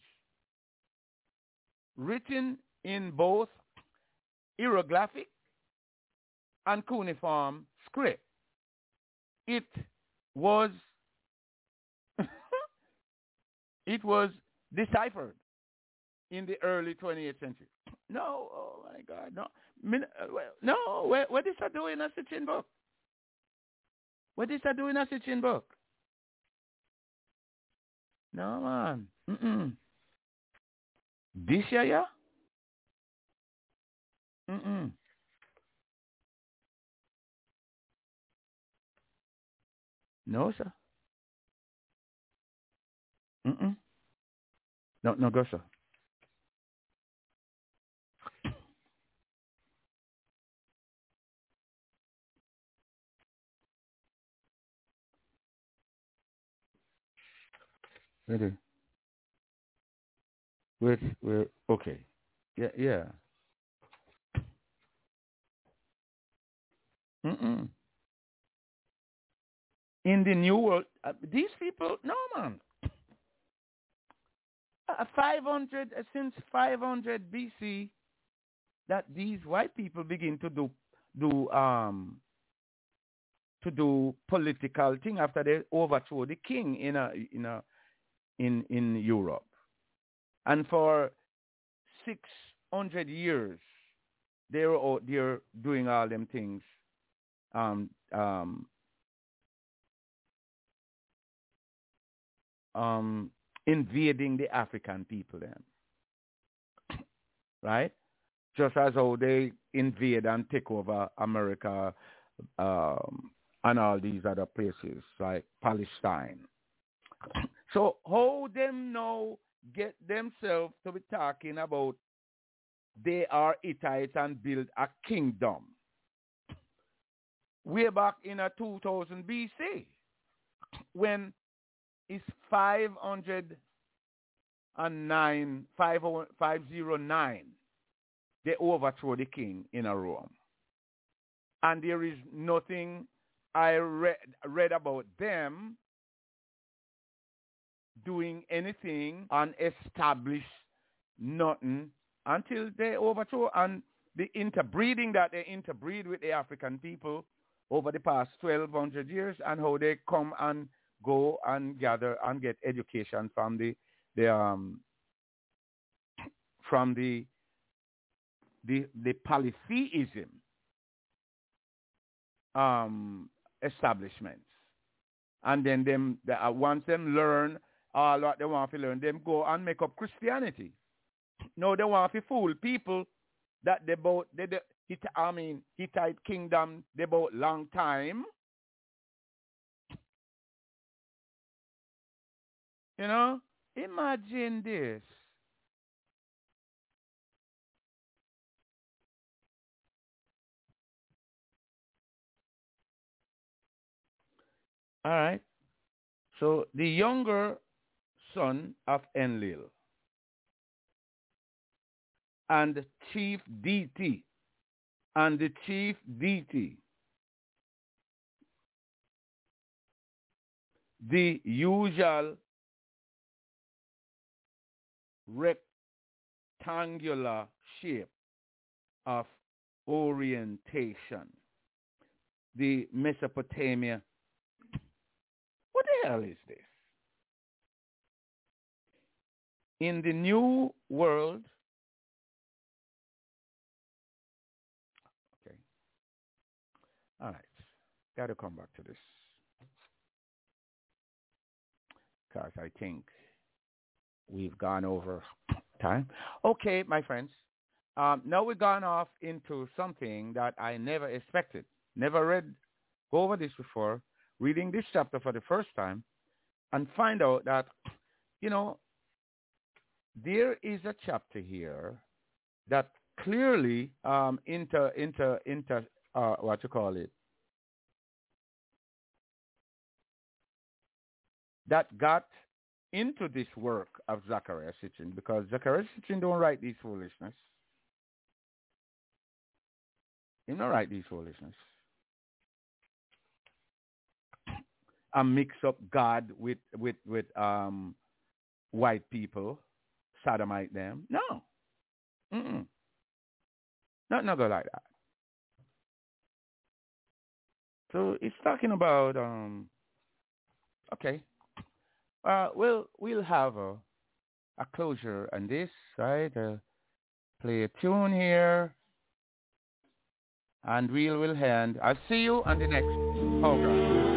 written in both hieroglyphic and cuneiform script. It was it was deciphered in the early twentieth century. No, oh my God, no. Min, uh, well, no, what, what is that doing in a Sitchin book? What is that doing in a Sitchin book? No, man. Mm-mm. This year, yeah? Mm-mm. No, sir. Mm-mm. No, no, go, sir. Ready? Wait, wait, okay. Yeah, yeah. Mm-mm. In the New World, uh, these people, no, man. Uh, five hundred, uh, since five hundred B C, that these white people begin to do, do, um, to do political thing after they overthrow the king in a, in a, in, in Europe. And for six hundred years, they were out there doing all them things, um, um, um, invading the African people then, right? Just as how they invade and take over America um, and all these other places like Palestine. So how them now get themselves to be talking about they are Hittites and build a kingdom way back in a two thousand B C when it's five hundred nine, five oh nine, they overthrow the king in a Rome. And there is nothing I read, read about them doing anything and establish nothing until they overthrow. And the interbreeding that they interbreed with the African people over the past twelve hundred years and how they come and go and gather and get education from the, the um from the the the polytheism um establishments. And then them the, uh, once them learn all what they want to learn, them go and make up Christianity. No, they want to fool people that they both they, they Hit, I mean Hittite kingdom they both long time. You know, imagine this. All right. So the younger son of Enlil and the chief deity and the chief deity, the usual rectangular shape of orientation, the Mesopotamia. What the hell is this? In the New World, okay, all right, got to come back to this because I think we've gone over time. Okay, my friends, um, now we've gone off into something that I never expected, never read, go over this before, reading this chapter for the first time, and find out that, you know, there is a chapter here that clearly um, inter, inter, inter, uh, what you call it, that got into this work of Zecharia Sitchin, because Zecharia Sitchin don't write these foolishness. He don't write these foolishness. And mix up God with, with, with um, white people, sodomite them. No. Mm-mm. Not never like that. So it's talking about, um, okay, uh, we'll, we'll have a, a closure on this, right? Uh, play a tune here, and we will end. I'll see you on the next program.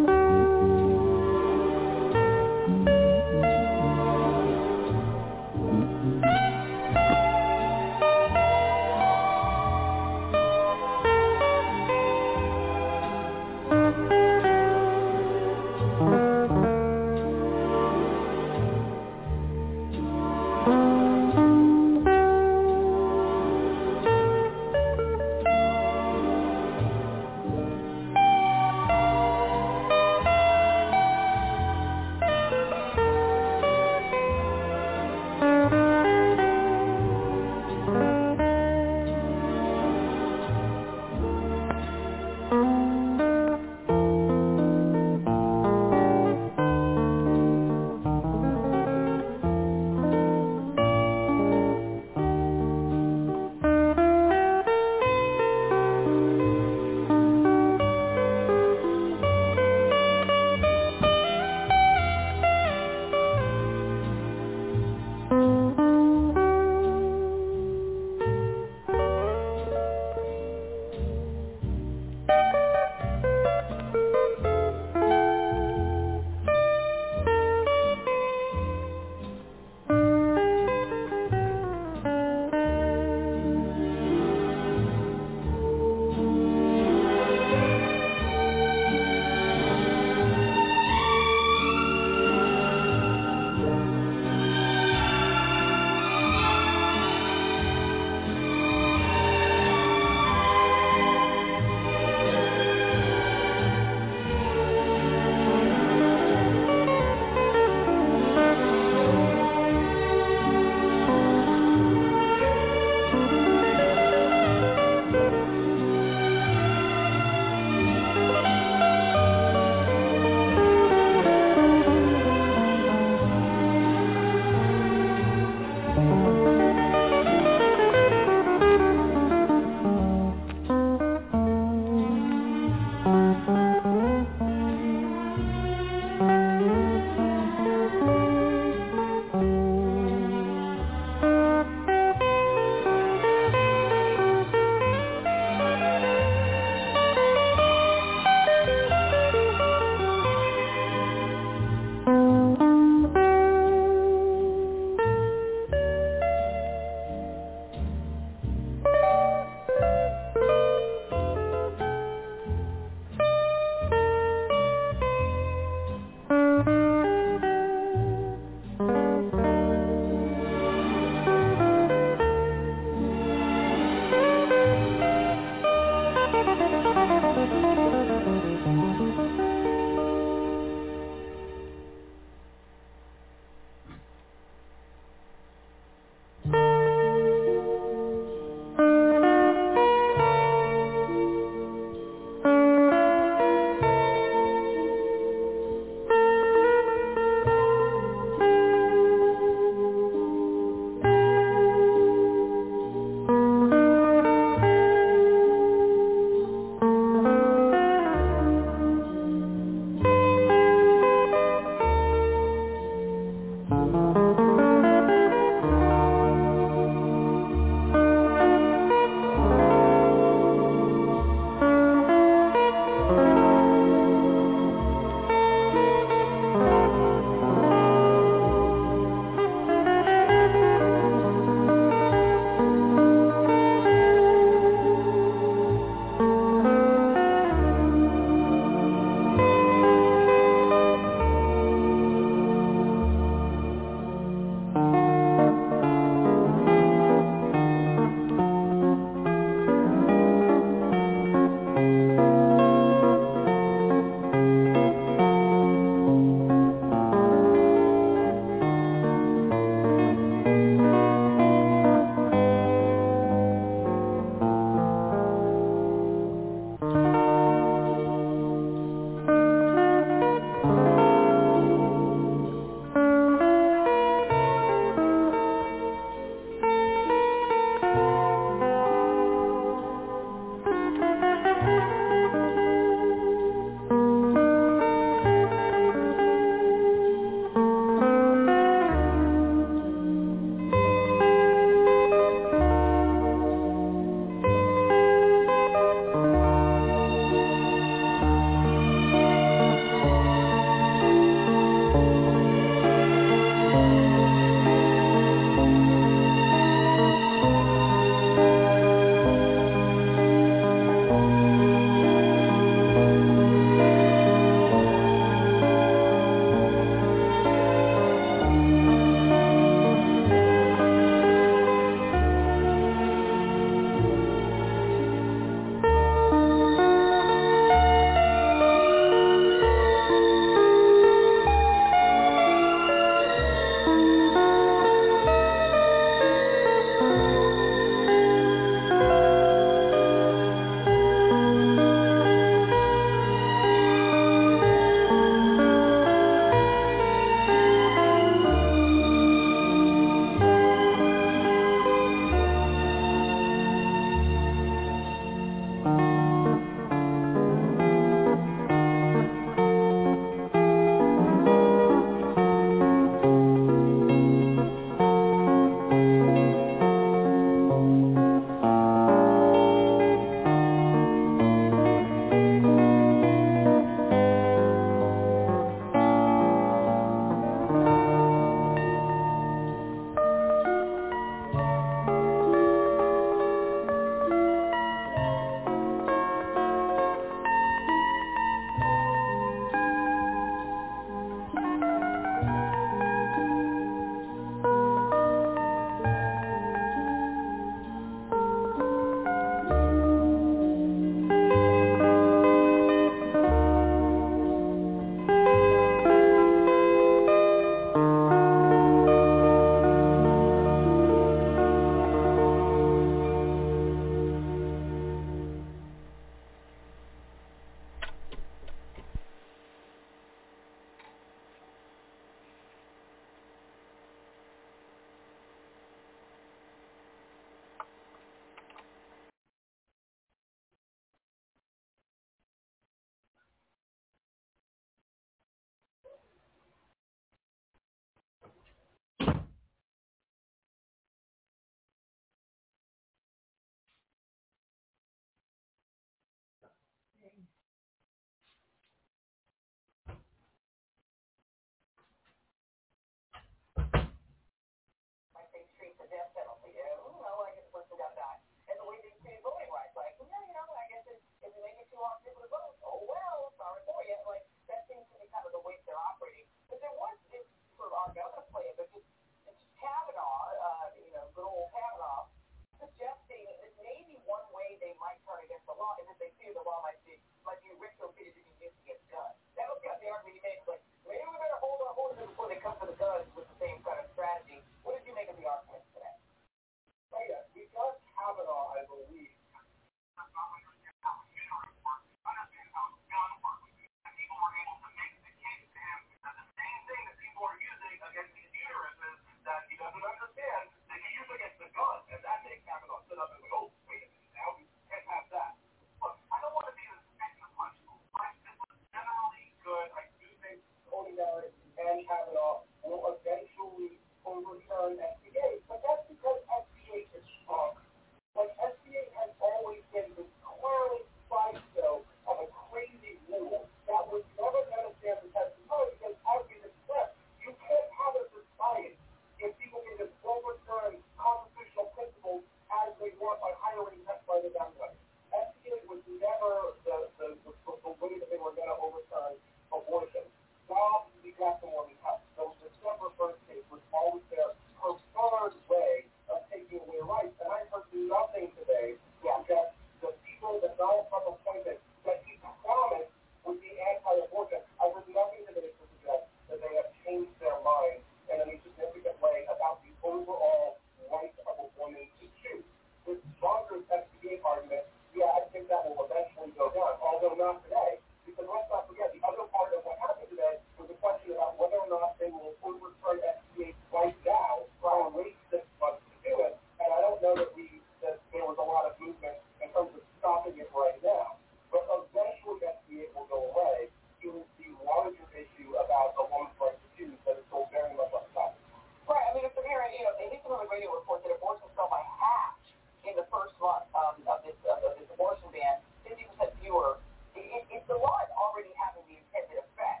not today. Because let's not forget, the other part of what happened today was a question about whether or not they will overturn S B A right now or wait six months to do it. And I don't know that we that there was a lot of movement in terms of stopping it right now. But eventually S B A will go away. It is the larger issue about the woman's right to choose that is still very much on top. Right. I mean, Mister Mayor, you know, the Houston Public Radio report that abortion fell by half in the first month um, of this uh, of this abortion ban, fifty percent fewer. It, it, the law is already having the intended effect.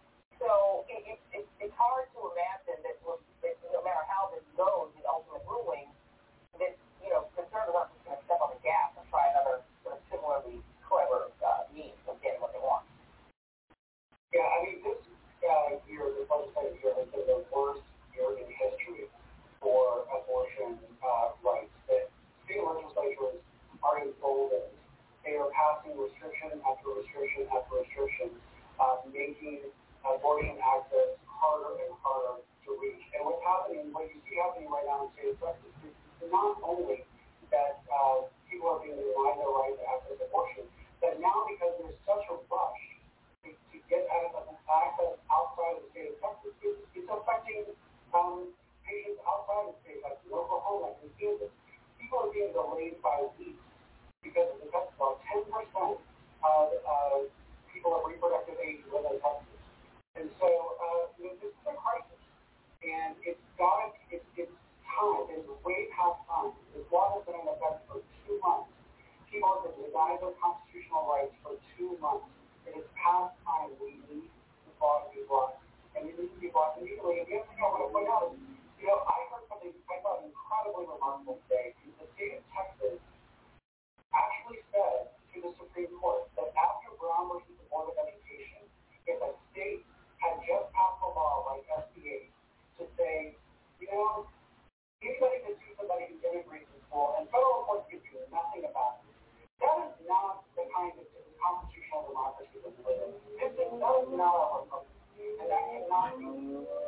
So it, it, it, it's hard to imagine that, that no matter how this goes, the ultimate ruling, that, you know, conservatives aren't just going to step on the gas and try another sort of similarly clever uh, means of getting what they want. Yeah, I mean, this uh, year, the legislative year has been the worst year in history for abortion uh, rights. That state legislatures are emboldened. They are passing restriction after restriction after restriction, uh, making abortion access harder and harder to reach. And what's happening, what you see happening right now in the state of Texas, is not only that uh, people are being denied their right to access abortion, but now because there's such a rush to, to get access outside of the state of Texas, it's, it's affecting um, patients outside of the state of Texas, in Oklahoma, in Kansas. People are being delayed by weeks. Because in Texas, about ten percent of uh, people of reproductive age live in Texas. And so uh, you know, this is a crisis. And it's got it's, it's time. It's way past time. This law has been in effect for two months. People have been denied their constitutional rights for two months. It is past time. We need this law to be brought. And it needs to be brought immediately. And the other thing I want to point out is, you know, I heard something I thought incredibly remarkable today. The state of Texas actually said to the Supreme Court that after Brown versus the Board of Education, if a state had just passed a law like S B A to say, you know, anybody can sue somebody who immigrates in school, and federal courts can do nothing about it. That is not the kind of constitutional democracy that we live in. This is, that is not our republic, and that cannot be.